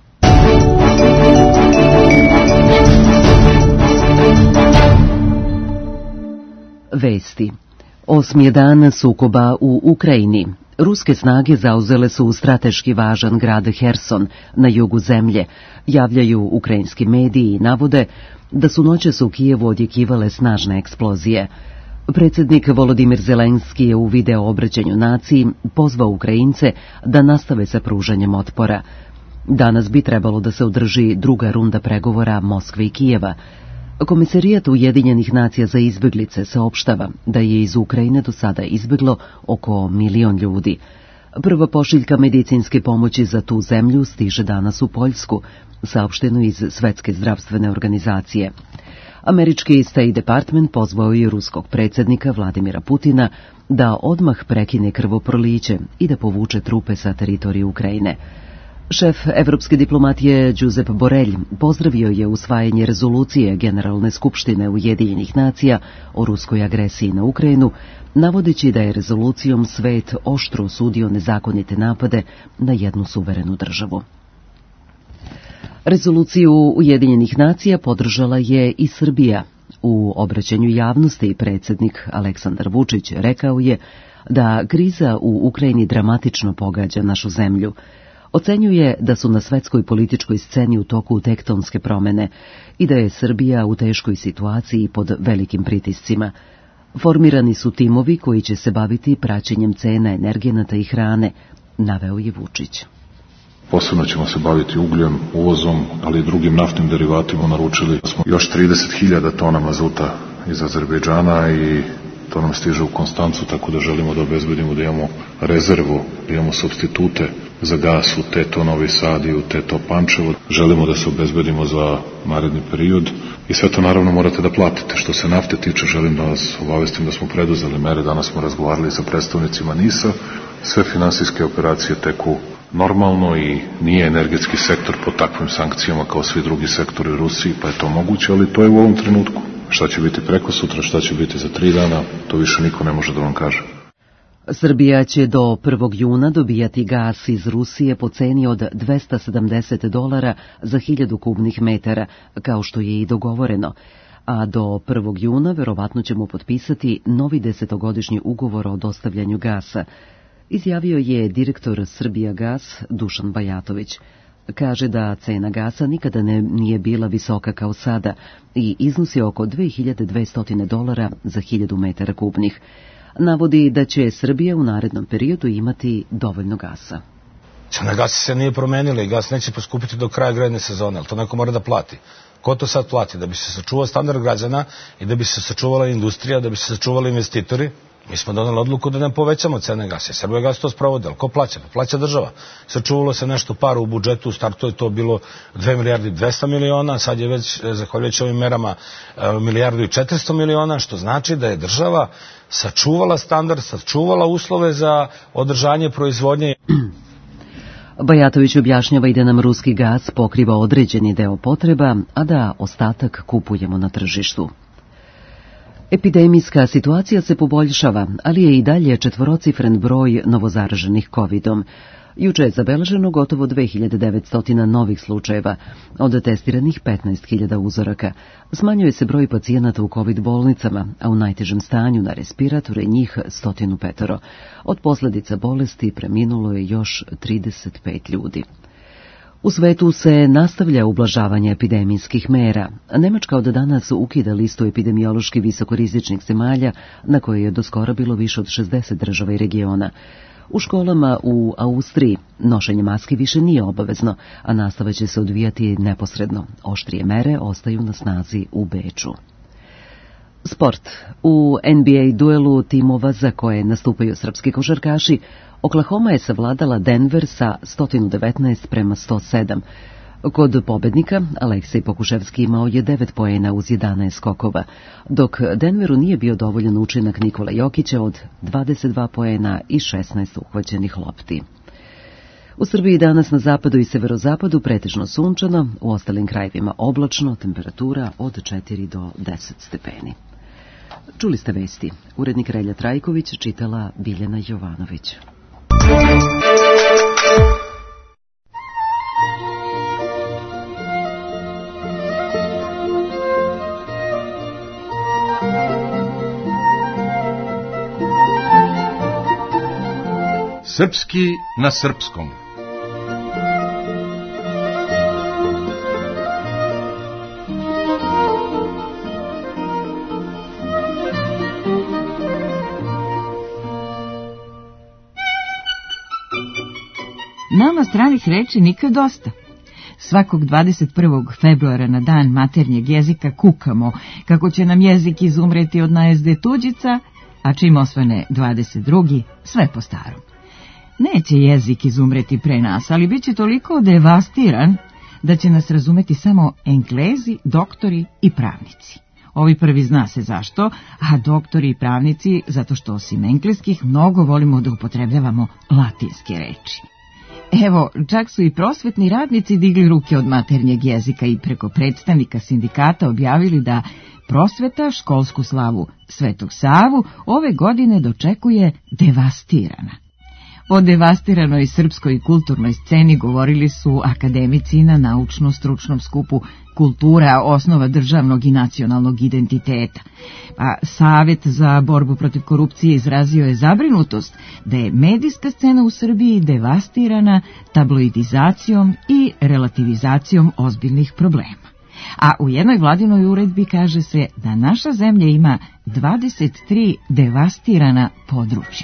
Vesti. Osmi je dan sukoba u Ukrajini. Ruske snage zauzele su strateški važan grad Herson na jugu zemlje, javljaju ukrajinski mediji i navode da su noćas u Kijevu odjekivale snažne eksplozije. Predsjednik Volodimir Zelenski je u video obraćanju naciji pozvao Ukrajince da nastave sa pružanjem otpora. Danas bi trebalo da se održi druga runda pregovora Moskve i Kijeva. Komisarijat Ujedinjenih nacija za izbeglice saopštava da je iz Ukrajine do sada izbeglo oko milion ljudi. Prva pošiljka medicinske pomoći za tu zemlju stiže danas u Poljsku, saopšteno iz Svetske zdravstvene organizacije. Američki State Department pozvao je ruskog predsjednika Vladimira Putina da odmah prekine krvoproliće i da povuče trupe sa teritorije Ukrajine. Šef evropske diplomatije Josep Borrell pozdravio je usvajanje rezolucije Generalne skupštine Ujedinjenih nacija o ruskoj agresiji na Ukrajinu, navodeći da je rezolucijom svet oštro osudio nezakonite napade na jednu suverenu državu. Rezoluciju Ujedinjenih nacija podržala je i Srbija. U obraćanju javnosti predsjednik Aleksandar Vučić rekao je da kriza u Ukrajini dramatično pogađa našu zemlju. Ocenjuje da su na svetskoj političkoj sceni u toku tektonske promene i da je Srbija u teškoj situaciji pod velikim pritiscima. Formirani su timovi koji će se baviti praćenjem cena energenata i hrane, naveo je Vučić. Posebno ćemo se baviti ugljem, uvozom, ali i drugim naftnim derivatima. Naručili smo još trideset hiljada tona mazuta iz Azerbejdžana i to nam stiže u Konstancu, tako da želimo da obezbedimo da imamo rezervu, da imamo supstitute za gas u Teto Novi Sad i u Teto Pančevo. Želimo da se obezbedimo za naredni period i sve to naravno morate da platite. Što se nafte tiče, želim da vas obavestim da smo preduzeli mere. Danas smo razgovarali sa predstavnicima NIS-a. Sve finansijske operacije teku normalno i nije energetski sektor pod takvim sankcijama kao svi drugi sektori u Rusiji, pa je to moguće, ali to je u ovom trenutku. Šta će biti preko sutra, šta će biti za tri dana, to više niko ne može da vam kaže. Srbija će do prvog juna dobijati gas iz Rusije po ceni od dvesta sedamdeset dolara za hiljadu kubnih metara, kao što je i dogovoreno. A do prvog juna verovatno ćemo potpisati novi desetogodišnji ugovor o dostavljanju gasa, izjavio je direktor Srbijagas Dušan Bajatović. Kaže da cena gasa nikada ne, nije bila visoka kao sada i iznosi oko dve hiljade dvesta dolara za hiljadu metara kubnih. Navodi da će Srbija u narednom periodu imati dovoljno gasa. Cena gasa se nije promenila i gas neće poskupiti do kraja grejne sezone, ali to neko mora da plati. Ko to sad plati? Da bi se sačuvao standard građana i da bi se sačuvala industrija, da bi se sačuvali investitori. Mi smo doneli odluku da ne povećamo cene gasa. Srbijagas to sprovode, ali ko plaća? Pa plaća država. Sačuvalo se nešto para u budžetu, u startu je to bilo dve milijarde dvesta miliona, sad je već, zahvaljujući ovim merama, milijardu i četiristo miliona, što znači da je država sačuvala standard, sačuvala uslove za održanje proizvodnje. Bajatović objašnjava i da nam ruski gas pokriva određeni deo potreba, a da ostatak kupujemo na tržištu. Epidemijska situacija se poboljšava, ali je i dalje četvorocifren broj novozaraženih kovidom. Juče je zabeleženo gotovo dve hiljade devetsto novih slučajeva, od testiranih petnaest hiljada uzoraka. Smanjuje se broj pacijenata u covid bolnicama, a u najtežem stanju na respiratoru je njih sto pet. Od posljedica bolesti preminulo je još trideset pet ljudi. U svetu se nastavlja ublažavanje epidemijskih mera. Nemačka od danas ukida listu epidemiološki visokorizičnih zemalja, na kojoj je doskora bilo više od šezdeset država i regiona. U školama u Austriji nošenje maski više nije obavezno, a nastava će se odvijati neposredno. Oštrije mere ostaju na snazi u Beču. Sport. U N B A duelu timova za koje nastupaju srpski košarkaši, Oklahoma je savladala Denver sa sto devetnaest prema sto sedam. Kod pobednika Aleksej Pokuševski imao je devet poena uz jedanaest skokova, dok Denveru nije bio dovoljan učinak Nikola Jokića od dvadeset dva poena i šesnaest uhvaćenih lopti. U Srbiji danas na zapadu i severozapadu pretežno sunčano, u ostalim krajevima oblačno, temperatura od četiri do deset stepeni. Čuli ste vesti. Urednik Relja Trajković čitala Biljana Jovanović. Srpski na srpskom. Nama stranih reči nikad dosta. Svakog dvadeset prvog februara na dan maternjeg jezika kukamo kako će nam jezik izumreti od najezde tuđica, a čim osvane dvadeset drugi sve po starom. Neće jezik izumreti pre nas, ali bit će toliko devastiran da će nas razumeti samo Englezi, doktori i pravnici. Ovi prvi zna se zašto, a doktori i pravnici zato što osim engleskih mnogo volimo da upotrebljavamo latinske reči. Evo, čak su i prosvetni radnici digli ruke od maternjeg jezika i preko predstavnika sindikata objavili da prosveta školsku slavu Svetog Savu ove godine dočekuje devastirana. O devastiranoj srpskoj kulturnoj sceni govorili su akademici na naučno-stručnom skupu Kultura, osnova državnog i nacionalnog identiteta. A Savet za borbu protiv korupcije izrazio je zabrinutost da je medijska scena u Srbiji devastirana tabloidizacijom i relativizacijom ozbiljnih problema. A u jednoj vladinoj uredbi kaže se da naša zemlja ima dvadeset tri devastirana područja.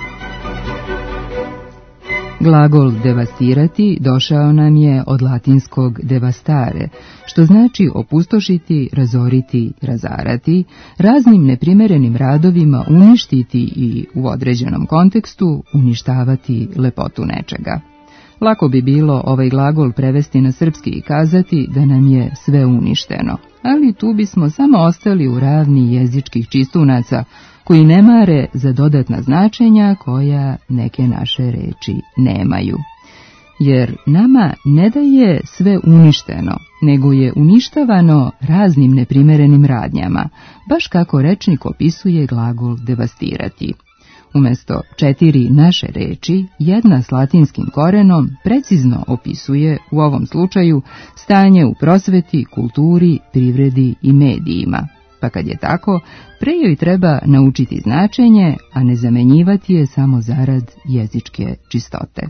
Glagol devastirati došao nam je od latinskog devastare, što znači opustošiti, razoriti, razarati, raznim neprimerenim radovima uništiti i u određenom kontekstu uništavati lepotu nečega. Lako bi bilo ovaj glagol prevesti na srpski i kazati da nam je sve uništeno, ali tu bismo samo ostali u ravni jezičkih čistunaca koji ne mare za dodatna značenja koja neke naše reči nemaju. Jer nama ne da je sve uništeno, nego je uništavano raznim neprimerenim radnjama, baš kako rečnik opisuje glagol devastirati. Umjesto četiri naše reči, jedna s latinskim korenom precizno opisuje, u ovom slučaju, stanje u prosveti, kulturi, privredi i medijima. Pa kad je tako, pre joj treba naučiti značenje, a ne zamenjivati je samo zarad jezičke čistote.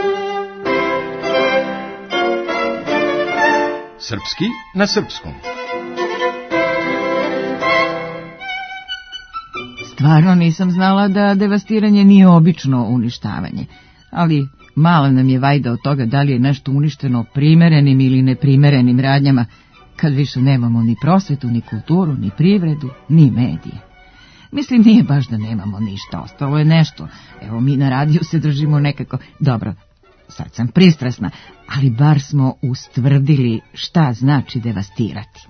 Srpski na srpskom. Stvarno nisam znala da devastiranje nije obično uništavanje, ali mala nam je vajda od toga da li je nešto uništeno primerenim ili neprimerenim radnjama, kad više nemamo ni prosvetu, ni kulturu, ni privredu, ni medije. Mislim, nije baš da nemamo ništa, ostalo je nešto. Evo, mi na radiju se držimo nekako, dobro, sad sam pristrasna, ali bar smo ustvrdili šta znači devastirati.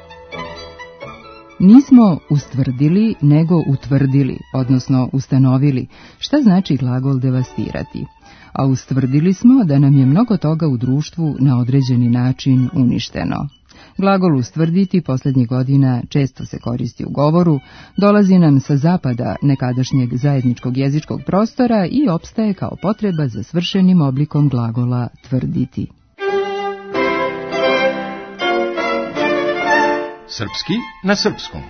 Nismo ustvrdili, nego utvrdili, odnosno ustanovili šta znači glagol devastirati. A ustvrdili smo da nam je mnogo toga u društvu na određeni način uništeno. Glagol ustvrditi posljednjih godina često se koristi u govoru, dolazi nam sa zapada nekadašnjeg zajedničkog jezičkog prostora i opstaje kao potreba za svršenim oblikom glagola tvrditi. Srpski na srpskom.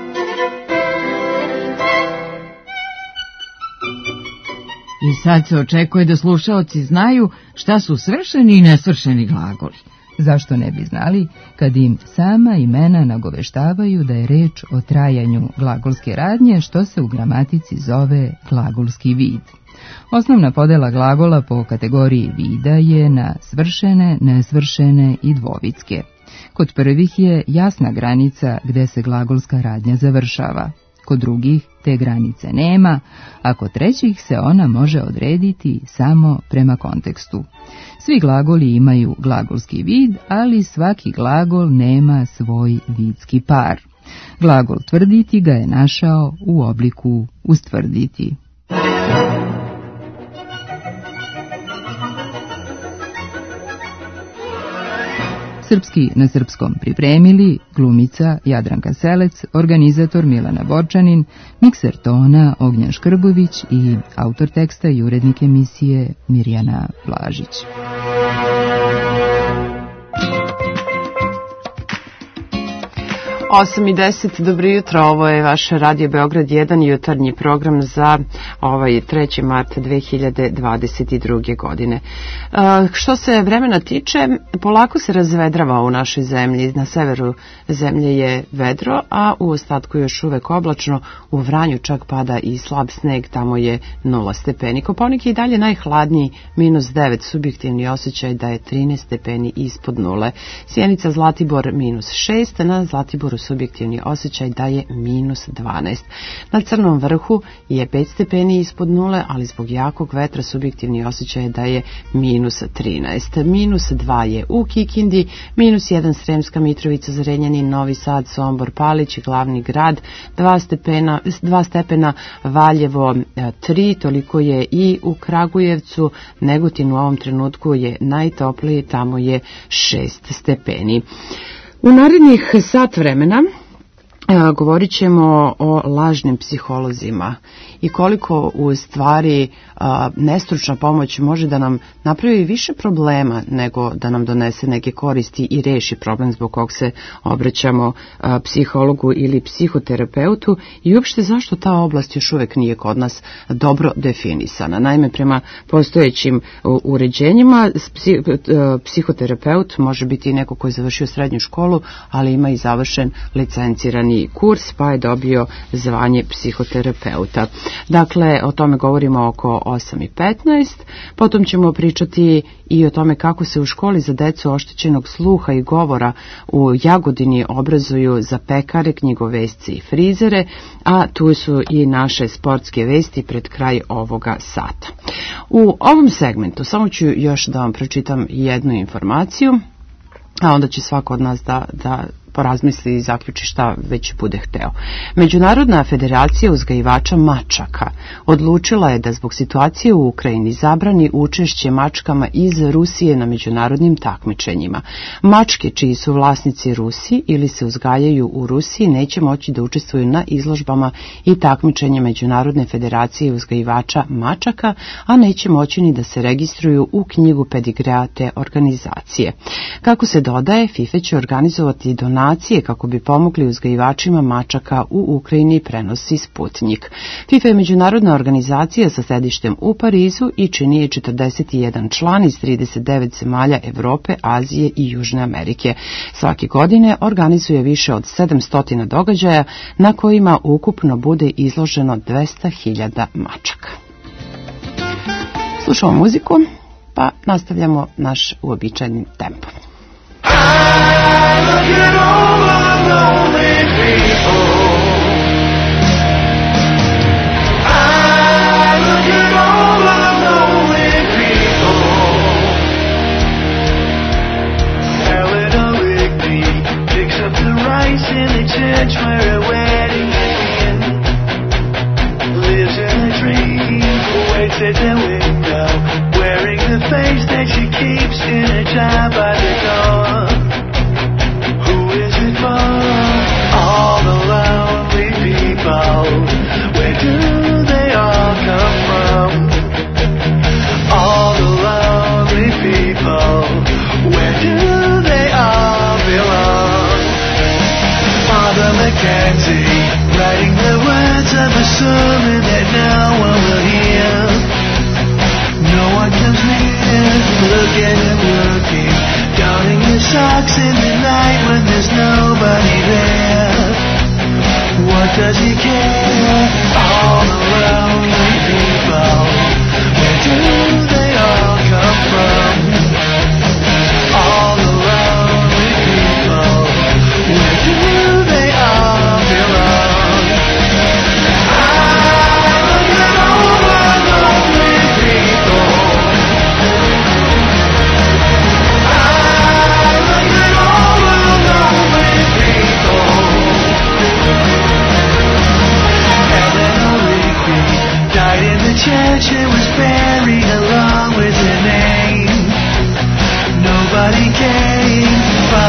I sad se očekuje da slušaoci znaju šta su svršeni i nesvršeni glagoli. Zašto ne bi znali kad im sama imena nagoveštavaju da je reč o trajanju glagolske radnje, što se u gramatici zove glagolski vid. Osnovna podela glagola po kategoriji vida je na svršene, nesvršene i dvovitske. Kod prvih je jasna granica gde se glagolska radnja završava. Kod drugih te granice nema, a kod trećih se ona može odrediti samo prema kontekstu. Svi glagoli imaju glagolski vid, ali svaki glagol nema svoj vidski par. Glagol tvrditi ga je našao u obliku ustvrditi. Srpski na srpskom pripremili glumica Jadranka Selec, organizator Milana Borčanin, mikser tona Ognjan Škrbović i autor teksta i urednik emisije Mirjana Blažić. osam i deset, dobro jutro, ovo je vaš Radio Beograd jedan, jutarnji program za ovaj treći mart dve hiljade dvadeset druge. godine. Što se vremena tiče, polako se razvedrava u našoj zemlji. Na severu zemlje je vedro, a u ostatku još uvek oblačno. U Vranju čak pada i slab sneg, tamo je nula stepeni. Kopaonik je i dalje najhladniji, minus devet, subjektivni osjećaj da je trinaest stepeni ispod nule. Sjenica, Zlatibor minus šest, na Zlatiboru subjektivni osjećaj da je minus dvanaest. Na Crnom vrhu je pet stepeni ispod nule, ali zbog jakog vetra subjektivni osjećaj je da je minus trinaest. Minus dva je u Kikindi, minus jedan Sremska Mitrovica, Zrenjanin, Novi Sad, Sombor, Palić, glavni grad, dva stepena, dva stepena Valjevo tri, toliko je i u Kragujevcu. Negotin u ovom trenutku je najtopliji, tamo je šest stepeni. U narednih sat vremena e, govorit ćemo o lažnim psiholozima i koliko u stvari a, nestručna pomoć može da nam napravi više problema nego da nam donese neke koristi i reši problem zbog kog se obraćamo a, psihologu ili psihoterapeutu i uopšte zašto ta oblast još uvek nije kod nas dobro definisana. Naime, prema postojećim u, uređenjima psi, a, psihoterapeut može biti neko koji je završio srednju školu, ali ima i završen licencirani kurs pa je dobio zvanje psihoterapeuta. Dakle, o tome govorimo oko osam i petnaest, potom ćemo pričati i o tome kako se u školi za decu oštećenog sluha i govora u Jagodini obrazuju za pekare, knjigovesce i frizere, a tu su i naše sportske vesti pred kraj ovoga sata. U ovom segmentu samo ću još da vam pročitam jednu informaciju, a onda će svako od nas da, da porazmisli i zaključi šta već bude hteo. Međunarodna federacija uzgajivača mačaka odlučila je da zbog situacije u Ukrajini zabrani učešće mačkama iz Rusije na međunarodnim takmičenjima. Mačke čiji su vlasnici Rusi ili se uzgajaju u Rusiji neće moći da učestvuju na izložbama i takmičenja Međunarodne federacije uzgajivača mačaka, a neće moći ni da se registruju u knjigu pedigrea te organizacije. Kako se dodaje, FIFA će organizovati donacije kako bi pomogli uzgajivačima mačaka u Ukrajini, prenosi Sputnjik. FIFA je međunarodna organizacija sa sedištem u Parizu i čini je četrdeset jedan član iz trideset devet zemalja Evrope, Azije i Južne Amerike. Svake godine organizuje više od sedamsto događaja na kojima ukupno bude izloženo dvesta hiljada mačaka. Slušamo muziku, pa nastavljamo naš uobičajeni tempo. Look at all our lonely people. I look at all our lonely people. Eleanor Rigby picks up the rice in the church where a wedding began. Lives in a dream, waits at the window, wearing the face that she keeps in a jar by the door. All the lonely people, where do they all come from? All the lonely people, where do they all belong? Father Mackenzie, writing the words of a sermon that no one will hear. No one comes near, looking and looking, darning your socks in the night when there's nobody there. What does he care? All the lonely people, where do they all come from? All the lonely people, where do they all belong? I look at all the lonely people. Church and was buried along with her name. Nobody came.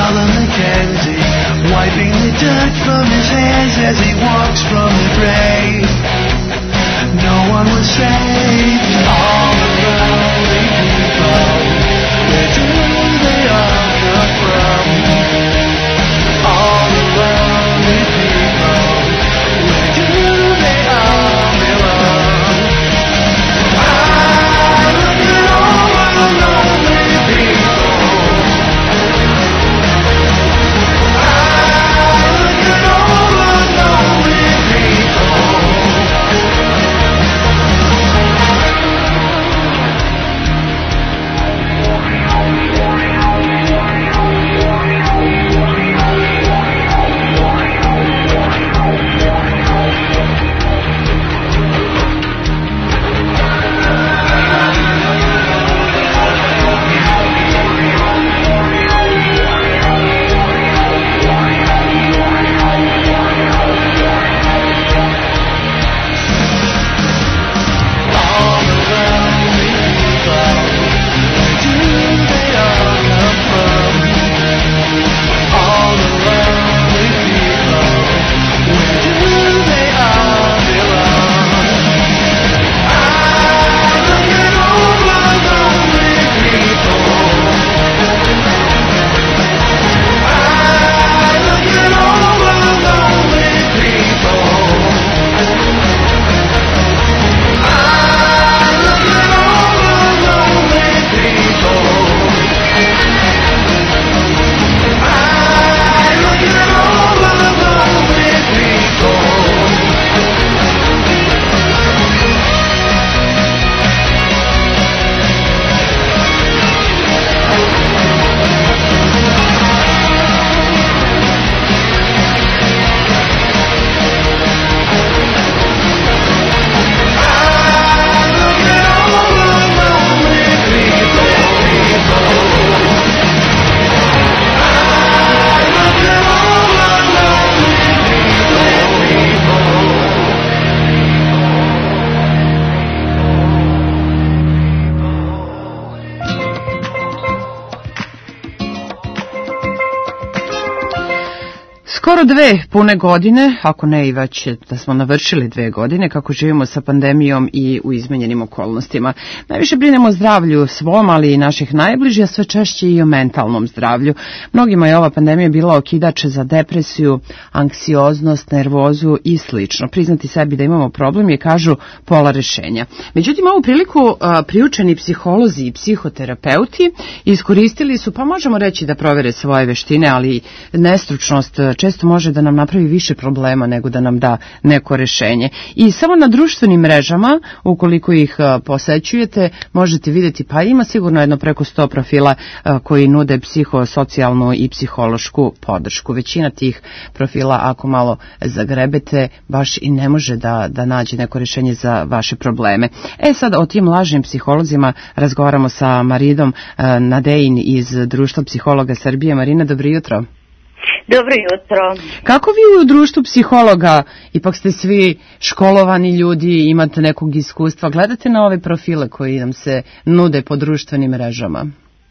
Skoro dve pune godine, ako ne i već da smo navršili dve godine, kako živimo sa pandemijom i u izmenjenim okolnostima. Najviše brinemo o zdravlju svom, ali i naših najbližih, a sve češće i o mentalnom zdravlju. Mnogima je ova pandemija bila okidač za depresiju, anksioznost, nervozu i slično. Priznati sebi da imamo problem je, kažu, pola rešenja. Međutim, ovu priliku a, priučeni psiholozi i psihoterapeuti iskoristili su, pa možemo reći da provere svoje veštine, ali nestručnost često može da nam napravi više problema nego da nam da neko rešenje. I samo na društvenim mrežama, ukoliko ih posećujete, možete vidjeti, pa ima sigurno jedno preko sto profila koji nude psihosocijalnu i psihološku podršku. Većina tih profila, ako malo zagrebete, baš i ne može da, da nađe neko rešenje za vaše probleme. E sad, o tim lažnim psiholozima razgovaramo sa Marinom Nadejin iz Društva psihologa Srbije. Marina, dobro jutro. Dobro jutro. Kako vi u Društvu psihologa, ipak ste svi školovani ljudi, imate nekog iskustva, gledate na ove profile koji nam se nude po društvenim mrežama?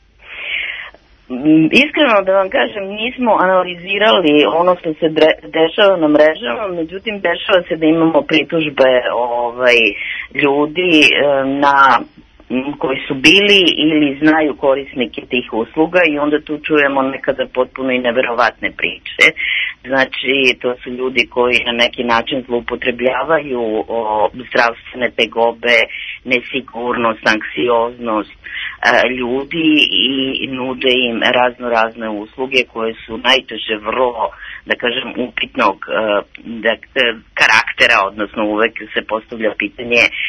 Iskreno da vam kažem, nismo analizirali ono što se dešava na mrežama, međutim dešava se da imamo pritužbe ovaj, ljudi na koji su bili ili znaju korisnike tih usluga i onda tu čujemo nekada potpuno i neverovatne priče. Znači, to su ljudi koji na neki način zloupotrebljavaju o, zdravstvene tegobe, nesigurnost, anksioznost e, ljudi i nude im razno razne usluge koje su najteže vrlo, da kažem, upitnog e, da, karaktera, odnosno uvek se postavlja pitanje e,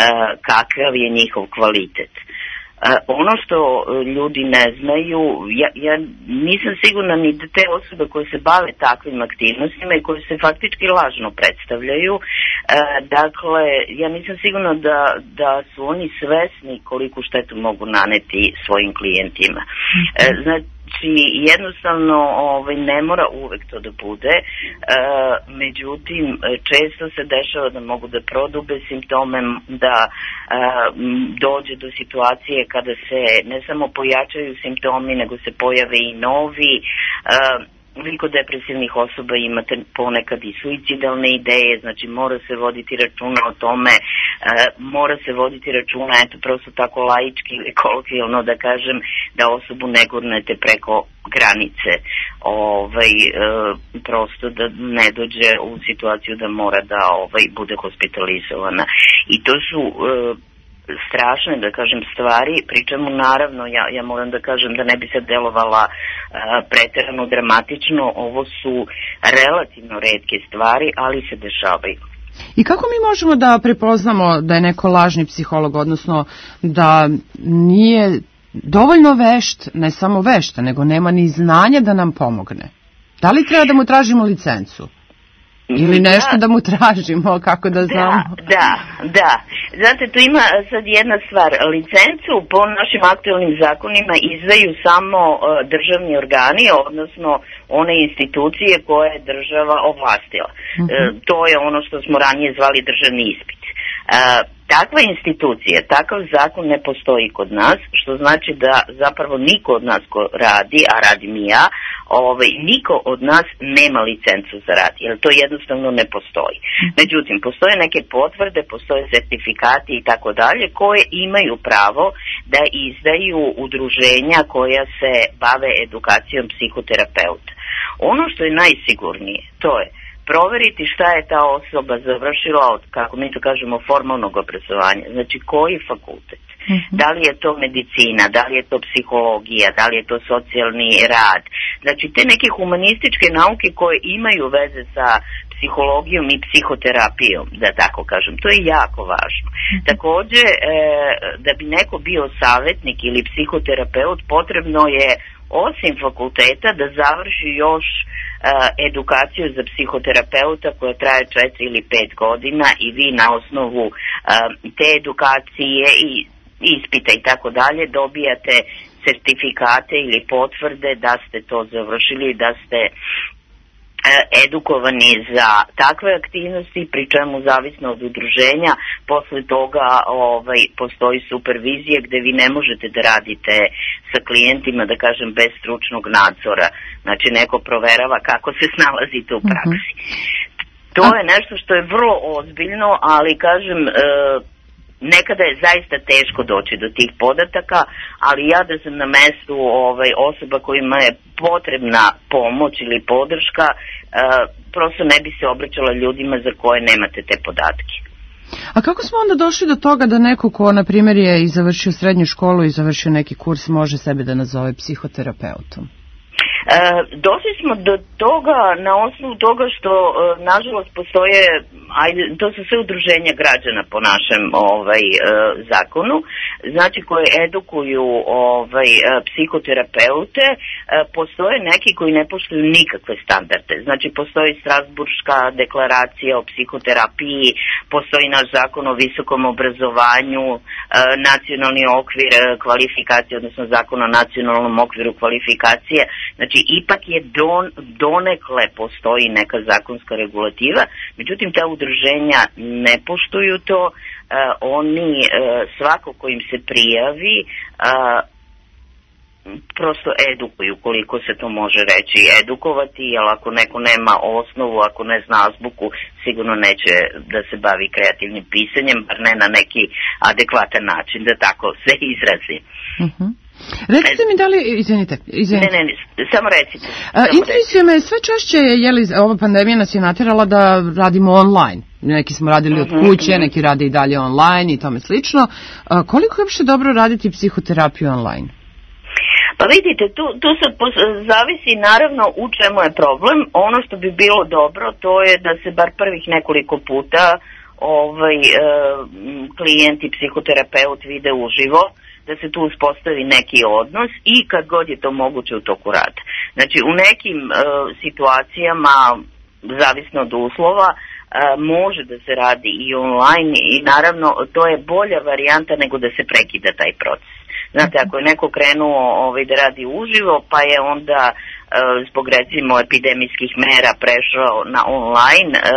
kakav je njihov kvalitet. Ono što ljudi ne znaju, ja, ja nisam sigurna ni da te osobe koje se bave takvim aktivnostima i koje se faktički lažno predstavljaju, e, dakle, ja nisam sigurna da, da su oni svesni koliku štetu mogu naneti svojim klijentima. E, znači, jednostavno ovaj, ne mora uvek to da bude, e, međutim često se dešava da mogu da prodube simptome, da e, dođe do situacije kada se ne samo pojačaju simptomi, nego se pojave i novi. E, Veliko depresivnih osoba imate ponekad i suicidalne ideje, znači mora se voditi računa o tome, e, mora se voditi računa, eto prosto tako laički ili kolokvijalno da kažem, da osobu ne gurnete preko granice, ovaj, e, prosto da ne dođe u situaciju da mora da ovaj, bude hospitalizovana. I to su e, strašne, da kažem, stvari, pričamo naravno, ja, ja moram da kažem da ne bi se delovala uh, preterano dramatično, ovo su relativno retke stvari, ali se dešavaju. I kako mi možemo da prepoznamo da je neko lažni psiholog, odnosno da nije dovoljno vešt, ne samo vešta, nego nema ni znanja da nam pomogne? Da li treba da mu tražimo licencu? Ili nešto da, da mu tražimo, kako da znamo? Da, da, da. Znate, tu ima sad jedna stvar. Licencu po našim aktualnim zakonima izdaju samo uh, državni organi, odnosno one institucije koje je država ovlastila. Uh-huh. Uh, to je ono što smo ranije zvali državni ispit. Uh, takva institucija, takav zakon ne postoji kod nas, što znači da zapravo niko od nas ko radi, a radim i ja, ovaj, niko od nas nema licencu za rad, jer to jednostavno ne postoji. Međutim, postoje neke potvrde, postoje sertifikati i tako dalje, koje imaju pravo da izdaju udruženja koja se bave edukacijom psihoterapeuta. Ono što je najsigurnije, to je proveriti šta je ta osoba završila od, kako mi to kažemo, formalnog obrazovanja. Znači, koji fakultet? Mm-hmm. Da li je to medicina, da li je to psihologija, da li je to socijalni rad? Znači, te neke humanističke nauke koje imaju veze sa psihologijom i psihoterapijom, da tako kažem. To je jako važno. Mm-hmm. Takođe, e, da bi neko bio savjetnik ili psihoterapeut, potrebno je osim fakulteta da završi još edukaciju za psihoterapeuta koja traje četiri ili pet godina i vi na osnovu uh, te edukacije i ispita i tako dalje dobijate sertifikate ili potvrde da ste to završili, da ste edukovani za takve aktivnosti, pri čemu zavisno od udruženja, posle toga ovaj, postoji supervizija gde vi ne možete da radite sa klijentima, da kažem, bez stručnog nadzora. Znači, neko proverava kako se snalazite u praksi. To je nešto što je vrlo ozbiljno, ali kažem, e, nekada je zaista teško doći do tih podataka, ali ja da sam na mestu ovaj, osoba kojima je potrebna pomoć ili podrška, e, prosto ne bi se obraćala ljudima za koje nemate te podatke. A kako smo onda došli do toga da neko ko, na primjer, je i završio srednju školu i završio neki kurs, može sebe da nazove psihoterapeutom? E, došli smo do toga na osnovu toga što e, nažalost postoje, ajde, to su sve udruženja građana po našem ovaj e, zakonu, znači koje edukuju ovaj e, psihoterapeute. E, postoje neki koji ne poštuju nikakve standarde. Znači postoji Strasburška deklaracija o psihoterapiji, postoji naš zakon o visokom obrazovanju, e, nacionalni okvir kvalifikacije, odnosno zakon o nacionalnom okviru kvalifikacije. Znači ipak je don, donekle postoji neka zakonska regulativa, međutim ta udruženja ne poštuju to, uh, oni uh, svako ko im se prijavi uh, prosto edukuju, koliko se to može reći, edukovati, jer ako neko nema osnovu, ako ne zna azbuku, sigurno neće da se bavi kreativnim pisanjem, bar ne na neki adekvatan način, da tako se izrazi. Mhm. Recite mi da li, izvinite, izvinite. Ne, ne, ne, samo recite. Samo interesuje me, sve češće je li ova pandemija nas je natjerala da radimo online. Neki smo radili od kuće, neki rade i dalje online i tome slično. A, koliko je uopšte dobro raditi psihoterapiju online? Pa vidite, tu, tu sad zavisi naravno u čemu je problem. Ono što bi bilo dobro, to je da se bar prvih nekoliko puta ovaj, e, klijent i psihoterapeut vide uživo, da se tu uspostavi neki odnos i kad god je to moguće u toku rada. Znači u nekim e, situacijama, zavisno od uslova, e, može da se radi i online i naravno to je bolja varijanta nego da se prekida taj proces. Znate, ako je neko krenuo ovaj, da radi uživo, pa je onda e, zbog recimo epidemijskih mera prešao na online, e,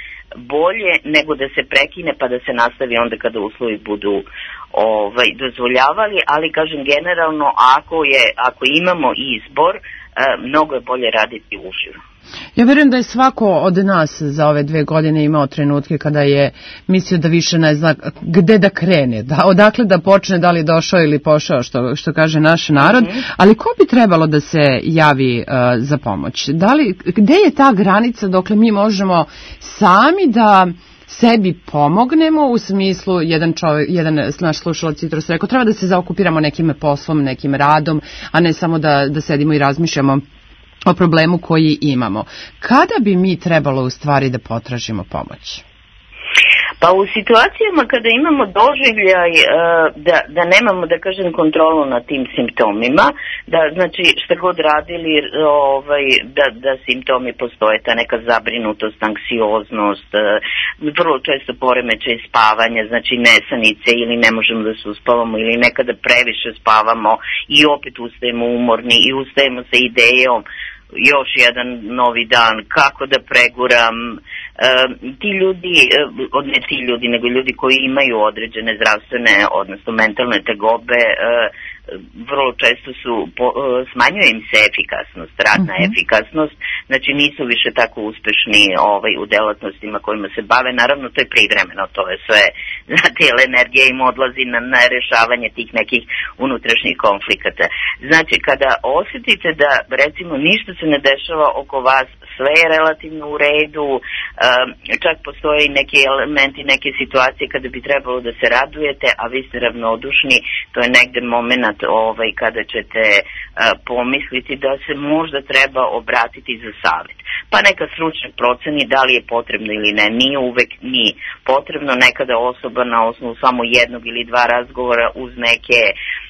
bolje nego da se prekine pa da se nastavi onda kada uslovi budu ovaj, dozvoljavali, ali kažem generalno ako, je, ako imamo izbor, e, mnogo je bolje raditi uživo. Ja vjerujem da je svako od nas za ove dve godine imao trenutke kada je mislio da više ne zna gde da krene, da odakle da počne, da li došao ili pošao, što, što kaže naš narod, mm-hmm. ali ko bi trebalo da se javi uh, za pomoć? Da li, gde je ta granica dokle mi možemo sami da sebi pomognemo, u smislu jedan čovjek, jedan naš slušalac jutros rekao, treba da se zaokupiramo nekim poslom, nekim radom, a ne samo da, da sedimo i razmišljamo o problemu koji imamo. Kada bi mi trebalo u stvari da potražimo pomoć? Pa u situacijama kada imamo doživljaj da, da nemamo, da kažem, kontrolu nad tim simptomima, da znači šta god radili, ovaj, da, da simptomi postoje, ta neka zabrinutost, anksioznost, vrlo često poremećaj spavanja, znači nesanice ili ne možemo da se uspavamo ili nekada previše spavamo i opet ustajemo umorni i ustajemo sa idejom još jedan novi dan, kako da preguram. E, ti ljudi, ne ti ljudi, nego ljudi koji imaju određene zdravstvene, odnosno mentalne tegobe, e, vrlo često su, po, smanjuje im se efikasnost, radna uh-huh. efikasnost, znači nisu više tako uspešni ovaj, u delatnostima kojima se bave, naravno to je privremeno, to je sve, znate, jer energija im odlazi na, na rešavanje tih nekih unutrašnjih konflikata. Znači, kada osjetite da, recimo, ništa se ne dešava oko vas, sve je relativno u redu, um, čak postoje i neki elementi, neke situacije kada bi trebalo da se radujete, a vi ste ravnodušni, to je negde moment ovaj, kada ćete uh, pomisliti da se možda treba obratiti za savjet. Pa neka stručnjak proceni da li je potrebno ili ne, nije uvek ni potrebno, nekada osoba na osnovu samo jednog ili dva razgovora uz neke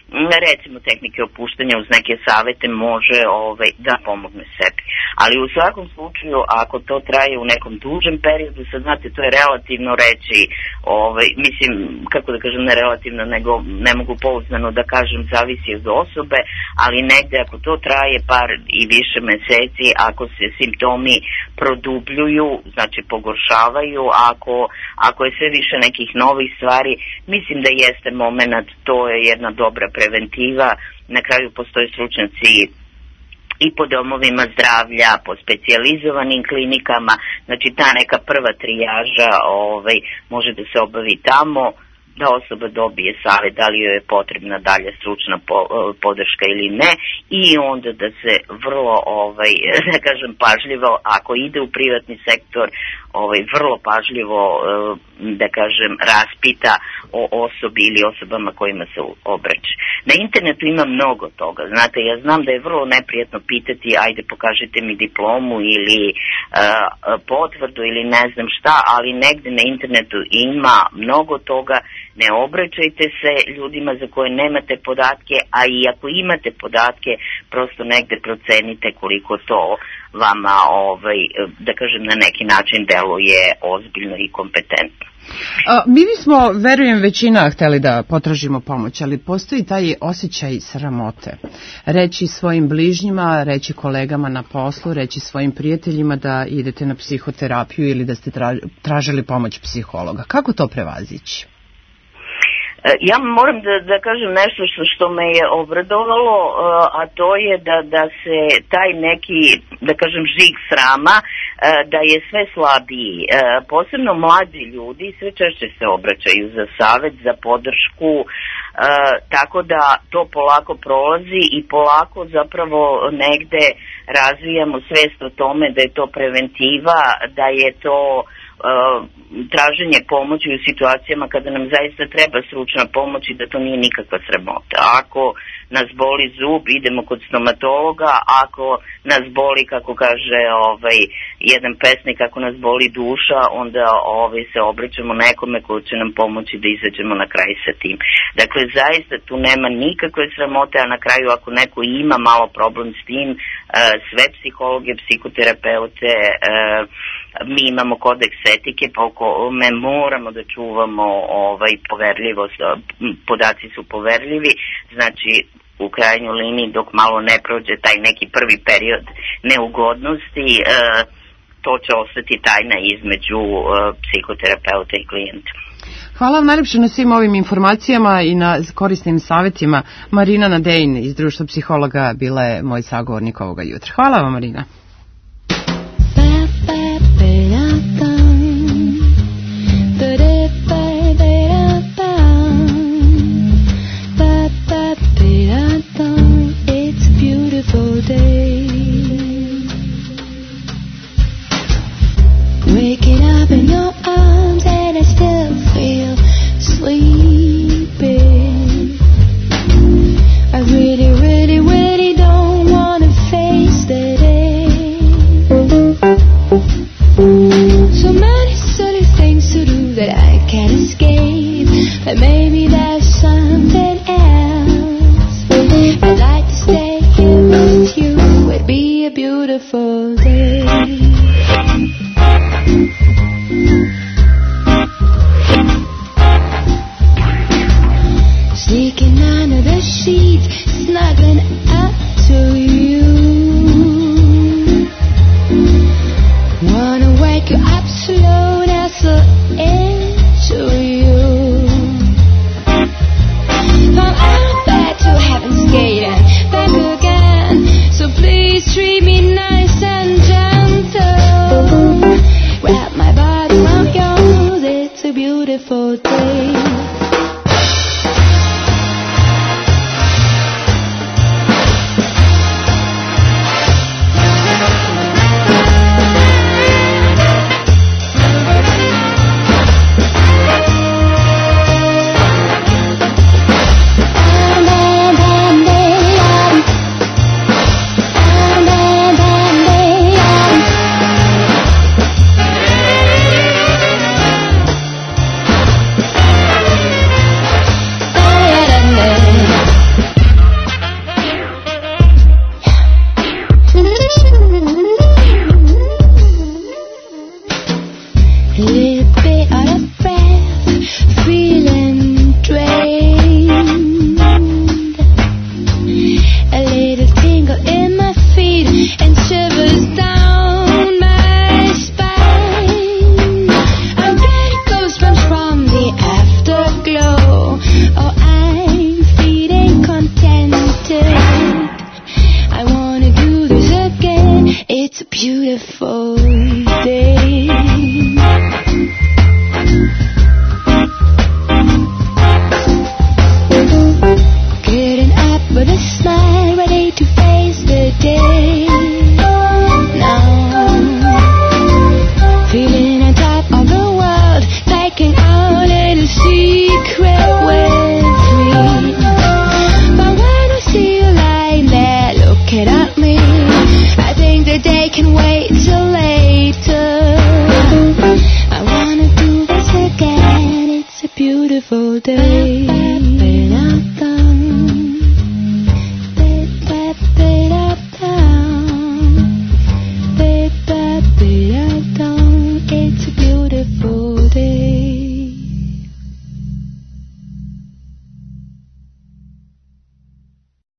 recimo tehnike opuštanja uz neke savete može ovaj, da pomogne sebi. Ali u svakom slučaju, ako to traje u nekom dužem periodu, sad znate, to je relativno reći, ovaj, mislim, kako da kažem, ne relativno, nego ne mogu pouzdano da kažem, zavisi od osobe, ali negde ako to traje par i više meseci, ako se simptomi produbljuju, znači pogoršavaju, ako, ako je sve više nekih novih stvari, mislim da jeste moment, to je jedna dobra preventiva. Na kraju postoje stručnjaci i po domovima zdravlja, po specijalizovanim klinikama, znači ta neka prva trijaža ovaj, može da se obavi tamo, da osoba dobije savjet da li joj je potrebna dalje stručna po, podrška ili ne, i onda da se vrlo, ovaj, da kažem, pažljivo, ako ide u privatni sektor, ovaj, vrlo pažljivo, da kažem, raspita o osobi ili osobama kojima se obraća. Na internetu ima mnogo toga, znate, ja znam da je vrlo neprijatno pitati, ajde pokažite mi diplomu ili uh, potvrdu ili ne znam šta, ali negde na internetu ima mnogo toga. Ne obraćajte se ljudima za koje nemate podatke, a i ako imate podatke, prosto negde procenite koliko to vama, ovaj, da kažem, na neki način deluje ozbiljno i kompetentno. A, mi bismo, verujem, većina hteli da potražimo pomoć, ali postoji taj osjećaj sramote. Reći svojim bližnjima, reći kolegama na poslu, reći svojim prijateljima da idete na psihoterapiju ili da ste tražili pomoć psihologa. Kako to prevazići? Ja moram da, da kažem nešto što, što me je obradovalo, a to je da, da se taj neki, da kažem, žig srama, da je sve slabiji. Posebno mlađi ljudi sve češće se obraćaju za savet, za podršku, tako da to polako prolazi i polako zapravo negde razvijamo svest o tome da je to preventiva, da je to traženje pomoći u situacijama kada nam zaista treba stručna pomoć i da to nije nikakva sramota. Ako nas boli zub, idemo kod stomatologa, ako nas boli, kako kaže ovaj, jedan pesnik, ako nas boli duša, onda ovaj, se obraćamo nekome ko će nam pomoći da izađemo na kraj sa tim. Dakle, zaista tu nema nikakve sramote, a na kraju ako neko ima malo problem s tim, sve psihologe, psihoterapeute, mi imamo kodeks etike po kome moramo da čuvamo ovaj, poverljivost, podaci su poverljivi, znači u krajnjoj liniji dok malo ne prođe taj neki prvi period neugodnosti, to će ostati tajna između psihoterapeuta i klijenta. Hvala vam najljepše na svim ovim informacijama i na korisnim savjetima. Marina Nadejn iz Društva psihologa bila je moj sagovornik ovoga jutra. Hvala vam, Marina. It's a beautiful day. Waking up in your arms and I still feel sleeping. I really, really, really don't want to face the day. So many silly things to do that I can't escape. But maybe there's something else. I'd like to stay here with you. It'd be a beautiful day. Sneaking under the sheets, snuggling up to you. Wanna wake you up slow, nestle into you. From out back to heaven's gate and back again. So please treat me nice and gentle. Wrap my body around yours, it's a beautiful day.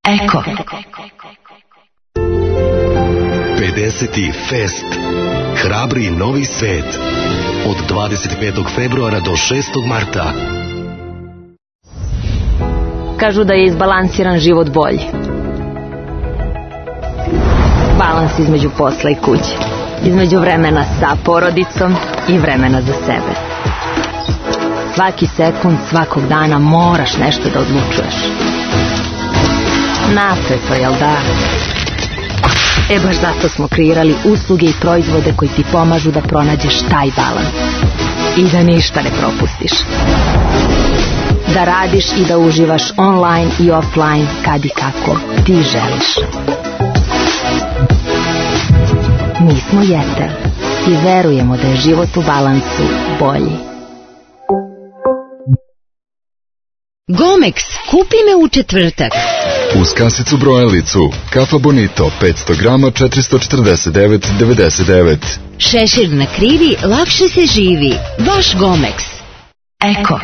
Eko. pedeseti Fest. Hrabri novi svet. Od dvadeset petog februara do šestog marta. Kažu da je izbalansiran život bolji. Balans između posla i kuće. Između vremena sa porodicom i vremena za sebe. Svaki sekund, svakog dana moraš nešto da odlučuješ. Napeto, jel da? E baš zato smo kreirali usluge i proizvode koji ti pomažu da pronađeš taj balans. I da ništa ne propustiš. Da radiš i da uživaš online i offline kad i kako ti želiš. Mi smo Jetel i verujemo da je život u balansu bolji. Gomex, kupi me u četvrtak. Uz kasicu brojalicu, kafa Bonito, petsto grama, četiristo četrdeset devet devedeset devet. Šešir na krivi, lakše se živi. Vaš Gomex. Eko.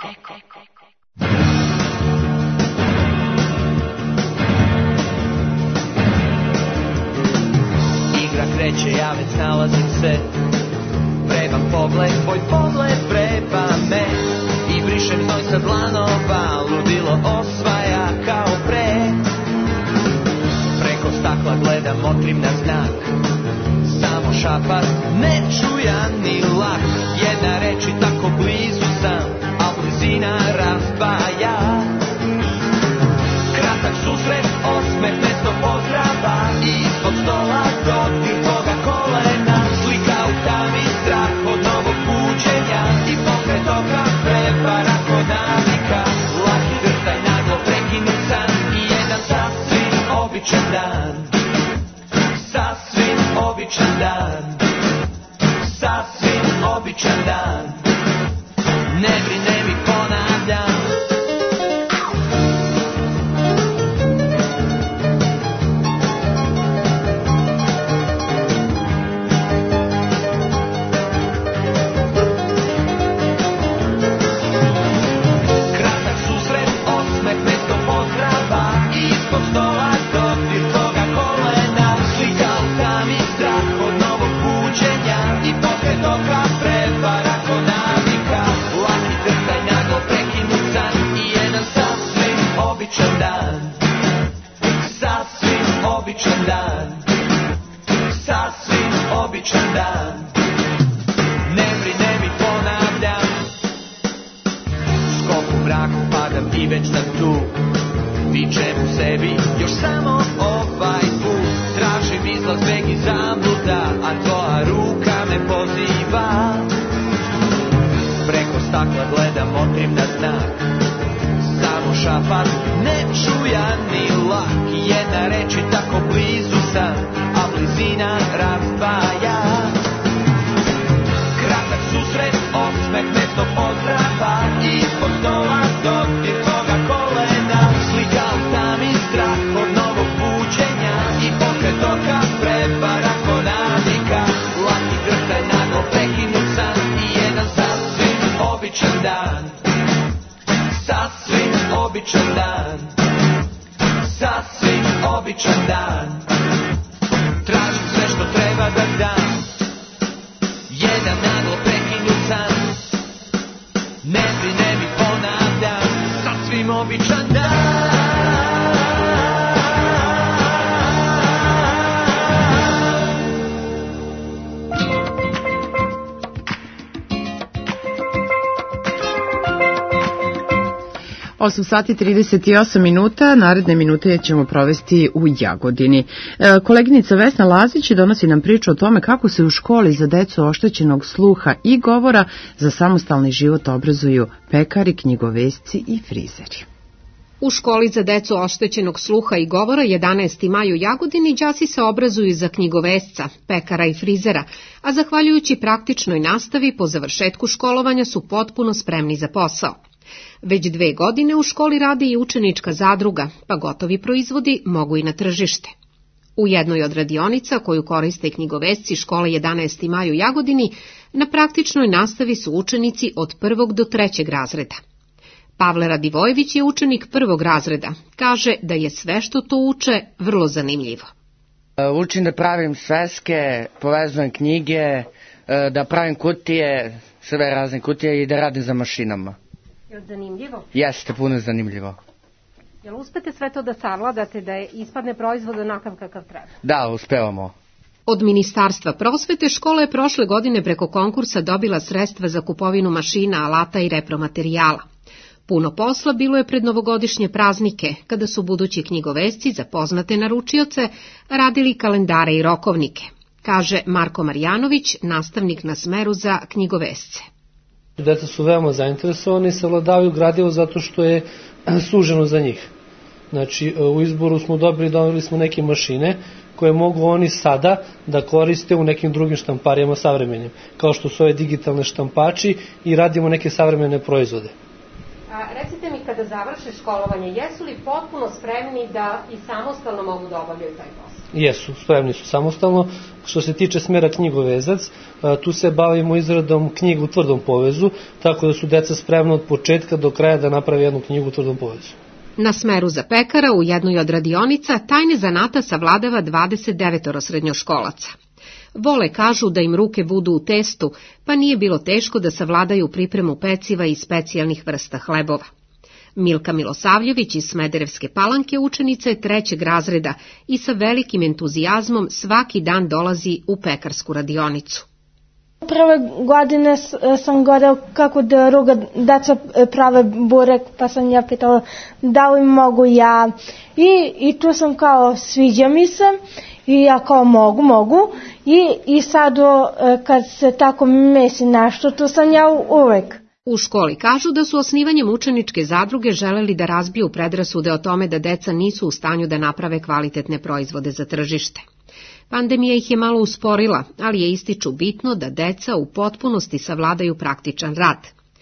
Igra kreće, ja već nalazim se. Vreban pogled, tvoj pogled vreba me. I brišem znoj sa dlanova, ludilo osvaja kao pre. Preko stakla gledam, motrim na znak. Samo šapat, ne čujan ni lak. Jedna reč i tako blizu sam, a blizina razdvaja. Kratak susret, osmeh, mesto pozdrava. Ispod stola, dodir tvoga kolena. Slika u tami, strah od novog buđenja. I pokret oka, prepara kod navika. Laki drtaj, naglo prekinut san. I jedan sasvim običan dan. Sasvim običan dan. Sasvim običan dan. Ne brine mi, ponavljam. Kratak susret, osmeh, mesto pozdrava. Ispod stola, dodir tvoga kolena. Slika u tami, strah od novog buđenja. I pokret oka, prevara ko navika. Laki drtaj, naglo prekinut san. I jedan sasvim običan dan. Sasvim običan dan. Sasvim običan dan. Ne brine mi, ponavljam. Skok u mraku, padam i već sam tu. Vičem u sebi, još samo ovaj put. Tražim izlaz, beg i zabluda, a tvoja ruka me poziva. Preko stakla gledam, motrim na znak. Samo šapat, ne čujan ni lak. Jedna reč i tako blizu sam, a blizina razdvaja. Kratak susret, osmeh, mesto pozdrava. Ispod stola, dodir tvoga kolena. Slika u tami, strah od novog buđenja. I pokret oka, prepara ko navika. Laki drtaj, naglo prekinut san. I jedan sasvim običan dan. Sasvim običan dan. Sasvim običan dan. Tražim sve što treba da dam. Jedan naglo prekinut san. Ne brine mi, ponavljam. Sasvim običan dan. osam sati trideset osam minuta, naredne minute ćemo provesti u Jagodini. E, koleginica Vesna Lazić donosi nam priču o tome kako se u školi za decu oštećenog sluha i govora za samostalni život obrazuju pekari, knjigovesci i frizeri. U školi za decu oštećenog sluha i govora jedanaesti maj u Jagodini đaci se obrazuju za knjigovesca, pekara i frizera, a zahvaljujući praktičnoj nastavi po završetku školovanja su potpuno spremni za posao. Već dve godine u školi radi i učenička zadruga, pa gotovi proizvodi mogu i na tržište. U jednoj od radionica koju koriste knjigovesci škole jedanaesti maj u Jagodini, na praktičnoj nastavi su učenici od prvog do trećeg razreda. Pavle Radivojević je učenik prvog razreda. Kaže da je sve što to uče vrlo zanimljivo. Učim da pravim sveske, povezujem knjige, da pravim kutije, sve razne kutije i da radim za mašinama. Je li zanimljivo? Jeste, puno zanimljivo. Jel uspete sve to da savladate, da je ispadne proizvod onakav kakav treba? Da, uspevamo. Od Ministarstva prosvete škola je prošle godine preko konkursa dobila sredstva za kupovinu mašina, alata i repromaterijala. Puno posla bilo je pred novogodišnje praznike, kada su budući knjigovesci za poznate naručioce radili kalendare i rokovnike, kaže Marko Marjanović, nastavnik na smeru za knjigovesce. Deca su veoma zainteresovani i savladavaju gradivo zato što je suženo za njih. Znači, u izboru smo dobili, dobili smo neke mašine koje mogu oni sada da koriste u nekim drugim štamparijama savremenim, kao što su ove digitalne štampači i radimo neke savremene proizvode. A, recite mi, kada završe školovanje, jesu li potpuno spremni da i samostalno mogu da obavljaju taj posao? Jesu, spremni su samostalno. Što se tiče smera knjigovezac, tu se bavimo izradom knjiga u tvrdom povezu, tako da su deca spremna od početka do kraja da naprave jednu knjigu u tvrdom povezu. Na smeru za pekara u jednoj od radionica tajne zanata savladava dvadeset devet srednjoškolaca. Vole kažu da im ruke budu u testu, pa nije bilo teško da savladaju pripremu peciva i specijalnih vrsta hlebova. Milka Milosavljević iz Smederevske Palanke učenica je trećeg razreda i sa velikim entuzijazmom svaki dan dolazi u pekarsku radionicu. Prve godine sam gledala kako da druga deca prave burek, pa sam ja pitala da li mogu ja. I, i tu sam kao sviđa mi se i ja kao mogu, mogu. I, i sad kad se tako mesi nešto, tu sam ja uvek. U školi kažu da su osnivanjem učeničke zadruge želeli da razbiju predrasude o tome da deca nisu u stanju da naprave kvalitetne proizvode za tržište. Pandemija ih je malo usporila, ali je ističu bitno da deca u potpunosti savladaju praktičan rad.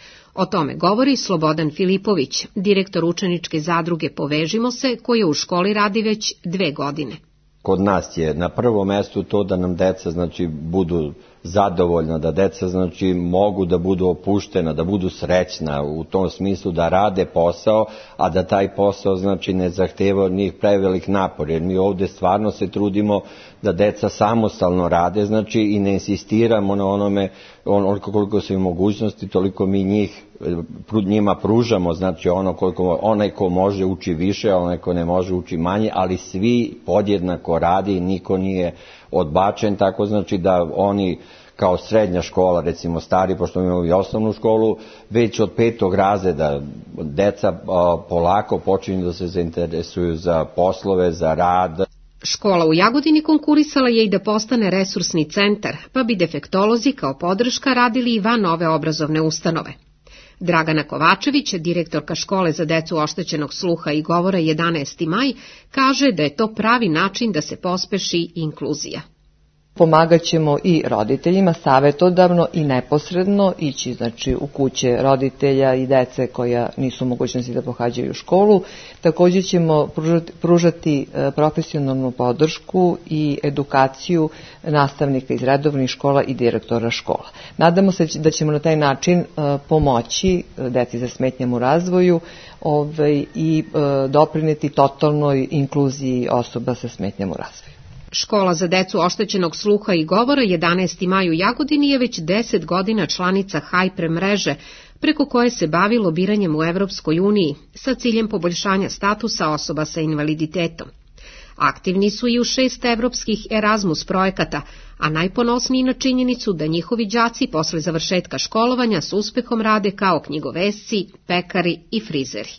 O tome govori Slobodan Filipović, direktor učeničke zadruge Povežimo se, koja u školi radi već dve godine. Kod nas je na prvom mestu to da nam deca znači budu zadovoljna, da deca znači mogu da budu opuštena, da budu srećna u tom smislu da rade posao, a da taj posao znači ne zahteva od njih prevelik napor, jer mi ovde stvarno se trudimo da deca samostalno rade, znači i ne insistiramo na onome onoliko koliko su im mogućnosti, toliko mi njih njima pružamo, znači ono koliko onaj ko može uči više, a onaj ko ne može uči manje, ali svi podjednako radi i niko nije odbačen, tako znači da oni kao srednja škola, recimo stari, pošto imamo i osnovnu školu, već od petog razreda deca a, polako počinju da se zainteresuju za poslove, za rad. Škola u Jagodini konkurisala je i da postane resursni centar, pa bi defektolozi kao podrška radili i van ove obrazovne ustanove. Dragana Kovačević, direktorka škole za decu oštećenog sluha i govora jedanaesti maj, kaže da je to pravi način da se pospeši inkluzija. Pomagat ćemo i roditeljima savetodavno i neposredno ići znači u kuće roditelja i dece koja nisu u mogućnosti da pohađaju školu. Također ćemo pružati, pružati profesionalnu podršku i edukaciju nastavnika iz redovnih škola i direktora škola. Nadamo se da ćemo na taj način pomoći deci sa smetnjama u razvoju ovaj, i doprineti totalnoj inkluziji osoba sa smetnjama u razvoju. Škola za decu oštećenog sluha i govora jedanaesti maj u Jagodini je već deset godina članica Hajpre mreže, preko koje se bavi lobiranjem u Evropskoj uniji sa ciljem poboljšanja statusa osoba sa invaliditetom. Aktivni su i u šest evropskih Erasmus projekata, a najponosniji na činjenicu da njihovi đaci posle završetka školovanja s uspehom rade kao knjigovesci, pekari i frizeri.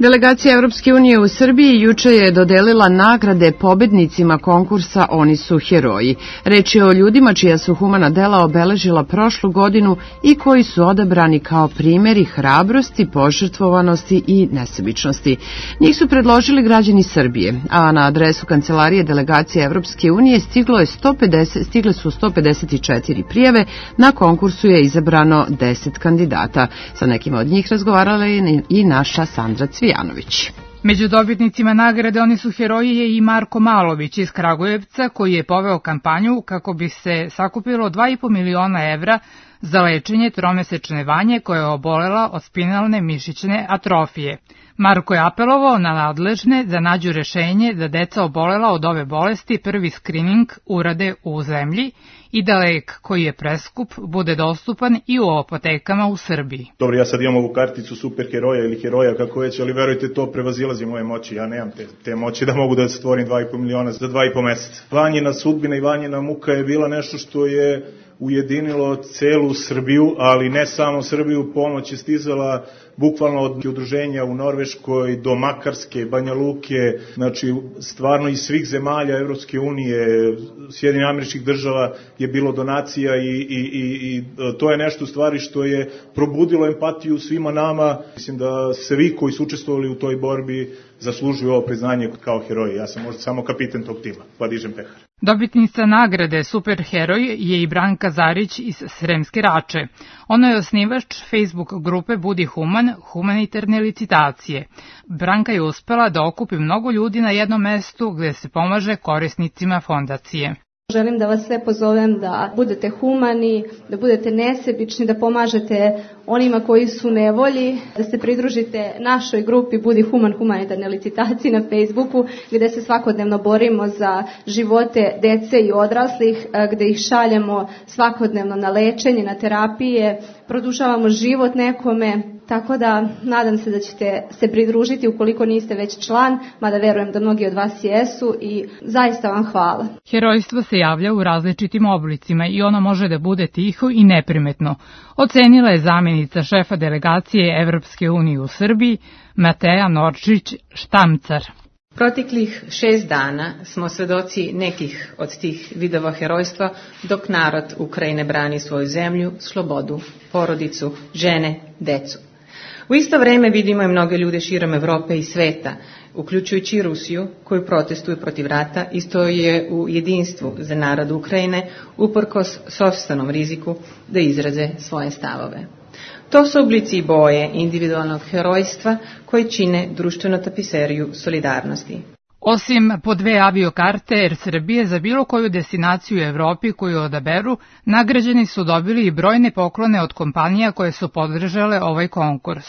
Delegacija Evropske unije u Srbiji juče je dodelila nagrade pobednicima konkursa Oni su heroji. Reč je o ljudima čija su humana dela obeležila prošlu godinu i koji su odabrani kao primjeri hrabrosti, požrtvovanosti i nesebičnosti. Njih su predložili građani Srbije, a na adresu kancelarije delegacije Evropske unije stiglo je sto pedeset, stigle su sto pedeset četiri prijave, na konkursu je izabrano deset kandidata. Sa nekima od njih razgovarala je i naša Sandra Cvijanović. Među dobitnicima nagrade Oni su heroji je i Marko Malović iz Kragujevca, koji je poveo kampanju kako bi se sakupilo dva i po miliona evra za lečenje tromesečne Vanje koja je obolela od spinalne mišićne atrofije. Marko je apelovao na nadležne da nađu rešenje da deca obolela od ove bolesti prvi skrining urade u zemlji i da lek koji je preskup bude dostupan i u apotekama u Srbiji. Dobro, ja sad imam ovu karticu superheroja ili heroja kako već, ali verujte, to prevazilazi moje moći. Ja nemam te, te moći da mogu da stvorim dva i po miliona za dva i po meseca. Vanjina sudbina i Vanjina muka je bila nešto što je ujedinilo celu Srbiju, ali ne samo Srbiju, pomoć je stizala bukvalno od udruženja u Norveškoj do Makarske, Banja Luke, znači stvarno iz svih zemalja Evropske unije, Sjedinjenih Američkih Država je bilo donacija i, i, i, i to je nešto u stvari što je probudilo empatiju svima nama. Mislim da se vi koji su učestvovali u toj borbi zaslužuju ovo priznanje kao heroji. Ja sam možda samo kapiten tog tima, pa dižem pehar. Dobitnica nagrade Superheroj je i Branka Zarić iz Sremske Rače. Ona je osnivač Facebook grupe Budi Human, humanitarne licitacije. Branka je uspela da okupi mnogo ljudi na jednom mestu gde se pomaže korisnicima fondacije. Želim da vas sve pozovem da budete humani, da budete nesebični, da pomažete onima koji su u nevolji, da se pridružite našoj grupi Budi Human humanitarne licitacije na Facebooku, gde se svakodnevno borimo za živote dece i odraslih, gde ih šaljemo svakodnevno na lečenje, na terapije, produžavamo život nekome, tako da nadam se da ćete se pridružiti ukoliko niste već član, mada verujem da mnogi od vas jesu i zaista vam hvala. Herojstvo se javlja u različitim oblicima i ono može da bude tiho i neprimetno, ocenila je zamjenica šefa delegacije Evropske unije u Srbiji, Mateja Norčić-Štamcar. Proteklih šest dana smo svedoci nekih od tih vidova herojstva dok narod Ukrajine brani svoju zemlju, slobodu, porodicu, žene, decu. U isto vreme vidimo i mnoge ljude širom Evrope i sveta, uključujući i Rusiju, koju protestuju protiv rata i stoje u jedinstvu za narod Ukrajine, uprkos sopstvenom riziku da izraze svoje stavove. To su oblici i boje individualnog herojstva koji čine društvenu tapiseriju solidarnosti. Osim po dve aviokarte Air Srbije za bilo koju destinaciju u Evropi koju odaberu, nagrađeni su dobili i brojne poklone od kompanija koje su podržale ovaj konkurs.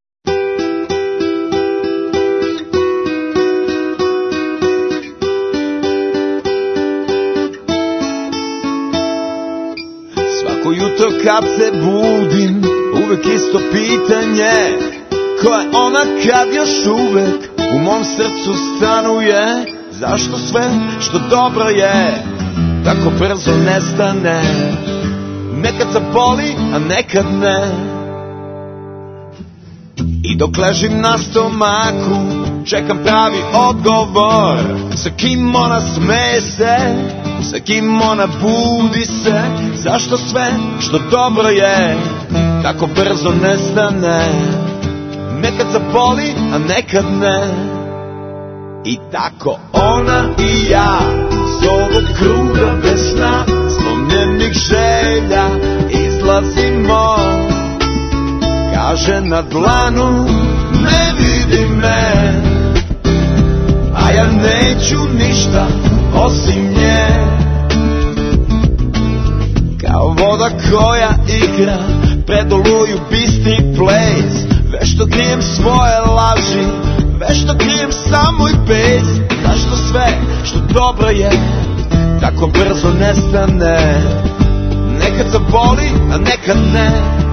Svako jutro kad se budim, uvek isto pitanje, ko je ona kad još uvek u mom srcu stanuje? Zašto sve što dobro je tako brzo nestane? Nekad zaboli, a nekad ne. I dok ležim na stomaku, čekam pravi odgovor. Sa kim ona smeje se, sa kim ona budi se. Zašto sve što dobro je tako brzo nestane? Nekad zaboli, a nekad ne. I tako ona i ja s ovog kruga bez sna, slomljenih želja izlazimo. Kaže na dlanu ne vidi me, a ja neću ništa osim nje. Kao voda koja igra pred oluju bistri ples, vešto krijem svoje laži, vešto krijem samo i bez. Zašto sve što dobro je tako brzo nestane? Nekad zaboli, a nekad ne.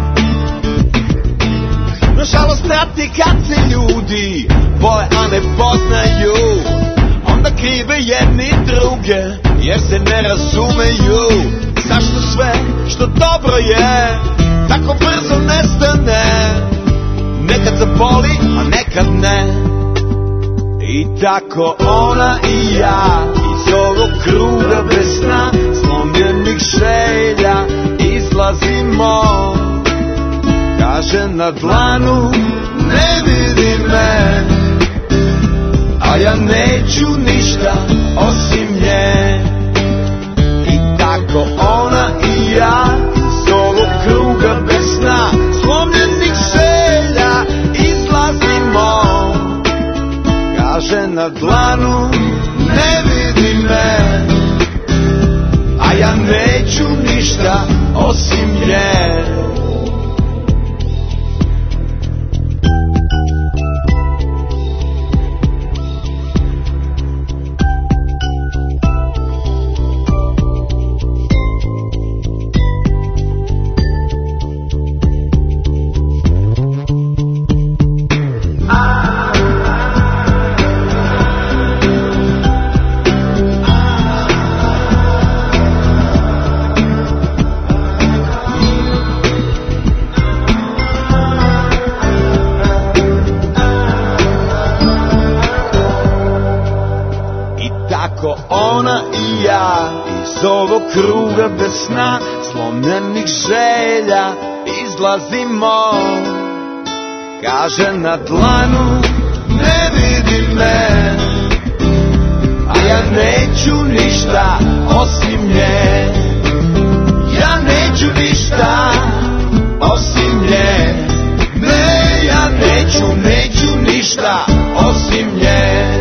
Nažalost prati kad se ljudi vole, a ne poznaju, onda krive jedni druge jer se ne razumeju. Zašto sve što dobro je tako brzo nestane? nekad zaboli, a nekad ne. I tako ona i ja iz ovog kruga bez sna, slomljenih želja izlazimo. Kaže na dlanu ne vidi me, a ja neću ništa osim nje. I tako ona i ja iz ovog kruga bez sna, slomljenih želja izlazimo. Kaže na dlanu ne vidi me, a ja neću ništa osim nje. Ona i ja iz ovog kruga bez sna, slomljenih želja izlazimo. Kaže na dlanu ne vidi me, a ja neću ništa osim nje. Ja neću ništa osim nje. Ne, ja neću, neću ništa osim nje.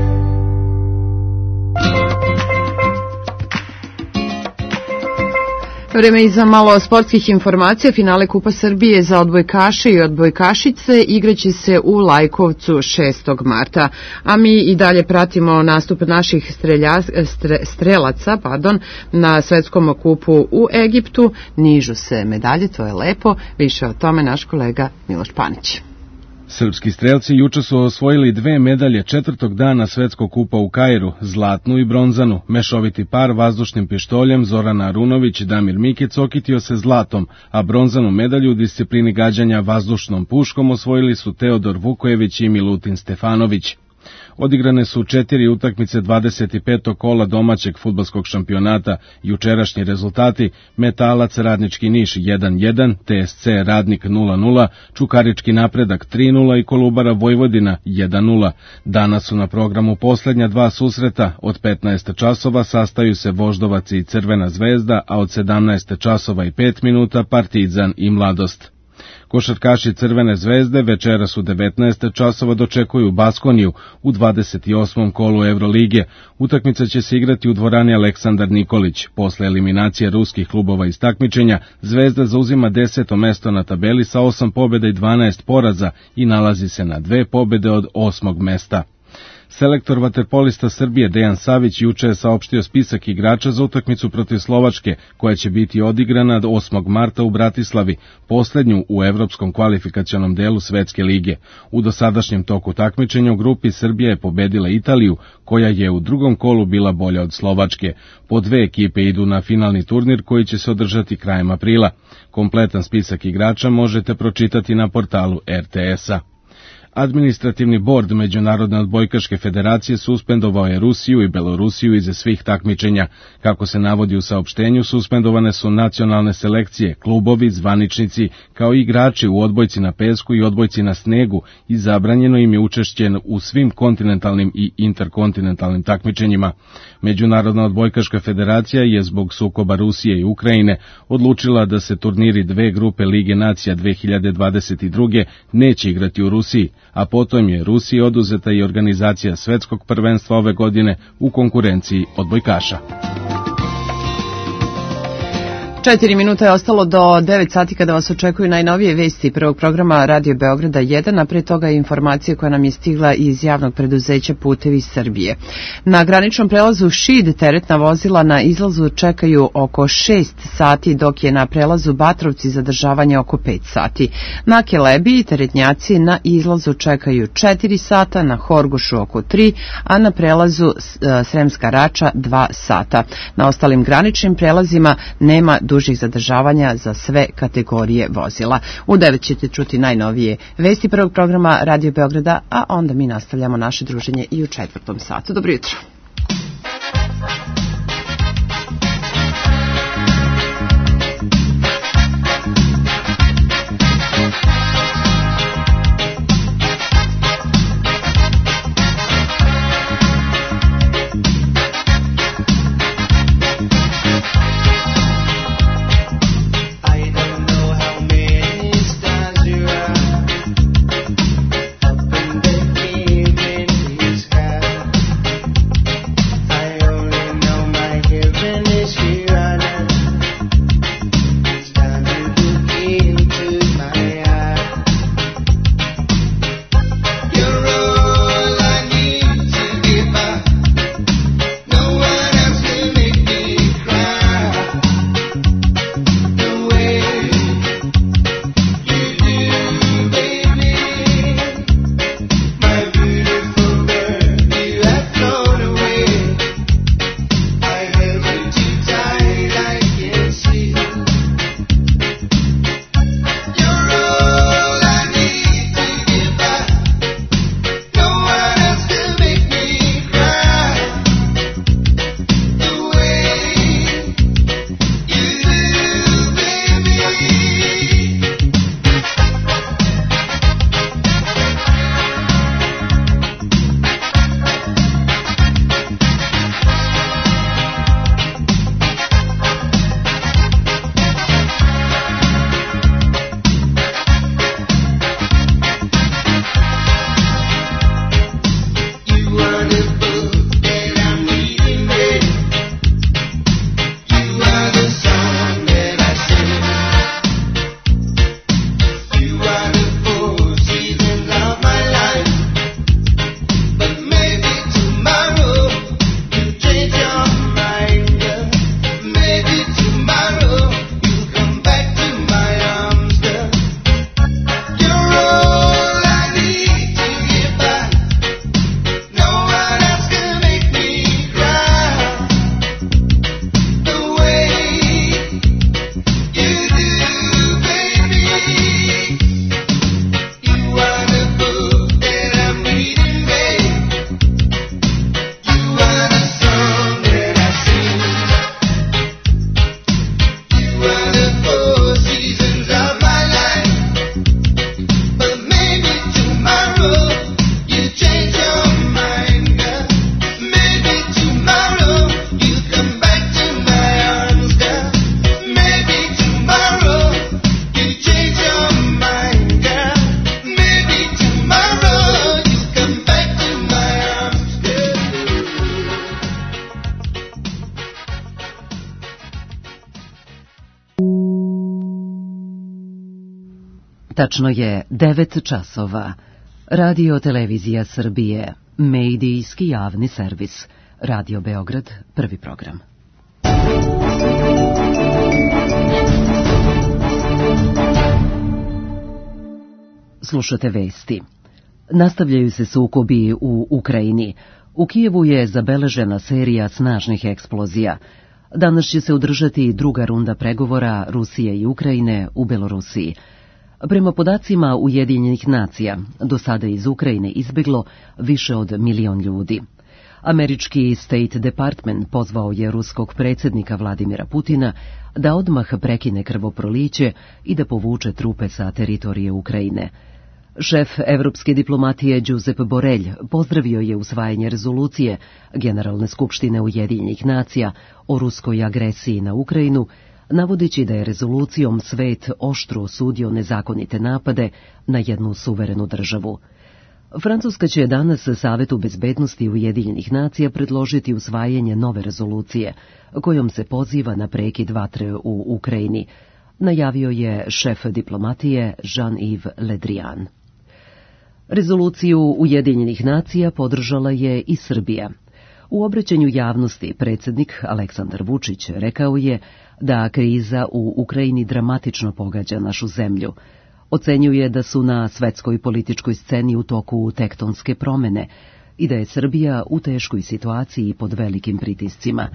Vreme i za malo sportskih informacija. Finale Kupa Srbije za odbojkaše i odbojkašice igraće se u Lajkovcu šestog marta. A mi i dalje pratimo nastup naših strelja, stre, strelaca pardon, na svetskom kupu u Egiptu. Nižu se medalje, to je lepo. Više o tome naš kolega Miloš Panić. Srpski strelci juče su osvojili dve medalje četvrtog dana svetskog kupa u Kairu, zlatnu i bronzanu. Mešoviti par vazdušnim pištoljem Zorana Arunović i Damir Mikic okitio se zlatom, a bronzanu medalju u disciplini gađanja vazdušnom puškom osvojili su Teodor Vukojević i Milutin Stefanović. Odigrane su četiri utakmice dvadeset petog kola domaćeg fudbalskog šampionata. Jučerašnji rezultati: Metalac Radnički Niš jedan jedan, T S C Radnik nula nula, Čukarički Napredak tri nula i Kolubara Vojvodina jedan nula. Danas su na programu poslednja dva susreta. Od petnaest časova sastaju se Voždovac i Crvena zvezda, a od sedamnaest časova i pet minuta Partizan i Mladost. Košarkaši Crvene zvezde večeras u devetnaest časova dočekuju Baskoniju u dvadeset osmom kolu Evrolige. Utakmica će se igrati u dvorani Aleksandar Nikolić. Posle eliminacije ruskih klubova iz takmičenja, Zvezda zauzima deseto mesto na tabeli sa osam pobjeda i dvanaest poraza i nalazi se na dve pobjede od osmog mesta. Selektor vaterpolista Srbije Dejan Savić juče je saopštio spisak igrača za utakmicu protiv Slovačke, koja će biti odigrana osmog marta u Bratislavi, poslednju u evropskom kvalifikacionom delu Svetske lige. U dosadašnjem toku takmičenja u grupi Srbija je pobedila Italiju, koja je u drugom kolu bila bolja od Slovačke. Po dve ekipe idu na finalni turnir koji će se održati krajem aprila. Kompletan spisak igrača možete pročitati na portalu R T S-a. Administrativni bord Međunarodne odbojkaške federacije suspendovao je Rusiju i Belorusiju iza svih takmičenja. Kako se navodi u saopštenju, suspendovane su nacionalne selekcije, klubovi, zvaničnici, kao i igrači u odbojci na pesku i odbojci na snegu i zabranjeno im je učešće u svim kontinentalnim i interkontinentalnim takmičenjima. Međunarodna odbojkaška federacija je zbog sukoba Rusije i Ukrajine odlučila da se turniri dve grupe Lige nacija dve hiljade dvadeset druge neće igrati u Rusiji, a potom je Rusiji oduzeta i organizacija svetskog prvenstva ove godine u konkurenciji odbojkaša. Četiri minuta je ostalo do devet sati kada vas očekuju najnovije vesti prvog programa Radio Beograda jedan, a pre toga je informacija koja nam je stigla iz javnog preduzeća Putevi Srbije. Na graničnom prelazu Šid teretna vozila na izlazu čekaju oko šest sati, dok je na prelazu Batrovci zadržavanje oko pet sati. Na Kelebiji teretnjaci na izlazu čekaju četiri sata, na Horgošu oko tri, a na prelazu Sremska Rača dva sata. Na ostalim graničnim prelazima nema dužnosti dužih zadržavanja za sve kategorije vozila. U devet ćete čuti najnovije vesti prvog programa Radio Beograda, a onda mi nastavljamo naše druženje i u četvrtom satu. Dobro jutro. Tačno je devet časova. Radio Televizija Srbije, medijski javni servis. Radio Beograd, prvi program. Slušate vesti. Nastavljaju se sukobi u Ukrajini. U Kijevu je zabeležena serija snažnih eksplozija. Danas će se održati druga runda pregovora Rusije i Ukrajine u Belorusiji. Prema podacima Ujedinjenih nacija, do sada iz Ukrajine izbjeglo više od milion ljudi. Američki State Department pozvao je ruskog predsjednika Vladimira Putina da odmah prekine krvoproliće i da povuče trupe sa teritorije Ukrajine. Šef evropske diplomatije Josep Borrell pozdravio je usvajanje rezolucije Generalne skupštine Ujedinjenih nacija o ruskoj agresiji na Ukrajinu, navodeći da je rezolucijom svet oštro osudio nezakonite napade na jednu suverenu državu. Francuska će danas Savetu bezbednosti Ujedinjenih nacija predložiti usvajanje nove rezolucije, kojom se poziva na prekid vatre u Ukrajini, najavio je šef diplomatije Jean-Yves Le Drian. Rezoluciju Ujedinjenih nacija podržala je i Srbija. U obraćanju javnosti predsjednik Aleksandar Vučić rekao je da kriza u Ukrajini dramatično pogađa našu zemlju. Ocenjuje da su na svetskoj političkoj sceni u toku tektonske promene i da je Srbija u teškoj situaciji pod velikim pritiscima.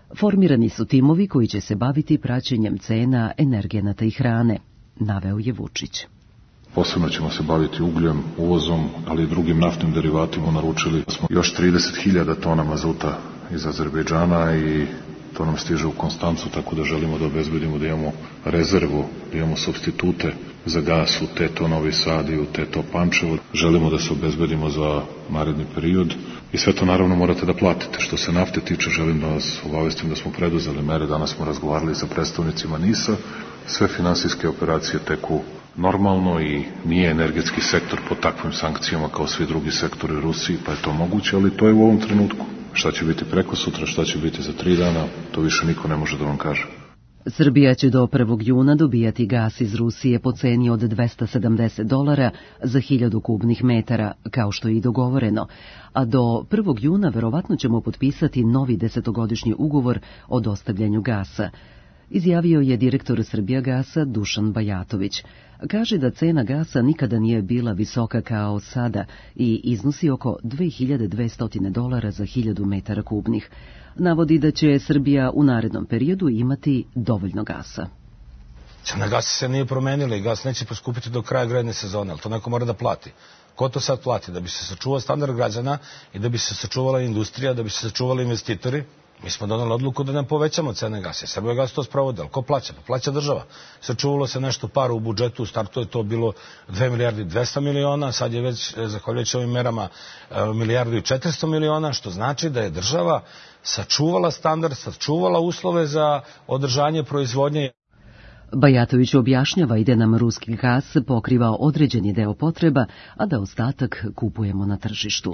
Formirani su timovi koji će se baviti praćenjem cena energenata i hrane, naveo je Vučić. Posebno ćemo se baviti ugljem, uvozom, ali i drugim naftnim derivatima. Naručili smo još trideset hiljada tona mazuta iz Azerbejdžana i to nam stiže u Konstancu, tako da želimo da obezbedimo da imamo rezervu, da imamo supstitute za gas u Teto Novi Sad i u Teto Pančevo. Želimo da se obezbedimo za naredni period i sve to naravno morate da platite. Što se nafte tiče, želim da vas obavestim da smo preduzeli mere. Danas smo razgovarali sa predstavnicima NIS-a. Sve finansijske operacije teku normalno i nije energetski sektor pod takvim sankcijama kao svi drugi sektori u Rusiji, pa je to moguće, ali to je u ovom trenutku. Šta će biti preko sutra, šta će biti za tri dana, to više niko ne može da vam kaže. Srbija će do prvog juna dobijati gas iz Rusije po ceni od dvesta sedamdeset dolara za hiljadu kubnih metara, kao što je i dogovoreno, a do prvog juna verovatno ćemo potpisati novi desetogodišnji ugovor o dostavljanju gasa, izjavio je direktor Srbijagasa Dušan Bajatović. Kaže da cena gasa nikada nije bila visoka kao sada i iznosi oko dve hiljade dvesta dolara za hiljadu metara kubnih. Navodi da će Srbija u narednom periodu imati dovoljno gasa. Cena gasa se nije promenila i gas neće poskupiti do kraja grejne sezone, ali to neko mora da plati. Ko to sad plati? Da bi se sačuvao standard građana i da bi se sačuvala industrija, da bi se sačuvali investitori. Mi smo donali odluku da ne povećamo cene gasa. Srbijagas to sprovode, ali ko plaća? Pa plaća država. Sačuvalo se nešto para u budžetu, u startu je to bilo dve milijarde dvesta miliona, sad je već, zahvaljujući ovim merama, milijardu i četiristo miliona, što znači da je država sačuvala standard, sačuvala uslove za održanje proizvodnje. Bajatović objašnjava i da nam ruski gas pokriva određeni deo potreba, a da ostatak kupujemo na tržištu.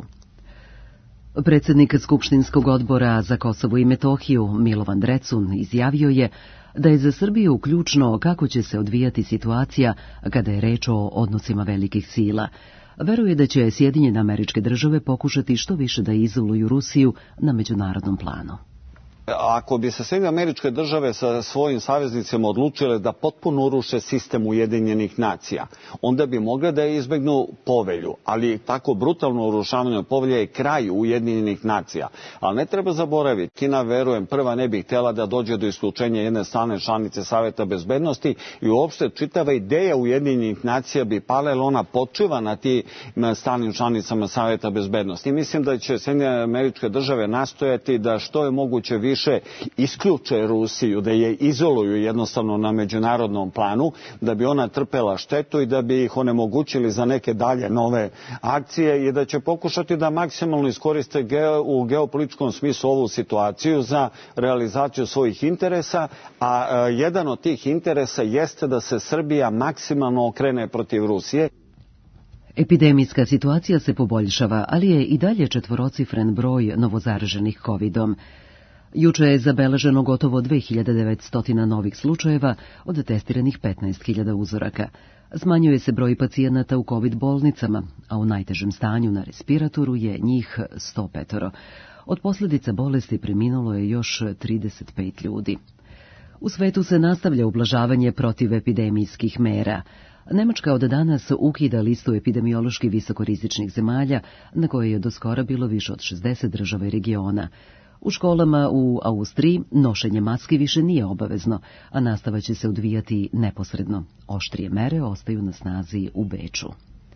Predsjednik Skupštinskog odbora za Kosovo i Metohiju, Milovan Drecun, izjavio je da je za Srbiju ključno kako će se odvijati situacija kada je reč o odnosima velikih sila. Veruje da će Sjedinjene Američke Države pokušati što više da izoluju Rusiju na međunarodnom planu. Ako bi se Sjedinjene Američke Države sa svojim saveznicima odlučile da potpuno uruše sistem Ujedinjenih nacija, onda bi mogle da izbegnu povelju, ali tako brutalno urušavanje povelje je kraj Ujedinjenih nacija. Ali ne treba zaboraviti, Kina, verujem, prva ne bi htjela da dođe do isključenja jedne stalne članice Saveta bezbednosti i uopšte čitava ideja Ujedinjenih nacija bi pala, jer ona počiva na tim stalnim članicama Saveta bezbednosti. I mislim da će Sjedinjene Američke Države nastojati da što je moguće više više isključe Rusiju, da je izoluju jednostavno na međunarodnom planu, da bi ona trpela štetu i da bi ih onemogućili za neke dalje nove akcije i da će pokušati da maksimalno iskoriste geo, u geopolitičkom smislu ovu situaciju za realizaciju svojih interesa, a, a jedan od tih interesa jeste da se Srbija maksimalno okrene protiv Rusije. Epidemijska situacija se poboljšava, ali je i dalje četvorocifren broj novozaraženih kovidom. Juče je zabeleženo gotovo dve hiljade devetsto novih slučajeva od testiranih petnaest hiljada uzoraka. Smanjuje se broj pacijenata u COVID bolnicama, a u najtežem stanju na respiratoru je njih sto pet. Od posljedica bolesti preminulo je još trideset pet ljudi. U svetu se nastavlja ublažavanje protivepidemijskih mera. Nemačka od danas ukida listu epidemiološki visokorizičnih zemalja, na kojoj je do skora bilo više od šezdeset država i regiona. U školama u Austriji nošenje maski više nije obavezno, a nastava će se odvijati neposredno. Oštrije mere ostaju na snazi u Beču.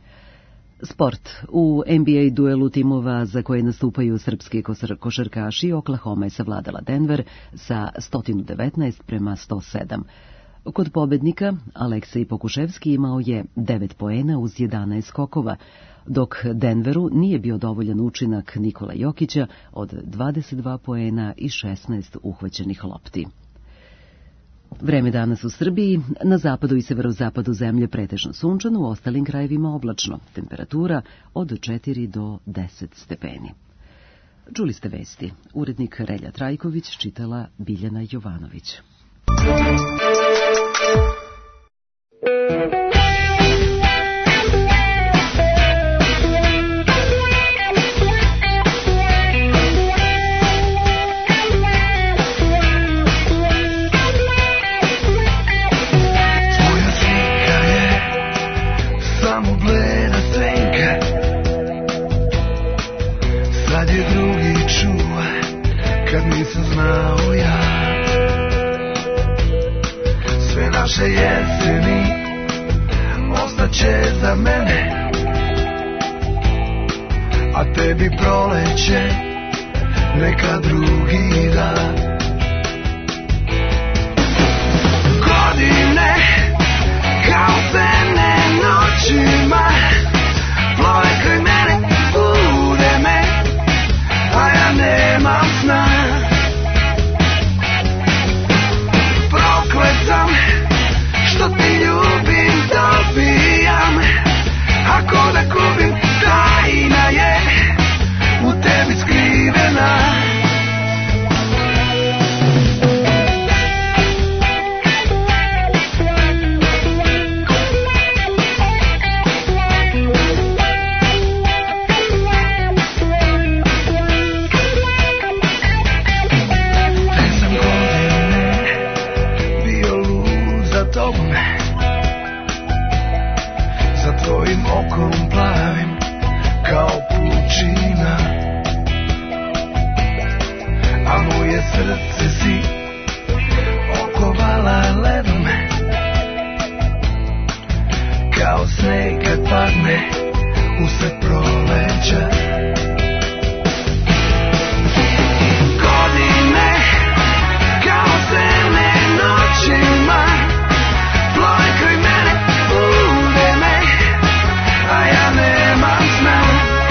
Sport. U N B A duelu timova za koje nastupaju srpski košarkaši, Oklahoma je savladala Denver sa sto devetnaest prema sto sedam. Kod pobednika Aleksej Pokuševski imao je devet poena uz jedanaest skokova, dok Denveru nije bio dovoljan učinak Nikola Jokića od dvadeset dva poena i šesnaest uhvaćenih lopti. Vreme danas u Srbiji, na zapadu i severozapadu zemlje pretežno sunčano, u ostalim krajevima oblačno, temperatura od četiri do deset stepeni. Čuli ste vesti. Urednik Relja Trajković, čitala Biljana Jovanović. Sad je drugi čuva, kad nisam znao ja. naše jeseni ostaće za mene, a tebi proleće neka drugi dan. Godine kao sene noćima plove kraj mene, bude me, a ja nemam sna. Proklet sam što ti ljubim, dobijam, ako da kupim, tajna je u tebi skrivena. Okom plavim kao pučina, a moje srce si okovala ledom, kao sneg kad padne usred proleća. Godine kao sene noćima plove kraj mene, bude me, a ja nemam sna.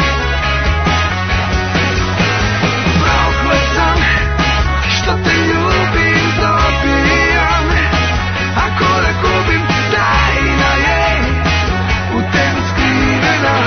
Proklet sam što te ljubim, dobijam, ako da kupim, tajna je u tebi skrivena.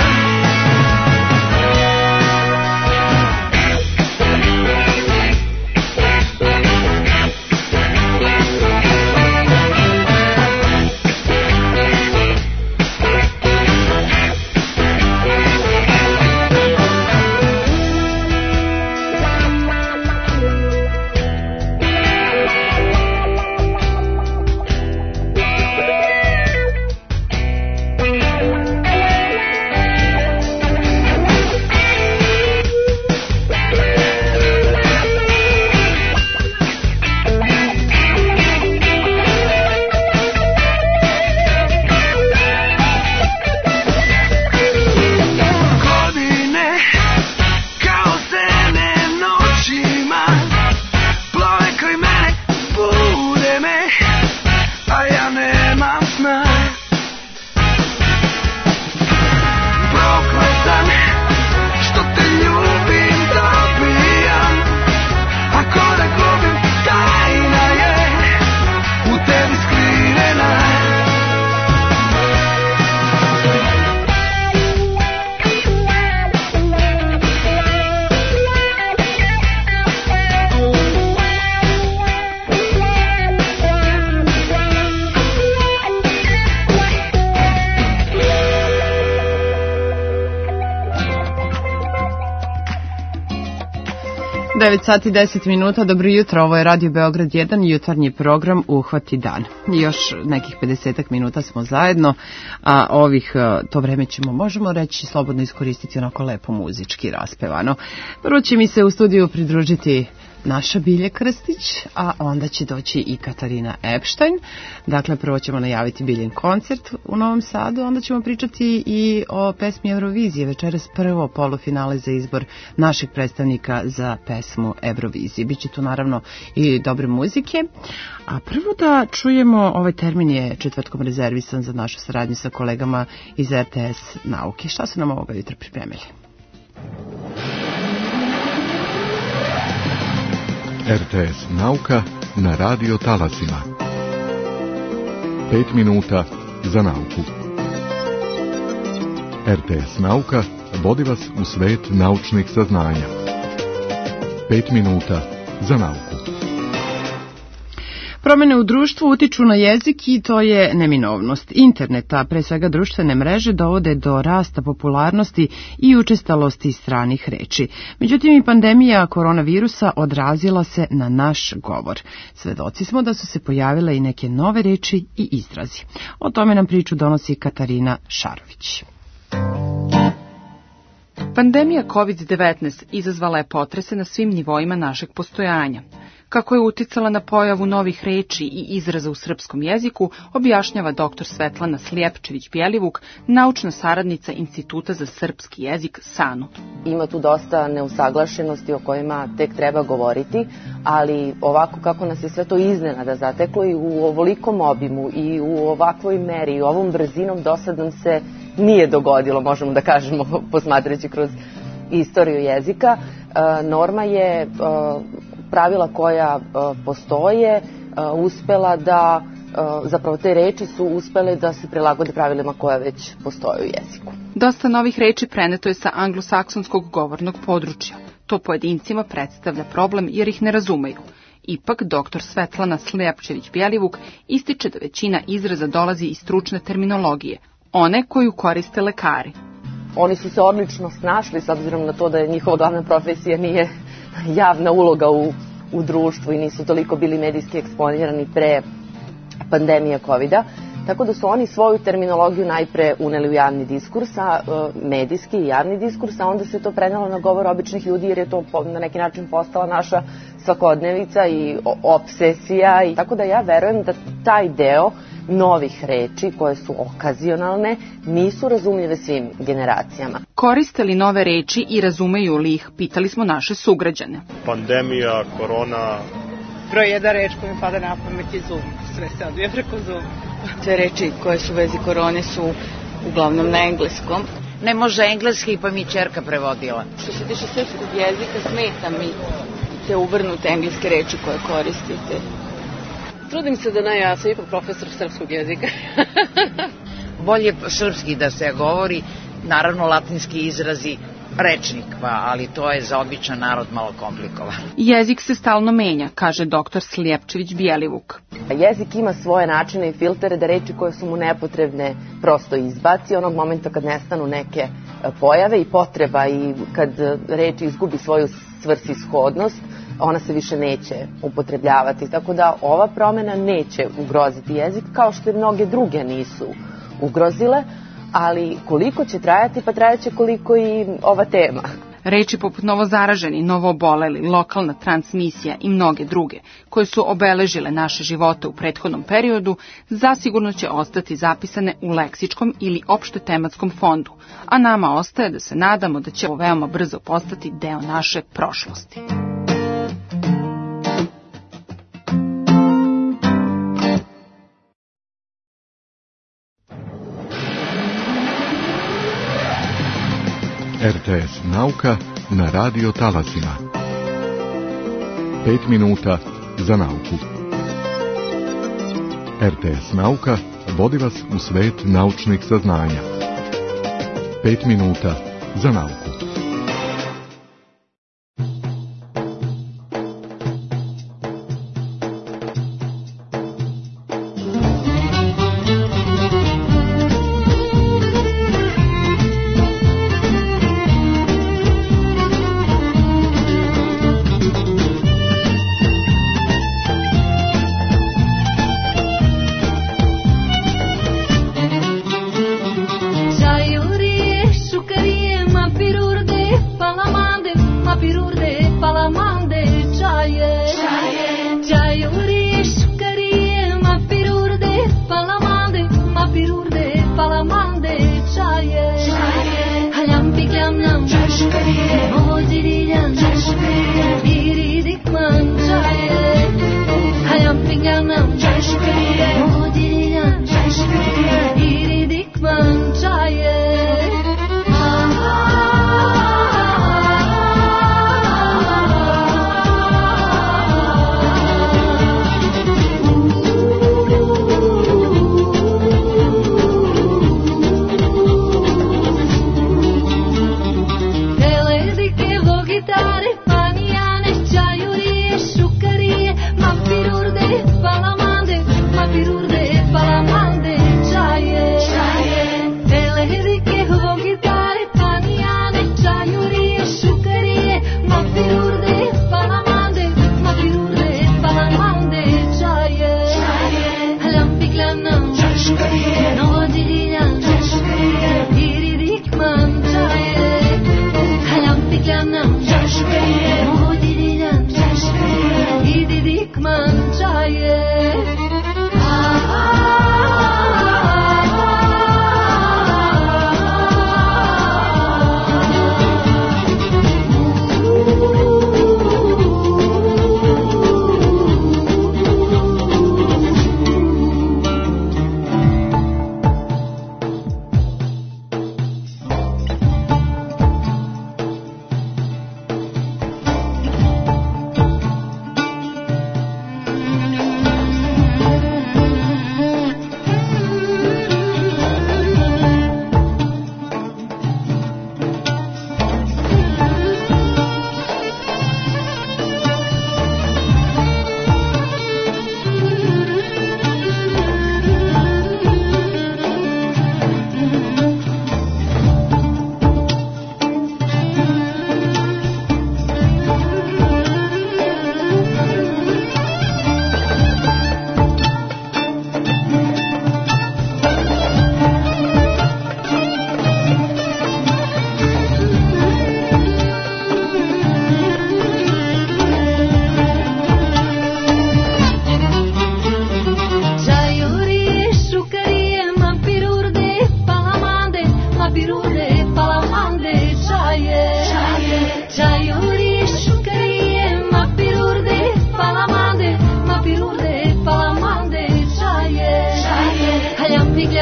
devet sati deset minuta, dobro jutro, ovo je Radio Beograd jedan, jutarnji program Uhvati dan. Još nekih pedesetak minuta smo zajedno, a ovih, to vreme ćemo, možemo reći, slobodno iskoristiti onako lepo muzički raspevano. Prvo će mi se u studiju pridružiti naša Bilje Krstić, a onda će doći i Katarina Epštajn. Dakle, prvo ćemo najaviti Biljen koncert u Novom Sadu, onda ćemo pričati i o pesmi Eurovizije. Večeras prvo polufinale za izbor naših predstavnika za pesmu Eurovizije. Biće tu naravno i dobre muzike. A prvo da čujemo, ovaj termin je četvrtkom rezervisan za našu saradnju sa kolegama iz R T S Nauke. Šta su nam ovoga jutra pripremili? R T S Nauka na radio talasima. Pet minuta za nauku. R T S Nauka vodi vas u svet naučnih saznanja. Pet minuta za nauku. Promene u društvu utiču na jezik i to je neminovnost. Interneta, pre svega društvene mreže, dovode do rasta popularnosti i učestalosti stranih reči. Međutim, i pandemija koronavirusa odrazila se na naš govor. Svedoci smo da su se pojavile i neke nove reči i izrazi. O tome nam priču donosi Katarina Šarović. Pandemija kovid devetnaest izazvala je potrese na svim nivoima našeg postojanja. Kako je uticala na pojavu novih reči i izraza u srpskom jeziku, objašnjava doktor Svetlana Slijepčević-Bjelivuk, naučna saradnica Instituta za srpski jezik SANU. Ima tu dosta neusaglašenosti o kojima tek treba govoriti, ali ovako kako nas je sve to iznenada zateklo i u ovolikom obimu i u ovakvoj meri i ovom brzinom do sad nam se nije dogodilo, možemo da kažemo, posmatrajući kroz istoriju jezika. Norma je pravila koja postoje uspela da, zapravo te reči su uspele da se prilagode pravilima koja već postoje u jeziku. Dosta novih reči preneto je sa anglosaksonskog govornog područja. To pojedincima predstavlja problem jer ih ne razumeju. Ipak, doktor Svetlana Slijepčević-Bjelivuk ističe da većina izraza dolazi iz stručne terminologije, one koju koriste lekari. Oni su se odlično snašli s obzirom na to da je njihova glavna profesija nije javna uloga u, u društvu i nisu toliko bili medijski eksponirani pre pandemije kovida, tako da su oni svoju terminologiju najpre uneli u javni diskurs, a medijski i javni diskurs, a onda se to prenelo na govor običnih ljudi jer je to na neki način postala naša svakodnevica i obsesija. I tako da ja verujem da taj deo novih reči koje su okazionalne nisu razumljive svim generacijama. Koriste li nove reči i razumeju li ih, pitali smo naše sugrađane. Pandemija, korona. Broj jedna reč koja mi pada na pamet je Zoom. Sve se odvija preko Zoom. Sve reči koje su u vezi korone su uglavnom na engleskom. Ne može engleski, pa mi ćerka prevodila. Što se tiče srpskog jezika, smeta mi te uvrnute engleske reči koje koristite. Trudim se da ne, ja sam ipak profesor srpskog jezika. Bolje srpski da se govori, naravno latinski izrazi, rečnik, pa, ali to je za običan narod malo komplikovan. Jezik se stalno menja, kaže doktor Slijepčević-Bjelivuk. Jezik ima svoje načine i filtere da reči koje su mu nepotrebne prosto izbaci onog momenta kad nestanu neke pojave i potreba i kad reč izgubi svoju svrsishodnost, ona se više neće upotrebljavati. Tako da ova promena neće ugroziti jezik kao što i mnoge druge nisu ugrozile, ali koliko će trajati, pa trajaće koliko i ova tema. Reči poput novozaraženi, novooboleli, lokalna transmisija i mnoge druge, koje su obeležile naše živote u prethodnom periodu, zasigurno će ostati zapisane u leksičkom ili opšte tematskom fondu, a nama ostaje da se nadamo da će ovo veoma brzo postati deo naše prošlosti. R T S Nauka na radio talasima. Pet minuta za nauku. R T S Nauka vodi vas u svet naučnih saznanja. Pet minuta za nauku. Sayuri, shukariye, ma pirur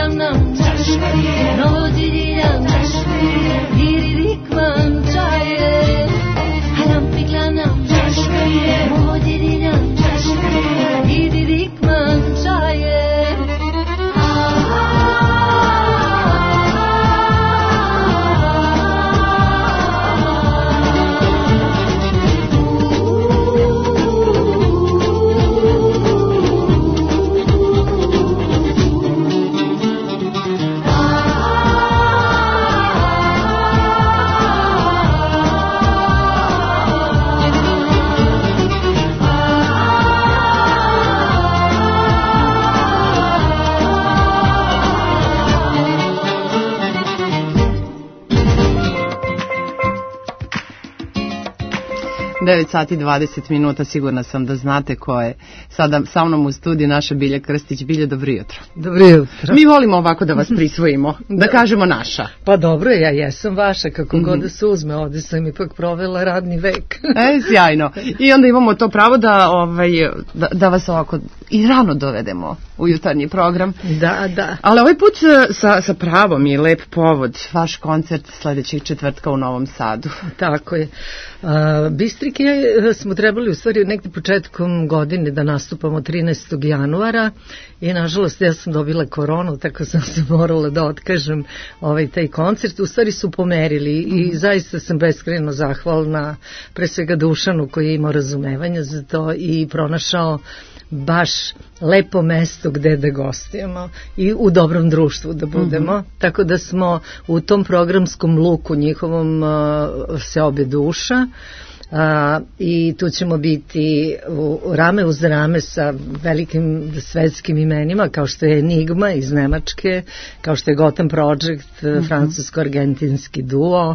piglannam çaşmayı, nodiriyam çaşmayı, diririkmam çayı. Haram piglannam çaşmayı, nodiriyam çaşmayı, diririkmam çayı. devet sati dvadeset minuta, sigurna sam da znate ko je sada sa mnom u studiju, naša Bilja Krstić. Bilja, dobro jutro. Dobro jutro. Mi volimo ovako da vas prisvojimo, da kažemo naša. Pa dobro, ja jesam vaša, kako mm-hmm. god da se uzme, ovdje sam ipak provela radni vek. E, sjajno. I onda imamo to pravo da, ovaj, da, da vas ovako i rano dovedemo u jutarnji program. Da, da. Ali ovaj put sa, sa pravom i lep povod, vaš koncert sljedećeg četvrtka u Novom Sadu. Tako je. Uh, Bistrike smo trebali u stvari negdje početkom godine da nastupamo trinaestog januara i nažalost ja sam dobila koronu, tako sam se morala da otkažem ovaj taj koncert. U stvari su pomerili i zaista sam beskrajno zahvalna pre svega Dušanu koji je imao razumevanja za to i pronašao baš lepo mesto gde da gostujemo i u dobrom društvu da budemo, mm-hmm. tako da smo u tom programskom luku njihovom uh, Seobe duša. Uh, i tu ćemo biti u, rame uz rame sa velikim svetskim imenima kao što je Enigma iz Nemačke, kao što je Gotham Project, mm-hmm. francusko-argentinski duo,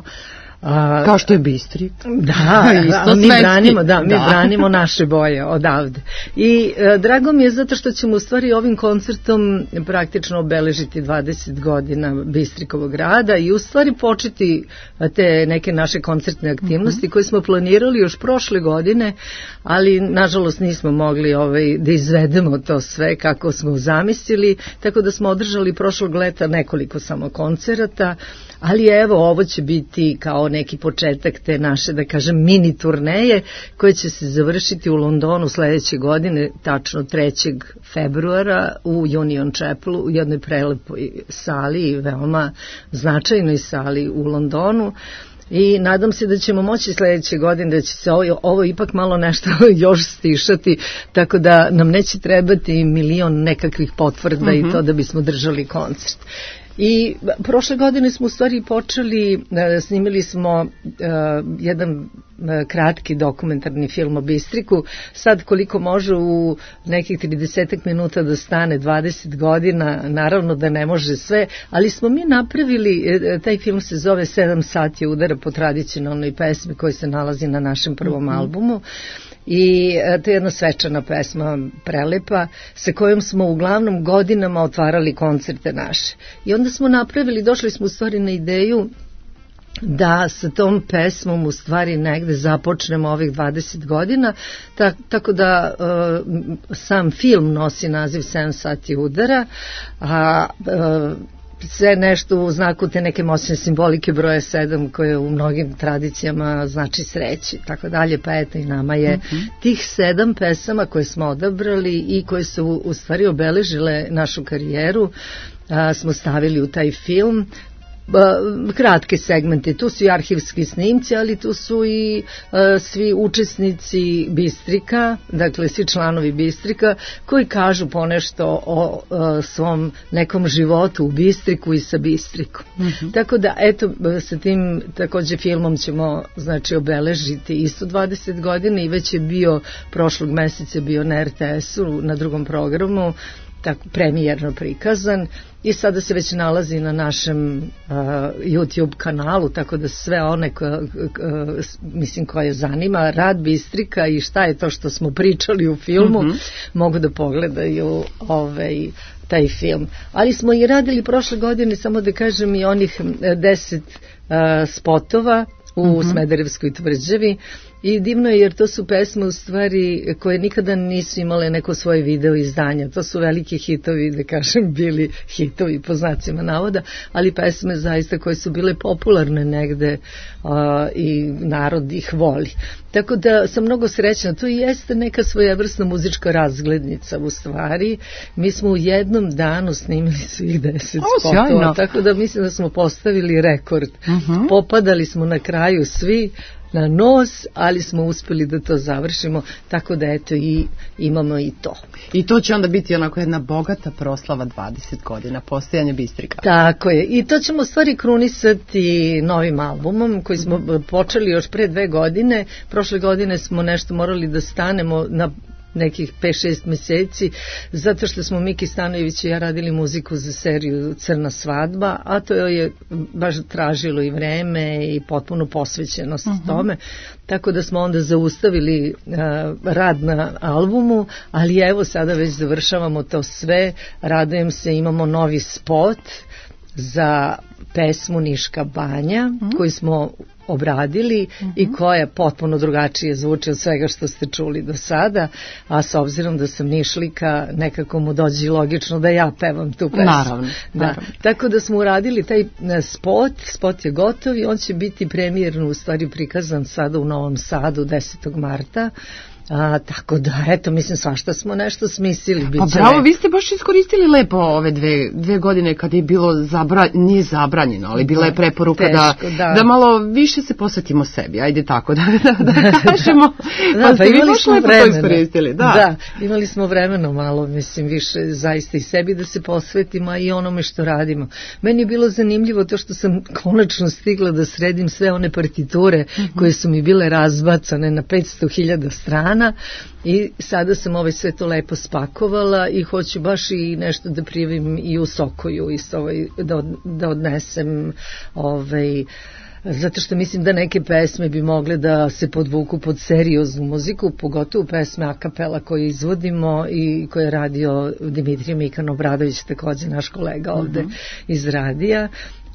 A, kao što je Bistrik. Da, isto mi branimo, da, mi da. branimo naše boje odavde. I e, drago mi je zato što ćemo u stvari ovim koncertom praktično obeležiti dvadeset godina Bistrikovog rada i u stvari početi te neke naše koncertne aktivnosti mm-hmm. koje smo planirali još prošle godine, ali nažalost nismo mogli ovaj, da izvedemo to sve kako smo zamislili, tako da smo održali prošlog leta nekoliko samo koncerata, ali evo ovo će biti kao neki početak te naše, da kažem, mini turneje koje će se završiti u Londonu sledeće godine, tačno trećeg februara u Union Chapelu, u jednoj prelepoj sali, veoma značajnoj sali u Londonu. I nadam se da ćemo moći sledeće godine, da će se ovo, ovo ipak malo nešto još stišati, tako da nam neće trebati milion nekakvih potvrda mm-hmm. i to da bismo držali koncert. I prošle godine smo u stvari počeli, snimili smo uh, jedan uh, kratki dokumentarni film o Bistriku, sad koliko može u nekih trideset minuta da stane dvadeset godina, naravno da ne može sve, ali smo mi napravili, taj film se zove sedam sati udara po tradicionalnoj pesmi koji se nalazi na našem prvom mm-hmm. albumu. I to je jedna svečana pesma, prelepa, sa kojom smo uglavnom godinama otvarali koncerte naše. I onda smo napravili, došli smo u stvari na ideju da sa tom pesmom u stvari negde započnemo ovih dvadeset godina, tak, tako da uh, sam film nosi naziv sedam sati udara, a uh, sve nešto u znaku te neke moćne simbolike broja sedam koje u mnogim tradicijama znači sreći, tako dalje, pa eto i nama je mm-hmm. tih sedam pesama koje smo odabrali i koje su u stvari obeležile našu karijeru a, smo stavili u taj film. Kratke segmente, tu su i arhivski snimci, ali tu su i uh, svi učesnici Bistrika, dakle svi članovi Bistrika koji kažu ponešto o uh, svom nekom životu u Bistriku i sa Bistrikom. Mm-hmm. Tako da eto, sa tim takođe filmom ćemo znači obeležiti isto dvadeset godina i već je bio prošlog meseca bio na er te esu na drugom programu, tako premijerno prikazan i sada se već nalazi na našem uh, YouTube kanalu, tako da sve one ko, uh, mislim koje zanima rad Bistrika i šta je to što smo pričali u filmu mm-hmm. mogu da pogledaju ovaj taj film. Ali smo i radili prošle godine, samo da kažem, i onih deset uh, spotova u mm-hmm. Smederevskoj tvrđavi I divno je jer to su pesme u stvari koje nikada nisu imale neko svoje video izdanja. To su veliki hitovi, da kažem, bili hitovi po znacima navoda, ali pesme zaista koje su bile popularne negde uh, i narod ih voli. Tako da sam mnogo srećna. To i jeste neka svojevrsna muzička razglednica u stvari. Mi smo u jednom danu snimili svih deset spotova, tako da mislim da smo postavili rekord. Uh-huh. Popadali smo na kraju svi na nos, ali smo uspeli da to završimo, tako da eto i imamo i to. I to će onda biti onako jedna bogata proslava dvadeset godina postojanja Bistrika. Tako je. I to ćemo stvari krunisati novim albumom koji smo počeli još pre dve godine. Prošle godine smo nešto morali da stanemo na nekih pet šest meseci, zato što smo Miki Stanojević i ja radili muziku za seriju Crna svadba, a to je baš tražilo i vreme i potpuno posvećenost uh-huh. tome, tako da smo onda zaustavili uh, rad na albumu, ali evo sada već završavamo to sve, radujem se, imamo novi spot za pesmu Niška banja, uh-huh. koju smo obradili uh-huh. i koja potpuno drugačije zvuči od svega što ste čuli do sada, a s obzirom da sam Nišlika, nekako mu dođe logično da ja pevam tu pesmu. Naravno, da. naravno. Tako da smo uradili taj spot, spot je gotov i on će biti premijerno u stvari prikazan sada u Novom Sadu desetog marta. A, tako da, eto, mislim, svašta smo nešto smislili. Pa bravo, vi ste baš iskoristili lepo ove dve, dve godine kad je bilo zabra, nije zabranjeno, ali bila je preporuka teško, da, da. da malo više se posvetimo sebi, ajde tako da, da, da kažemo. Da, pa, pa ste vi baš lepo vremena. To iskoristili. Da. da, imali smo vremena malo, mislim, više zaista i sebi da se posvetimo, a i onome što radimo. Meni je bilo zanimljivo to što sam konačno stigla da sredim sve one partiture mm-hmm. koje su mi bile razbacane na petsto hiljada strana. I sada sam ovaj sve to lepo spakovala i hoću baš i nešto da prijavim i u Sokoju isto ovaj, da, da odnesem ovaj, zato što mislim da neke pesme bi mogle da se podvuku pod serioznu muziku, pogotovo pesme a kapela koje izvodimo i koje je radio Dimitrije Mikan Obradović, takođe naš kolega ovde uh-huh. iz radija.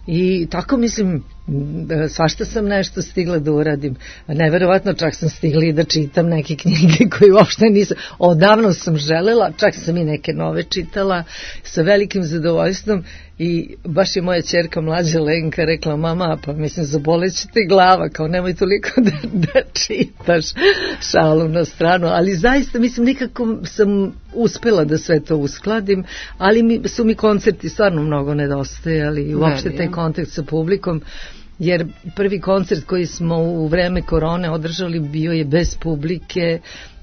I tako mislim, svašta sam nešto stigla da uradim. Neverovatno, čak sam stigla i da čitam neke knjige koje uopšte nisam. Odavno sam želela, čak sam i neke nove čitala sa velikim zadovoljstvom i baš je moja ćerka mlađa Lenka rekla, mama, pa mislim, zaboleće te glava, kao nemoj toliko da, da čitaš, šalu na stranu, ali zaista mislim, nikako sam uspela da sve to uskladim, ali mi, su mi koncerti stvarno mnogo nedostajali i uopšte taj kontakt sa publikom, jer prvi koncert koji smo u vreme korone održali bio je bez publike,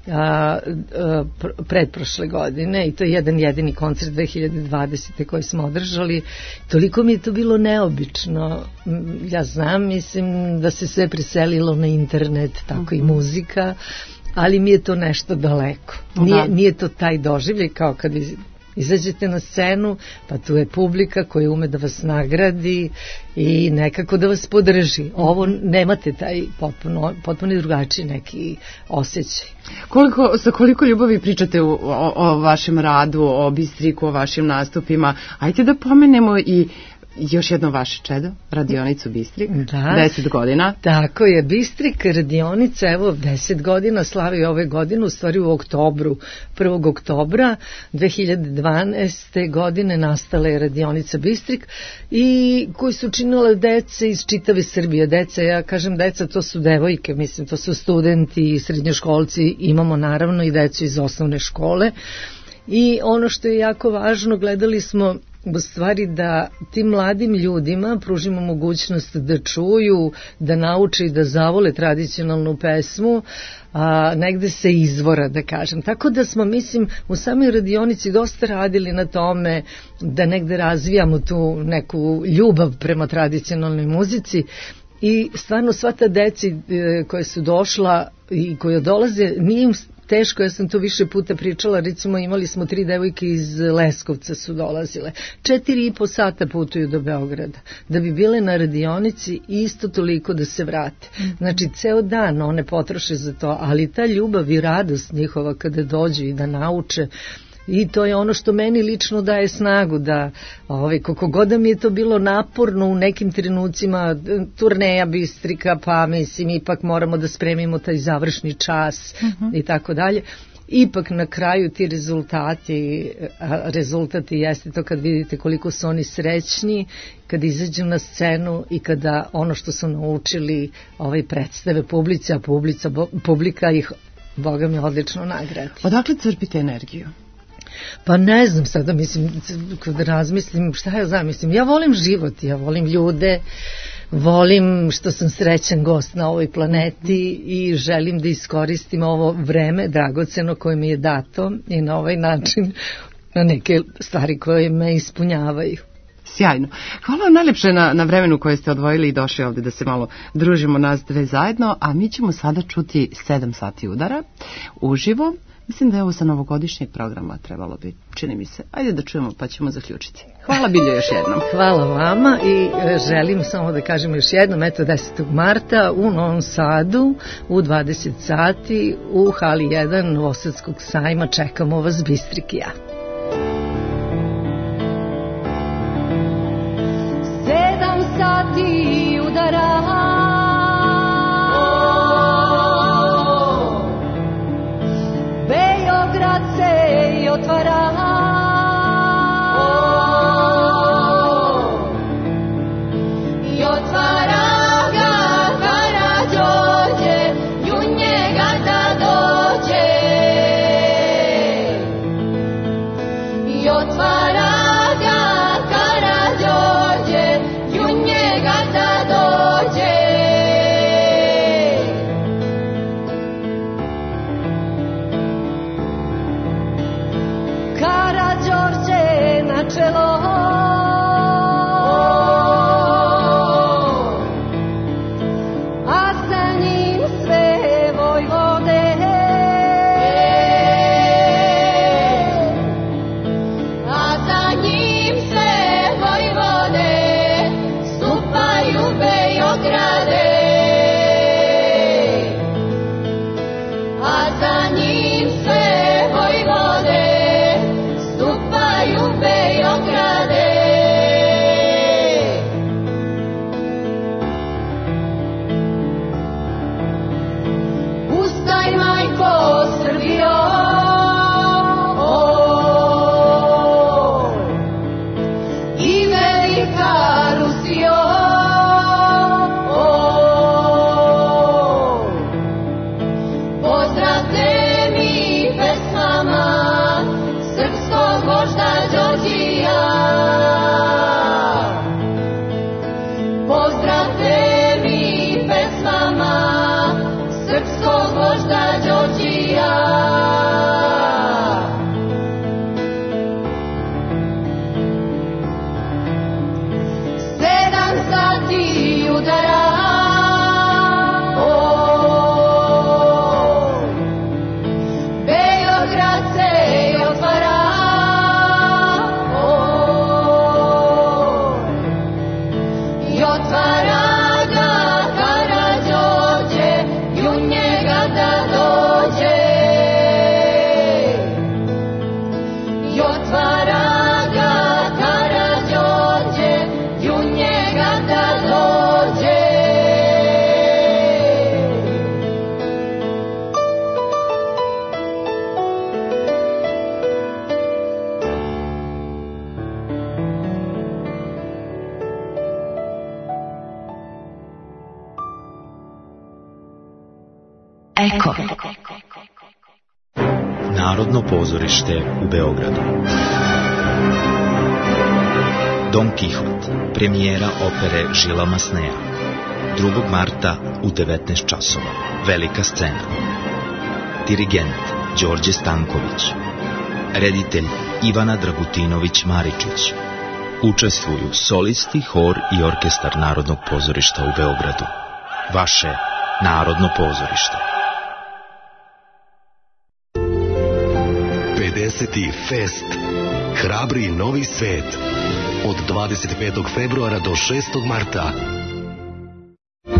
a, a, pretprošle godine i to je jedan jedini koncert dve hiljade dvadesete koji smo održali. Toliko mi je to bilo neobično. Ja znam, mislim da se sve preselilo na internet, tako uh-huh. i muzika, ali mi je to nešto daleko. Nije, nije to taj doživljaj kao kad izađete na scenu, pa tu je publika koja ume da vas nagradi i nekako da vas podrži. Ovo nemate taj potpuno, potpuno drugačiji neki osjećaj. Koliko, sa koliko ljubavi pričate o, o, o vašem radu, o Bistriku, o vašim nastupima? Ajde da pomenemo i još jedno vaše čedo, radionicu Bistrik, da, deset godina. Tako je, Bistrik radionica, evo, deset godina, slavi ove godine, u stvari u oktobru, prvog oktobra dve hiljade dvanaeste. godine nastala je radionica Bistrik i koju su činile dece iz čitave Srbije. Deca, ja kažem deca, to su devojke, mislim, to su studenti, srednjoškolci, imamo naravno i decu iz osnovne škole. I ono što je jako važno, gledali smo u stvari da tim mladim ljudima pružimo mogućnost da čuju, da nauče i da zavole tradicionalnu pesmu, a, negde se izvora, da kažem. Tako da smo, mislim, u samoj radionici dosta radili na tome da negde razvijamo tu neku ljubav prema tradicionalnoj muzici i stvarno sva ta deci e, koje su došla i koje dolaze, nije im teško, ja sam to više puta pričala, recimo imali smo tri devojke iz Leskovca su dolazile, četiri i po sata putuju do Beograda, da bi bile na radionici isto toliko da se vrate. Znači, ceo dan one potroše za to, ali ta ljubav i radost njihova kada dođu i da nauče, I to je ono što meni lično daje snagu da, ovaj, koliko god da mi je to bilo naporno u nekim trenucima, turneja Bistrika, pa mislim ipak moramo da spremimo taj završni čas uh-huh. i tako dalje. Ipak na kraju ti rezultati, rezultati jeste to kad vidite koliko su oni srećni, kad izađu na scenu i kada ono što su naučili ovaj, predstave publici, a publica, publika ih, Boga mi, odlično nagradi. Odakle crpite energiju? Pa ne znam sada, mislim, kada razmislim, šta ja znam, mislim, ja volim život, ja volim ljude, volim što sam srećan gost na ovoj planeti i želim da iskoristim ovo vreme dragoceno koje mi je dato i na ovaj način na neke stvari koje me ispunjavaju. Sjajno. Hvala vam najlepše na, na vremenu koje ste odvojili i došli ovde da se malo družimo nas dve zajedno, a mi ćemo sada čuti sedam sati udara uživo. Mislim da je ovo sa novogodišnjeg programa trebalo bi, čini mi se. Ajde da čujemo pa ćemo zaključiti. Hvala Biljo još jednom. Hvala vama i želim samo da kažemo još jednom, eto desetog marta u Novom Sadu u dvadeset sati u hali jedan Novosadskog sajma čekamo vas Bistrik i ja. Sedam sati udara Beograd se i otvara i otvara ga Karađorđe i u njega da dođe i otvara ga Karađorđe i u njega da dođe. Karađorđe na čelo a sa njim sve vojvode a za njim sve vojvode stupaju Beograde a za njim sve vojvode stupaju Beograde. Ustaj majko Srbijo, i velika Rusijo, pozdravte mi pesmama srpskog vožda Đorđija. Pozdravte mi pesmama srpskog vožda Đorđija. Sedam sati udara Beograd se otvara i otvara ga Karađorđe i u njega da dođe i otvara ga Karađorđe i u njega da dođe. Eko. Narodno pozorište u Beogradu. Don Kihot, premijera opere Žila Masneja. drugog marta u devetnaest časova. Velika scena. Dirigent Đorđe Stanković. Reditelj Ivana Dragutinović-Maričić. Učestvuju solisti, hor i orkestar Narodnog pozorišta u Beogradu. Vaše Narodno pozorište. pedeseti Fest. Hrabri novi svet. Od dvadeset petog februara do šestog marta.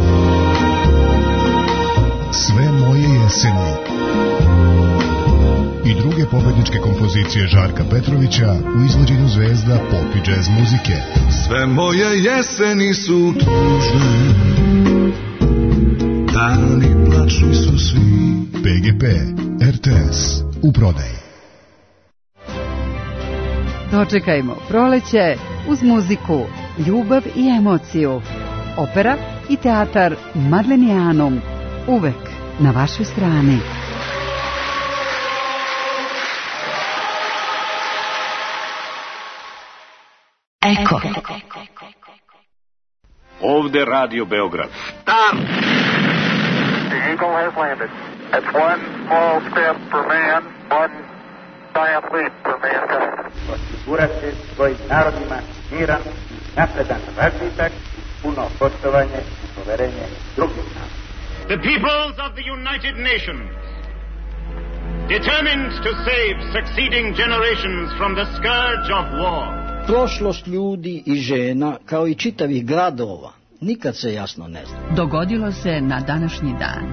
Sve moje jeseni. i druge pobedničke kompozicije Žarka Petrovića u izvođenju zvezda pop i džez muzike. Sve moje jeseni su tužne, dani plačni su svi. P G P, R T S, u prodaji. Dočekajmo proleće uz muziku, ljubav i emociju. Opera i teatar Madlenijanum, uvek na vašoj strani. Eko. Ovde Radio Beograd. Start! The Eagle has landed. It's one small step for man, one giant leap for mankind. Osigurati svojim narodima miran, napredan razvitak, puno poštovanje i poverenje drugih naroda. The peoples of the United Nations, determined to save succeeding generations from the scourge of war. Prošlost ljudi i žena, kao i čitavih gradova, nikad se jasno ne zna. Dogodilo se na današnji dan.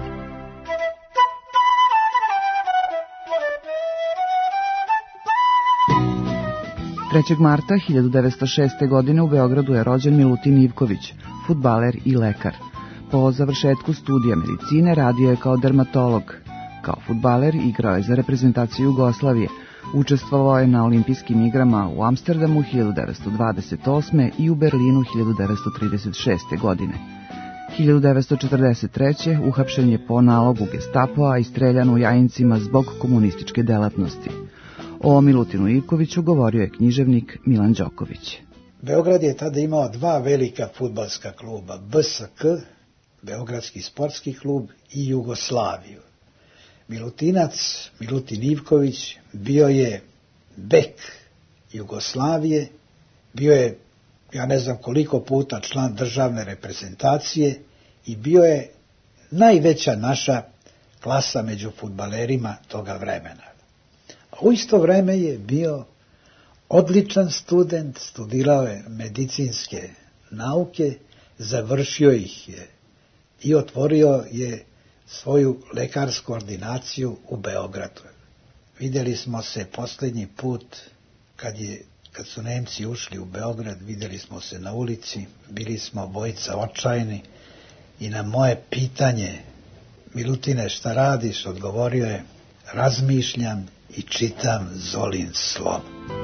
trećeg marta hiljadu devetsto šeste. godine u Beogradu je rođen Milutin Ivković, fudbaler i lekar. Po završetku studija medicine radio je kao dermatolog. Kao fudbaler igrao je za reprezentaciju Jugoslavije. Učestvovao je na olimpijskim igrama u Amsterdamu hiljadu devetsto dvadeset osme. i u Berlinu hiljadu devetsto trideset šeste. godine. hiljadu devetsto četrdeset treće. uhapšen je po nalogu Gestapoa i streljan u Jajincima zbog komunističke delatnosti. O Milutinu Ivkoviću govorio je književnik Milan Đoković. Beograd je tada imao dva velika fudbalska kluba, B S K, Beogradski sportski klub, i Jugoslaviju. Milutinac, Milutin Ivković, bio je bek Jugoslavije, bio je, ja ne znam koliko puta, član državne reprezentacije i bio je najveća naša klasa među fudbalerima toga vremena. A u isto vreme je bio odličan student, studirao je medicinske nauke, završio ih je i otvorio je svoju lekarsku ordinaciju u Beogradu. Vidjeli smo se posljednji put kad, je, kad su Nemci ušli u Beograd, vidjeli smo se na ulici, bili smo obojica očajni i na moje pitanje, Milutine, šta radiš, odgovorio je, razmišljam i čitam Zolin slom.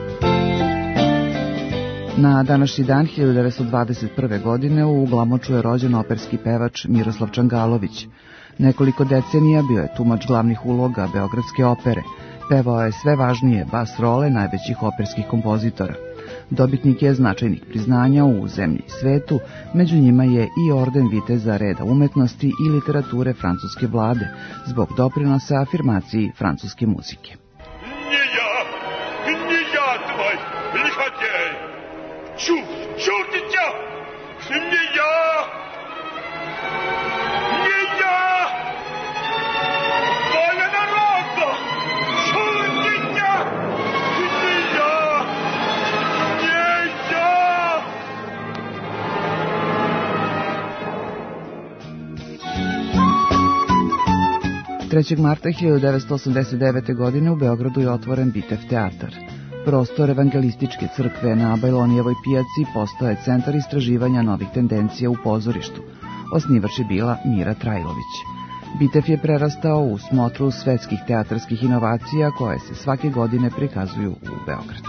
Na današnji dan hiljadu devetsto dvadeset prve. godine u Glamoču je rođen operski pevač Miroslav Čangalović. Nekoliko decenija bio je tumač glavnih uloga Beogradske opere. Pevao je sve važnije bas role najvećih operskih kompozitora. Dobitnik je značajnih priznanja u zemlji i svetu, među njima je i orden viteza reda umetnosti i literature francuske vlade, zbog doprinosa afirmaciji francuske muzike. trećeg marta hiljadu devetsto osamdeset devete. godine u Beogradu je otvoren Bitev teatar. Prostor Evangelističke crkve na Bajlonijevoj pijaci postao je centar istraživanja novih tendencija u pozorištu. Osnivač je bila Mira Trajlović. Bitev je prerastao u smotru svetskih teatarskih inovacija koje se svake godine prikazuju u Beogradu.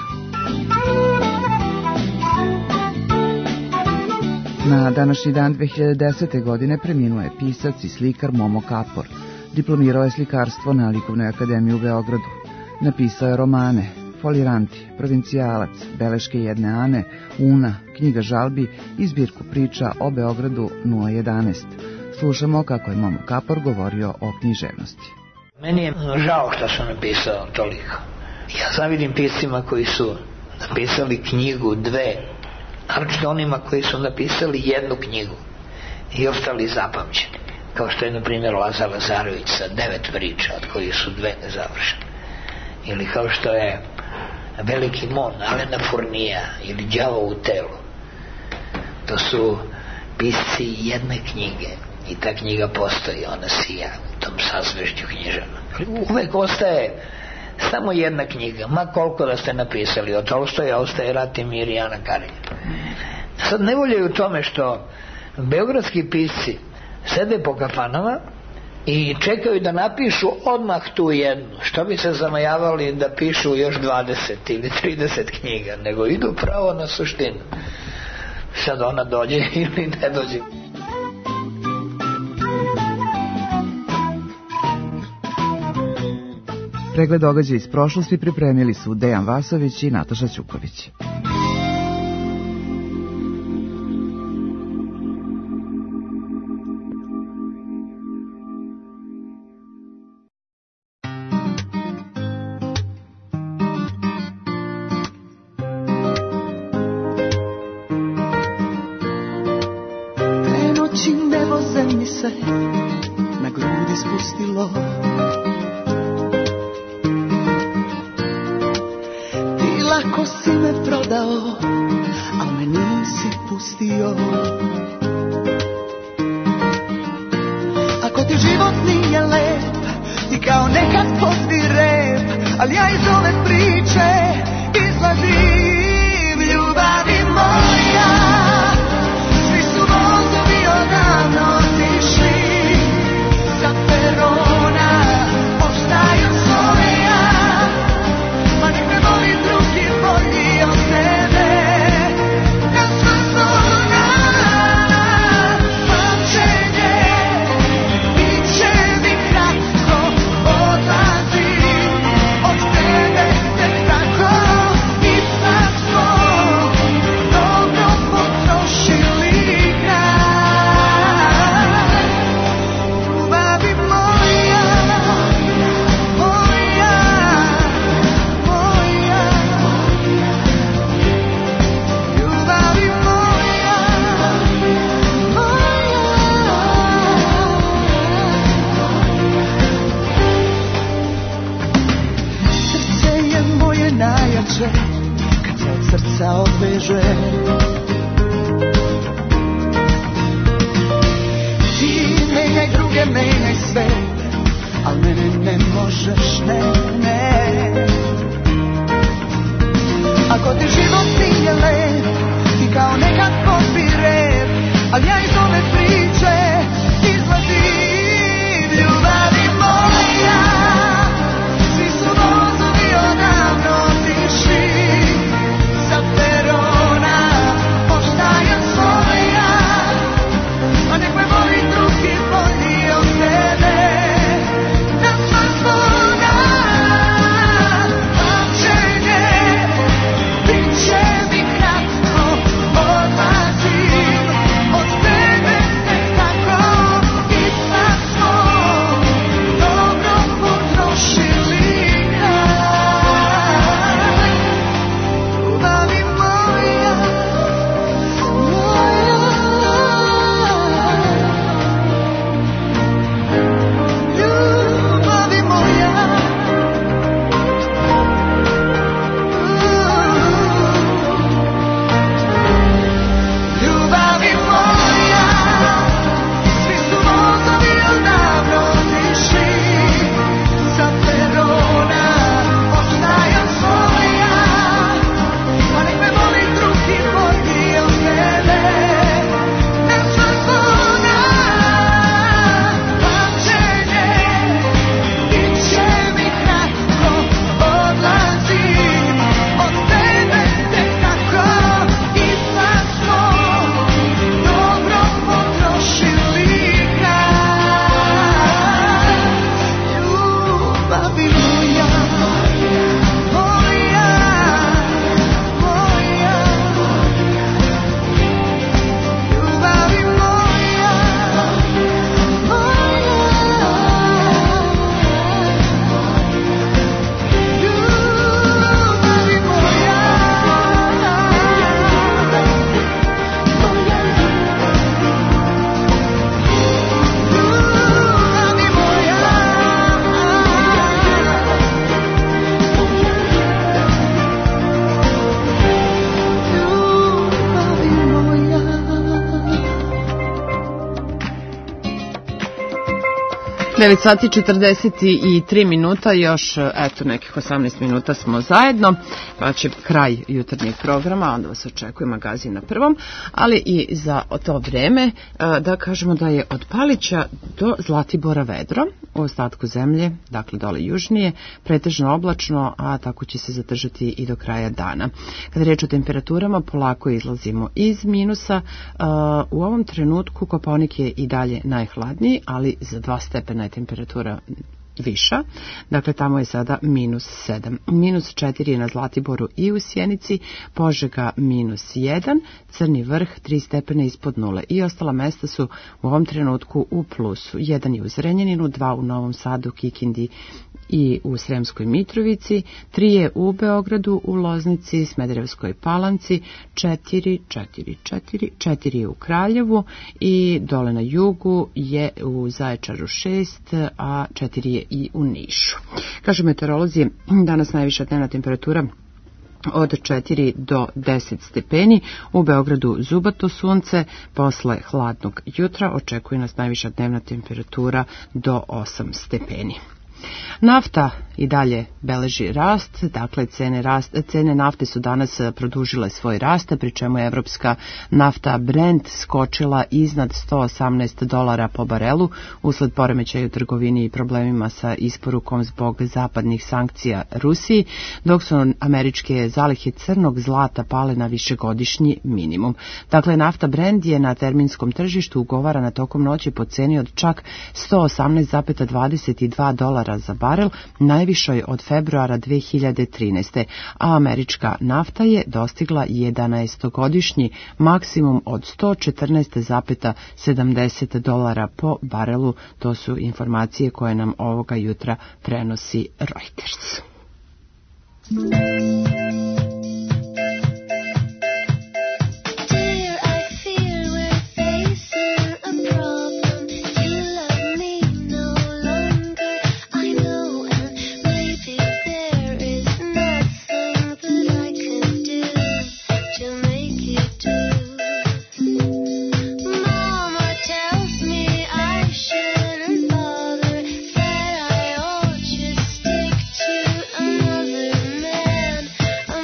Na današnji dan dve hiljade desete. godine preminuo je pisac i slikar Momo Kapor. Diplomirao je slikarstvo na Likovnoj akademiji u Beogradu. Napisao je romane Foliranti, Provincijalac, Beleške jedne Ane, Una, Knjiga žalbi i zbirku priča o Beogradu nula jedanaest. Slušamo kako je Momo Kapor govorio o književnosti. Meni je žao što sam napisao toliko. Ja sam vidim piscima koji su napisali knjigu, dve, naročito onima koji su napisali jednu knjigu i ostali zapamćeni. Kao što je, na primjer, Lazar Lazarević sa devet priča, od kojih su dve nezavršene. Ili kao što je Veliki Mon, Alena Furnija, ili Đavo u telu. To su pisci jedne knjige i ta knjiga postoji, ona sija u tom sazvežđu književnog. Uvek ostaje samo jedna knjiga, ma koliko da ste napisali, od Tolstoja ostaje Rat i mir i Ana Karenjina. Sad nevolja je u tome što beogradski pisci sede po kafanama i čekaju da napišu odmah tu jednu, što bi se zamajavali da pišu još dvadeset ili trideset knjiga, nego idu pravo na suštinu. Sad ona dođe ili ne dođe. Pregled događaja iz prošlosti pripremili su Dejan Vasović i Nataša Ćuković. Prenoći nebo zemlji se na grudi spustilo. Lako si me prodao, al me nisi pustio. Ako ti život nije lep, ti kao nekad pozvi rep, ali ja iz ove priče izlazim, ljubavi moja. Svi su vozovi odavno otišli, sa perona ostaju svoja. Ma nek me voli drugi bolji od tebe. Na sva zona pamćenje bit će mi kratko. Odlazim od tebe tek tako i pa devet sati četrdeset tri minuta, još eto nekih osamnaest minuta smo zajedno, pa će kraj jutarnjeg programa, onda vas očekuje magazin na prvom, ali i za to vreme da kažemo da je od Palića do Zlatibora vedro, u ostatku zemlje, dakle dole južnije, pretežno oblačno, a tako će se zadržati i do kraja dana. Kada je reč o temperaturama, polako izlazimo iz minusa. U ovom trenutku Kopaonik je i dalje najhladniji, ali za dva stepena je temperatura viša, dakle tamo je sada minus sedam. Minus četiri je na Zlatiboru i u Sjenici, Požega minus jedan, Crni vrh tri stepena ispod nule i ostala mesta su u ovom trenutku u plusu. jedan je u Zrenjaninu, dva u Novom Sadu, Kikindi i u Sremskoj Mitrovici, tri je u Beogradu, u Loznici, Smederevskoj Palanci, četiri, četiri, četiri, četiri je u Kraljevu i dole na jugu je u Zaječaru šest, a četiri je i u Nišu. Kažu meteorolozi, danas najviša dnevna temperatura od četiri do deset stepeni, u Beogradu zubato sunce, posle hladnog jutra očekuje nas najviša dnevna temperatura do osam stepeni. Nafta i dalje beleži rast, dakle cene, rast, cene nafte su danas produžile svoj rast, pri čemu je evropska nafta Brent skočila iznad sto osamnaest dolara po barelu usled poremećaja u trgovini i problemima sa isporukom zbog zapadnih sankcija Rusiji, dok su američke zalihe crnog zlata pale na višegodišnji minimum. Dakle, nafta Brent je na terminskom tržištu ugovarana tokom noći po ceni od čak sto osamnaest zarez dvadeset dva dolara za barel, najvišoj od februara dve hiljade trinaeste. a američka nafta je dostigla jedanaestogodišnji maksimum od sto četrnaest zarez sedamdeset dolara po barelu. To su informacije koje nam ovoga jutra prenosi Reuters. Another man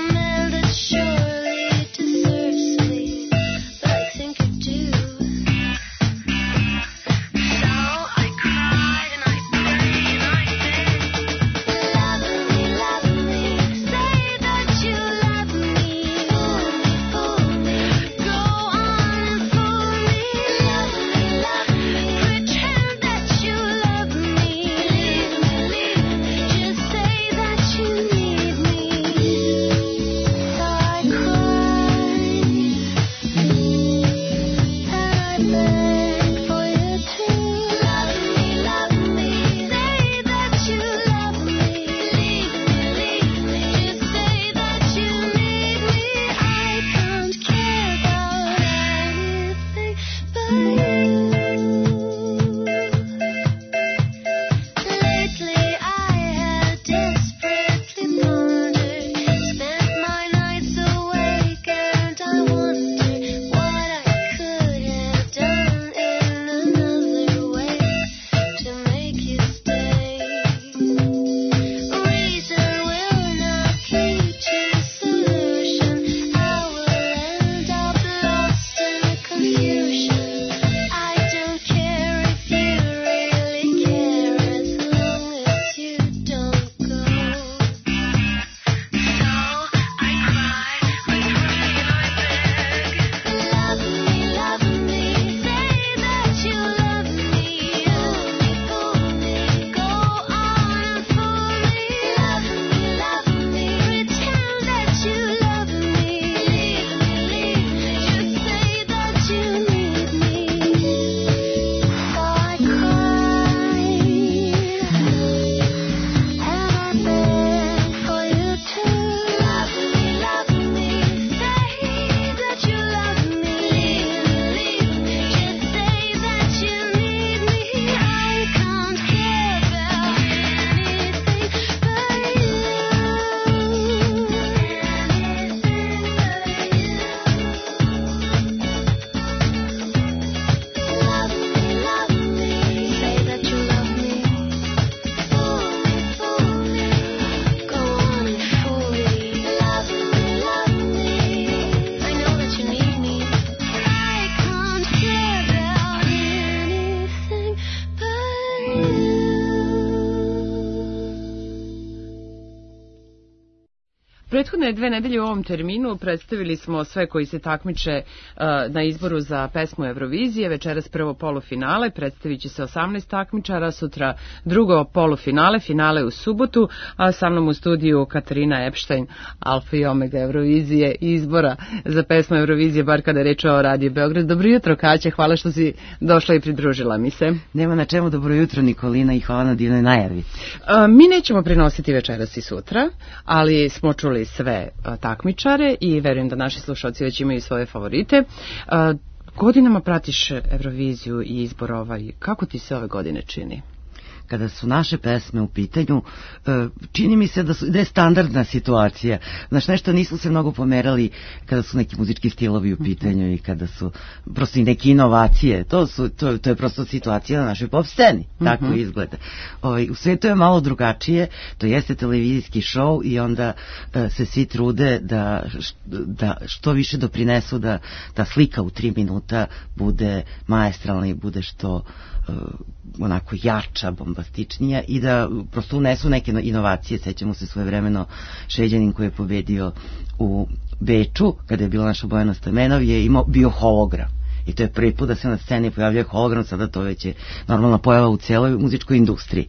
prethodne dve nedelje u ovom terminu predstavili smo sve koji se takmiče na izboru za pesmu Eurovizije. Večeras prvo polufinale, predstavit će se osamnaest takmičara, sutra drugo polufinale, finale u subotu, a sa mnom u studiju Katarina Epštajn, alfa i omega Eurovizije i izbora za pesmu Eurovizije, bar kada je reč o Radio Beograd. Dobro jutro, Kaća, hvala što si došla i pridružila mi se. Nema na čemu, dobro jutro Nikolina i hvala na divnoj najavi. A, mi nećemo prenositi večeras i sutra, ali smo čuli sve a, takmičare i verujem da naši slušalci već imaju svoje favorite. A, godinama pratiš Euroviziju i izbor ovaj. Kako ti se ove godine čini? Kada su naše pesme u pitanju, čini mi se da, su, da je standardna situacija. Znaš, nešto nismo se mnogo pomerali kada su neki muzički stilovi u pitanju i kada su prosto i neke inovacije. To, su, to, to je prosto situacija na našoj pop sceni. Tako mm-hmm. izgleda. Ovaj, u svetu je malo drugačije. To jeste televizijski show i onda uh, se svi trude da, da što više doprinesu da ta slika u tri minuta bude maestralna i bude što uh, onako jača, bombastičnija i da prosto unesu neke inovacije. Sećamo se svojevremeno Šeđanin koji je pobedio u Beču, kada je bila naša Bojana Stamenov, je imao bio hologram. I to je prvi put da se na sceni pojavljaju hologram, sada to već je normalna pojava u cijeloj muzičkoj industriji.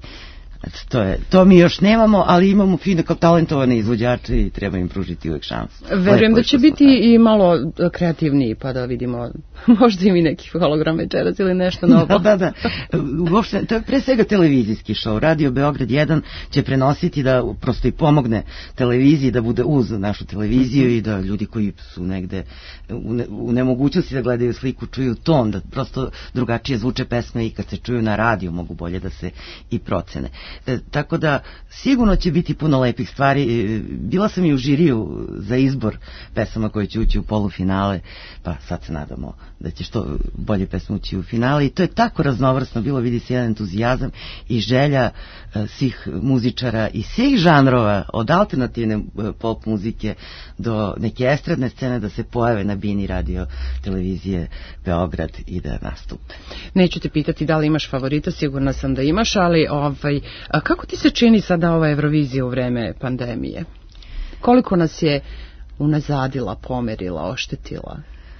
To, je, to mi još nemamo, ali imamo fine kao talentovane izvođače i treba im pružiti uvek šansu. Verujem da će biti i malo kreativniji, pa da vidimo možda i mi neki hologram večeras ili nešto novo. Da, da, da. Uopšte, to je pre svega televizijski show. Radio Beograd jedan će prenositi da prosto i pomogne televiziji da bude uz našu televiziju mm-hmm. i da ljudi koji su negde u, ne, u nemogućnosti da gledaju sliku čuju ton, da prosto drugačije zvuče pesme i kad se čuju na radiju mogu bolje da se i procene. E, tako da sigurno će biti puno lepih stvari. E, bila sam i u žiriju za izbor pesama koje će ući u polufinale, pa sad se nadamo da će što bolje pesme ući u finale i to je tako raznovrsno bilo, vidi se jedan entuzijazam i želja e, svih muzičara i svih žanrova, od alternativne e, pop muzike do neke estradne scene da se pojave na bini radio televizije Beograd i da nastupe. Neću te pitati da li imaš favorita, sigurna sam da imaš, ali ovaj, a kako ti se čini sada ova Eurovizija u vreme pandemije? Koliko nas je unazadila, pomerila, oštetila?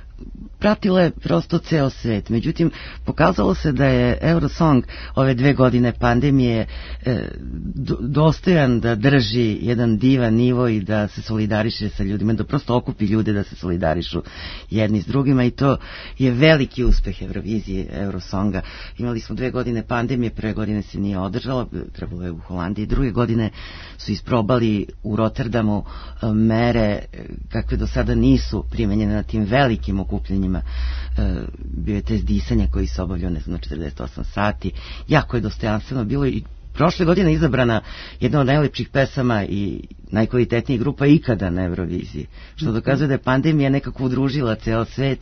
Pratila je prosto ceo svet. Međutim, pokazalo se da je Eurosong ove dve godine pandemije e, do, dostojan da drži jedan divan nivo i da se solidariše sa ljudima, da prosto okupi ljude da se solidarišu jedni s drugima i to je veliki uspeh Eurovizije, Eurosonga. Imali smo dve godine pandemije, prve godine se nije održala, trebalo je u Holandiji, druge godine su isprobali u Rotterdamu mere kakve do sada nisu primenjene na tim velikim okupljenjima. E, bio je test disanja koji se obavljao, ne znam, na četrdeset osam sati. Jako je dostojanstveno bilo i prošle godine izabrana jedna od najlepših pesama i najkvalitetnijih grupa ikada na Euroviziji. Što dokazuje da je pandemija nekako udružila ceo svet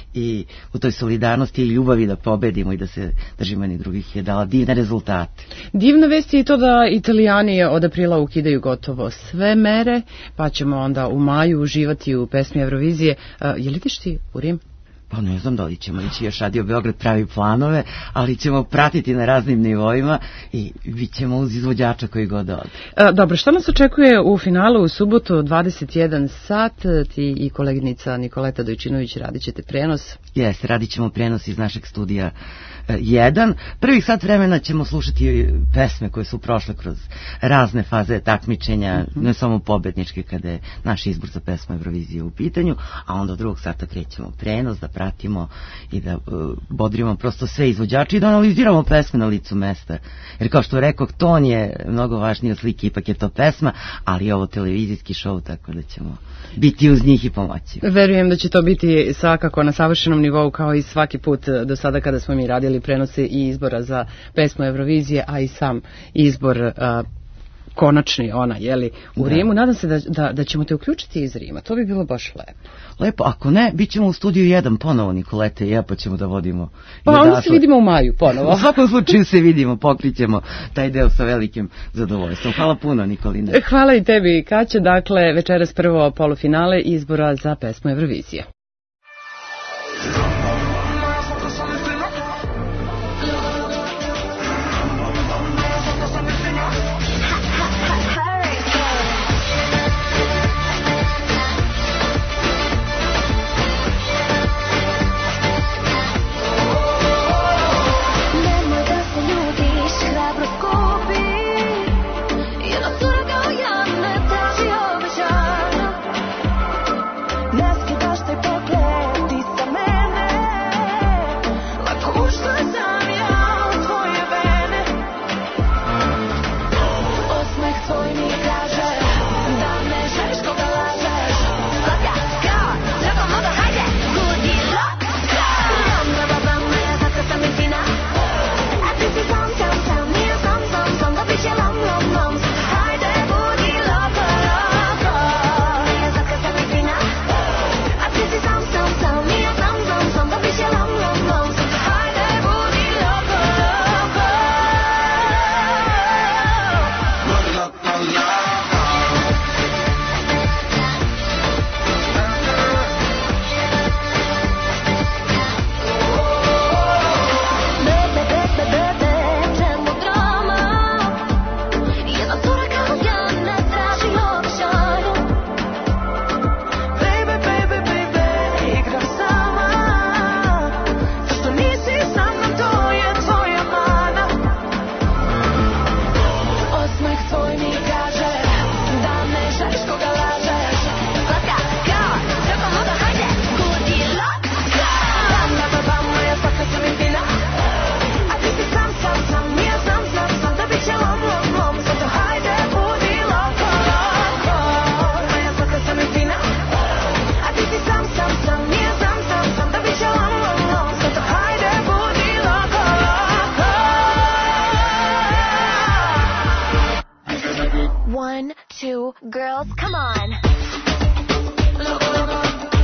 i u toj solidarnosti i ljubavi da pobedimo i da se držimo jednih drugih je dala divne rezultate. Divna vest je i to da Italijani od aprila ukidaju gotovo sve mere, pa ćemo onda u maju uživati u pesmi Eurovizije. Uh, je li tiš ti u Rim? Pa ne znam da li ćemo ići, još Radio Beograd pravi planove, ali ćemo pratiti na raznim nivoima i bit ćemo uz izvođača koji god ode. E, dobro, šta nas očekuje u finalu u subotu dvadeset jedan sat? Ti i koleginica Nikoleta Dojčinović radit ćete prenos. Jeste, radit ćemo prenos iz našeg studija jedan. Prvih sat vremena ćemo slušati pesme koje su prošle kroz razne faze takmičenja, mm-hmm. ne samo pobedničke kada je naš izbor za pesmu Eurovizije u pitanju, a onda od drugog sata krećemo prenos da pratimo i da uh, bodrimo prosto sve izvođače i da analiziramo pesme na licu mesta. Jer kao što rekao, ton je mnogo važniji od slike, ipak je to pesma, ali je ovo televizijski show, tako da ćemo biti uz njih i pomoći. Verujem da će to biti svakako na savršenom nivou kao i svaki put do sada kada smo mi radili prenose i izbora za pesmu Eurovizije, a i sam izbor uh, konačni ona, jeli, u da. Rimu. Nadam se da, da, da ćemo te uključiti iz Rima. To bi bilo baš lepo. Lepo, ako ne, bit ćemo u studiju jedan ponovo, Nikolete i ja, pa ćemo da vodimo. Pa onda odatle se vidimo u maju ponovo. U svakom slučaju se vidimo, pokrićemo taj deo sa velikim zadovoljstvom. Hvala puno, Nikolina. Hvala i tebi, Kaća. Dakle, večeras prvo polufinale izbora za pesmu Eurovizije. girls, come on. Loco, loco.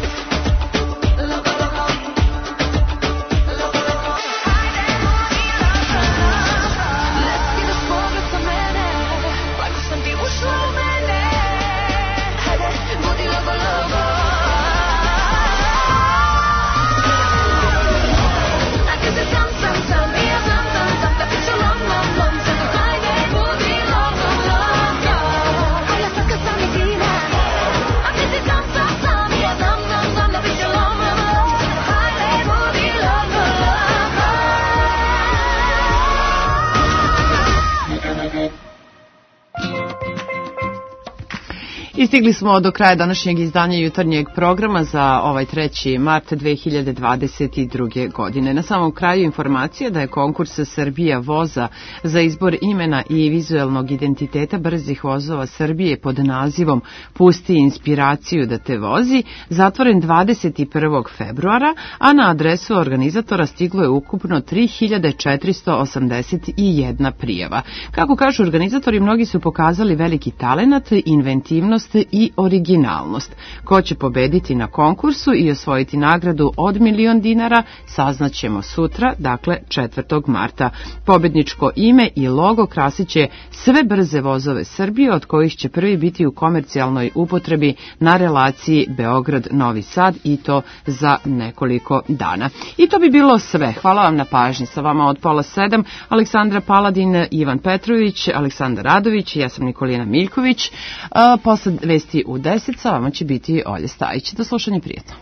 I stigli smo do kraja današnjeg izdanja jutarnjeg programa za ovaj treći mart dve hiljade dvadeset druge. godine. Na samom kraju informacija da je konkurs Srbija voza za izbor imena i vizuelnog identiteta brzih vozova Srbije pod nazivom Pusti inspiraciju da te vozi zatvoren dvadeset prvog februara, a na adresu organizatora stiglo je ukupno tri hiljade četiristo osamdeset jedna prijava. Kako kažu organizatori, mnogi su pokazali veliki talenat, inventivnost i originalnost. Ko će pobediti na konkursu i osvojiti nagradu od milion dinara saznaćemo sutra, dakle četvrtog marta. Pobedničko ime i logo krasit će sve brze vozove Srbije, od kojih će prvi biti u komercijalnoj upotrebi na relaciji Beograd-Novi Sad, i to za nekoliko dana. I to bi bilo sve. Hvala vam na pažnji. Sa vama od pola sedam Aleksandra Paladin, Ivan Petrović, Aleksandar Radović, ja sam Nikolina Miljković. A, posle vesti u deset sa vama će biti Olja Stajić. Do slušanja, prijetno.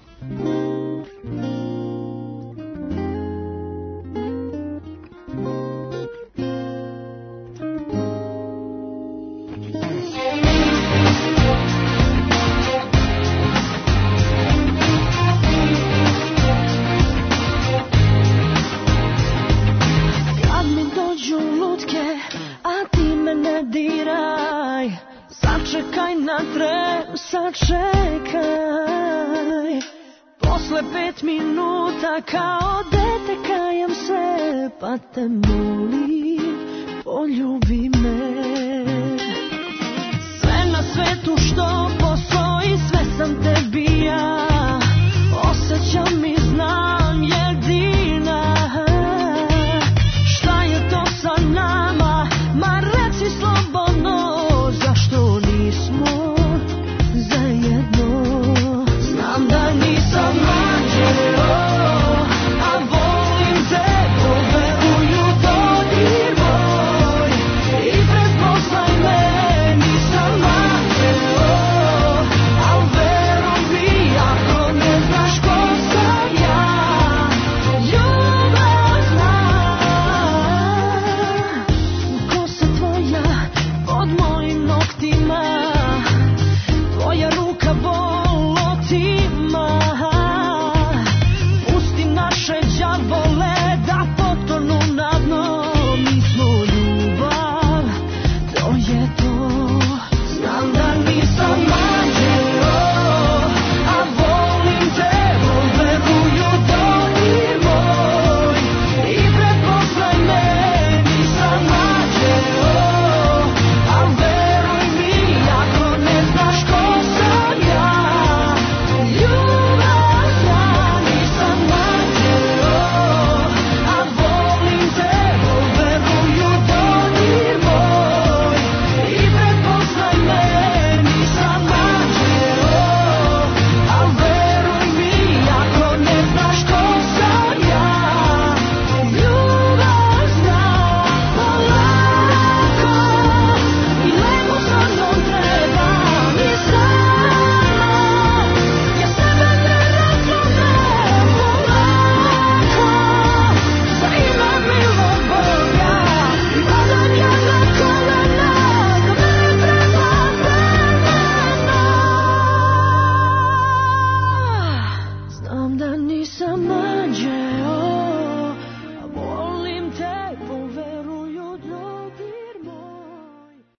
Kad mi dođu lutke, a ti me ne diraj, sačekaj na tren, sačekaj. Posle pet minuta kao dete kajem se, pa te molim, poljubi me. Sve na svetu što postoji, sve sam tebi ja.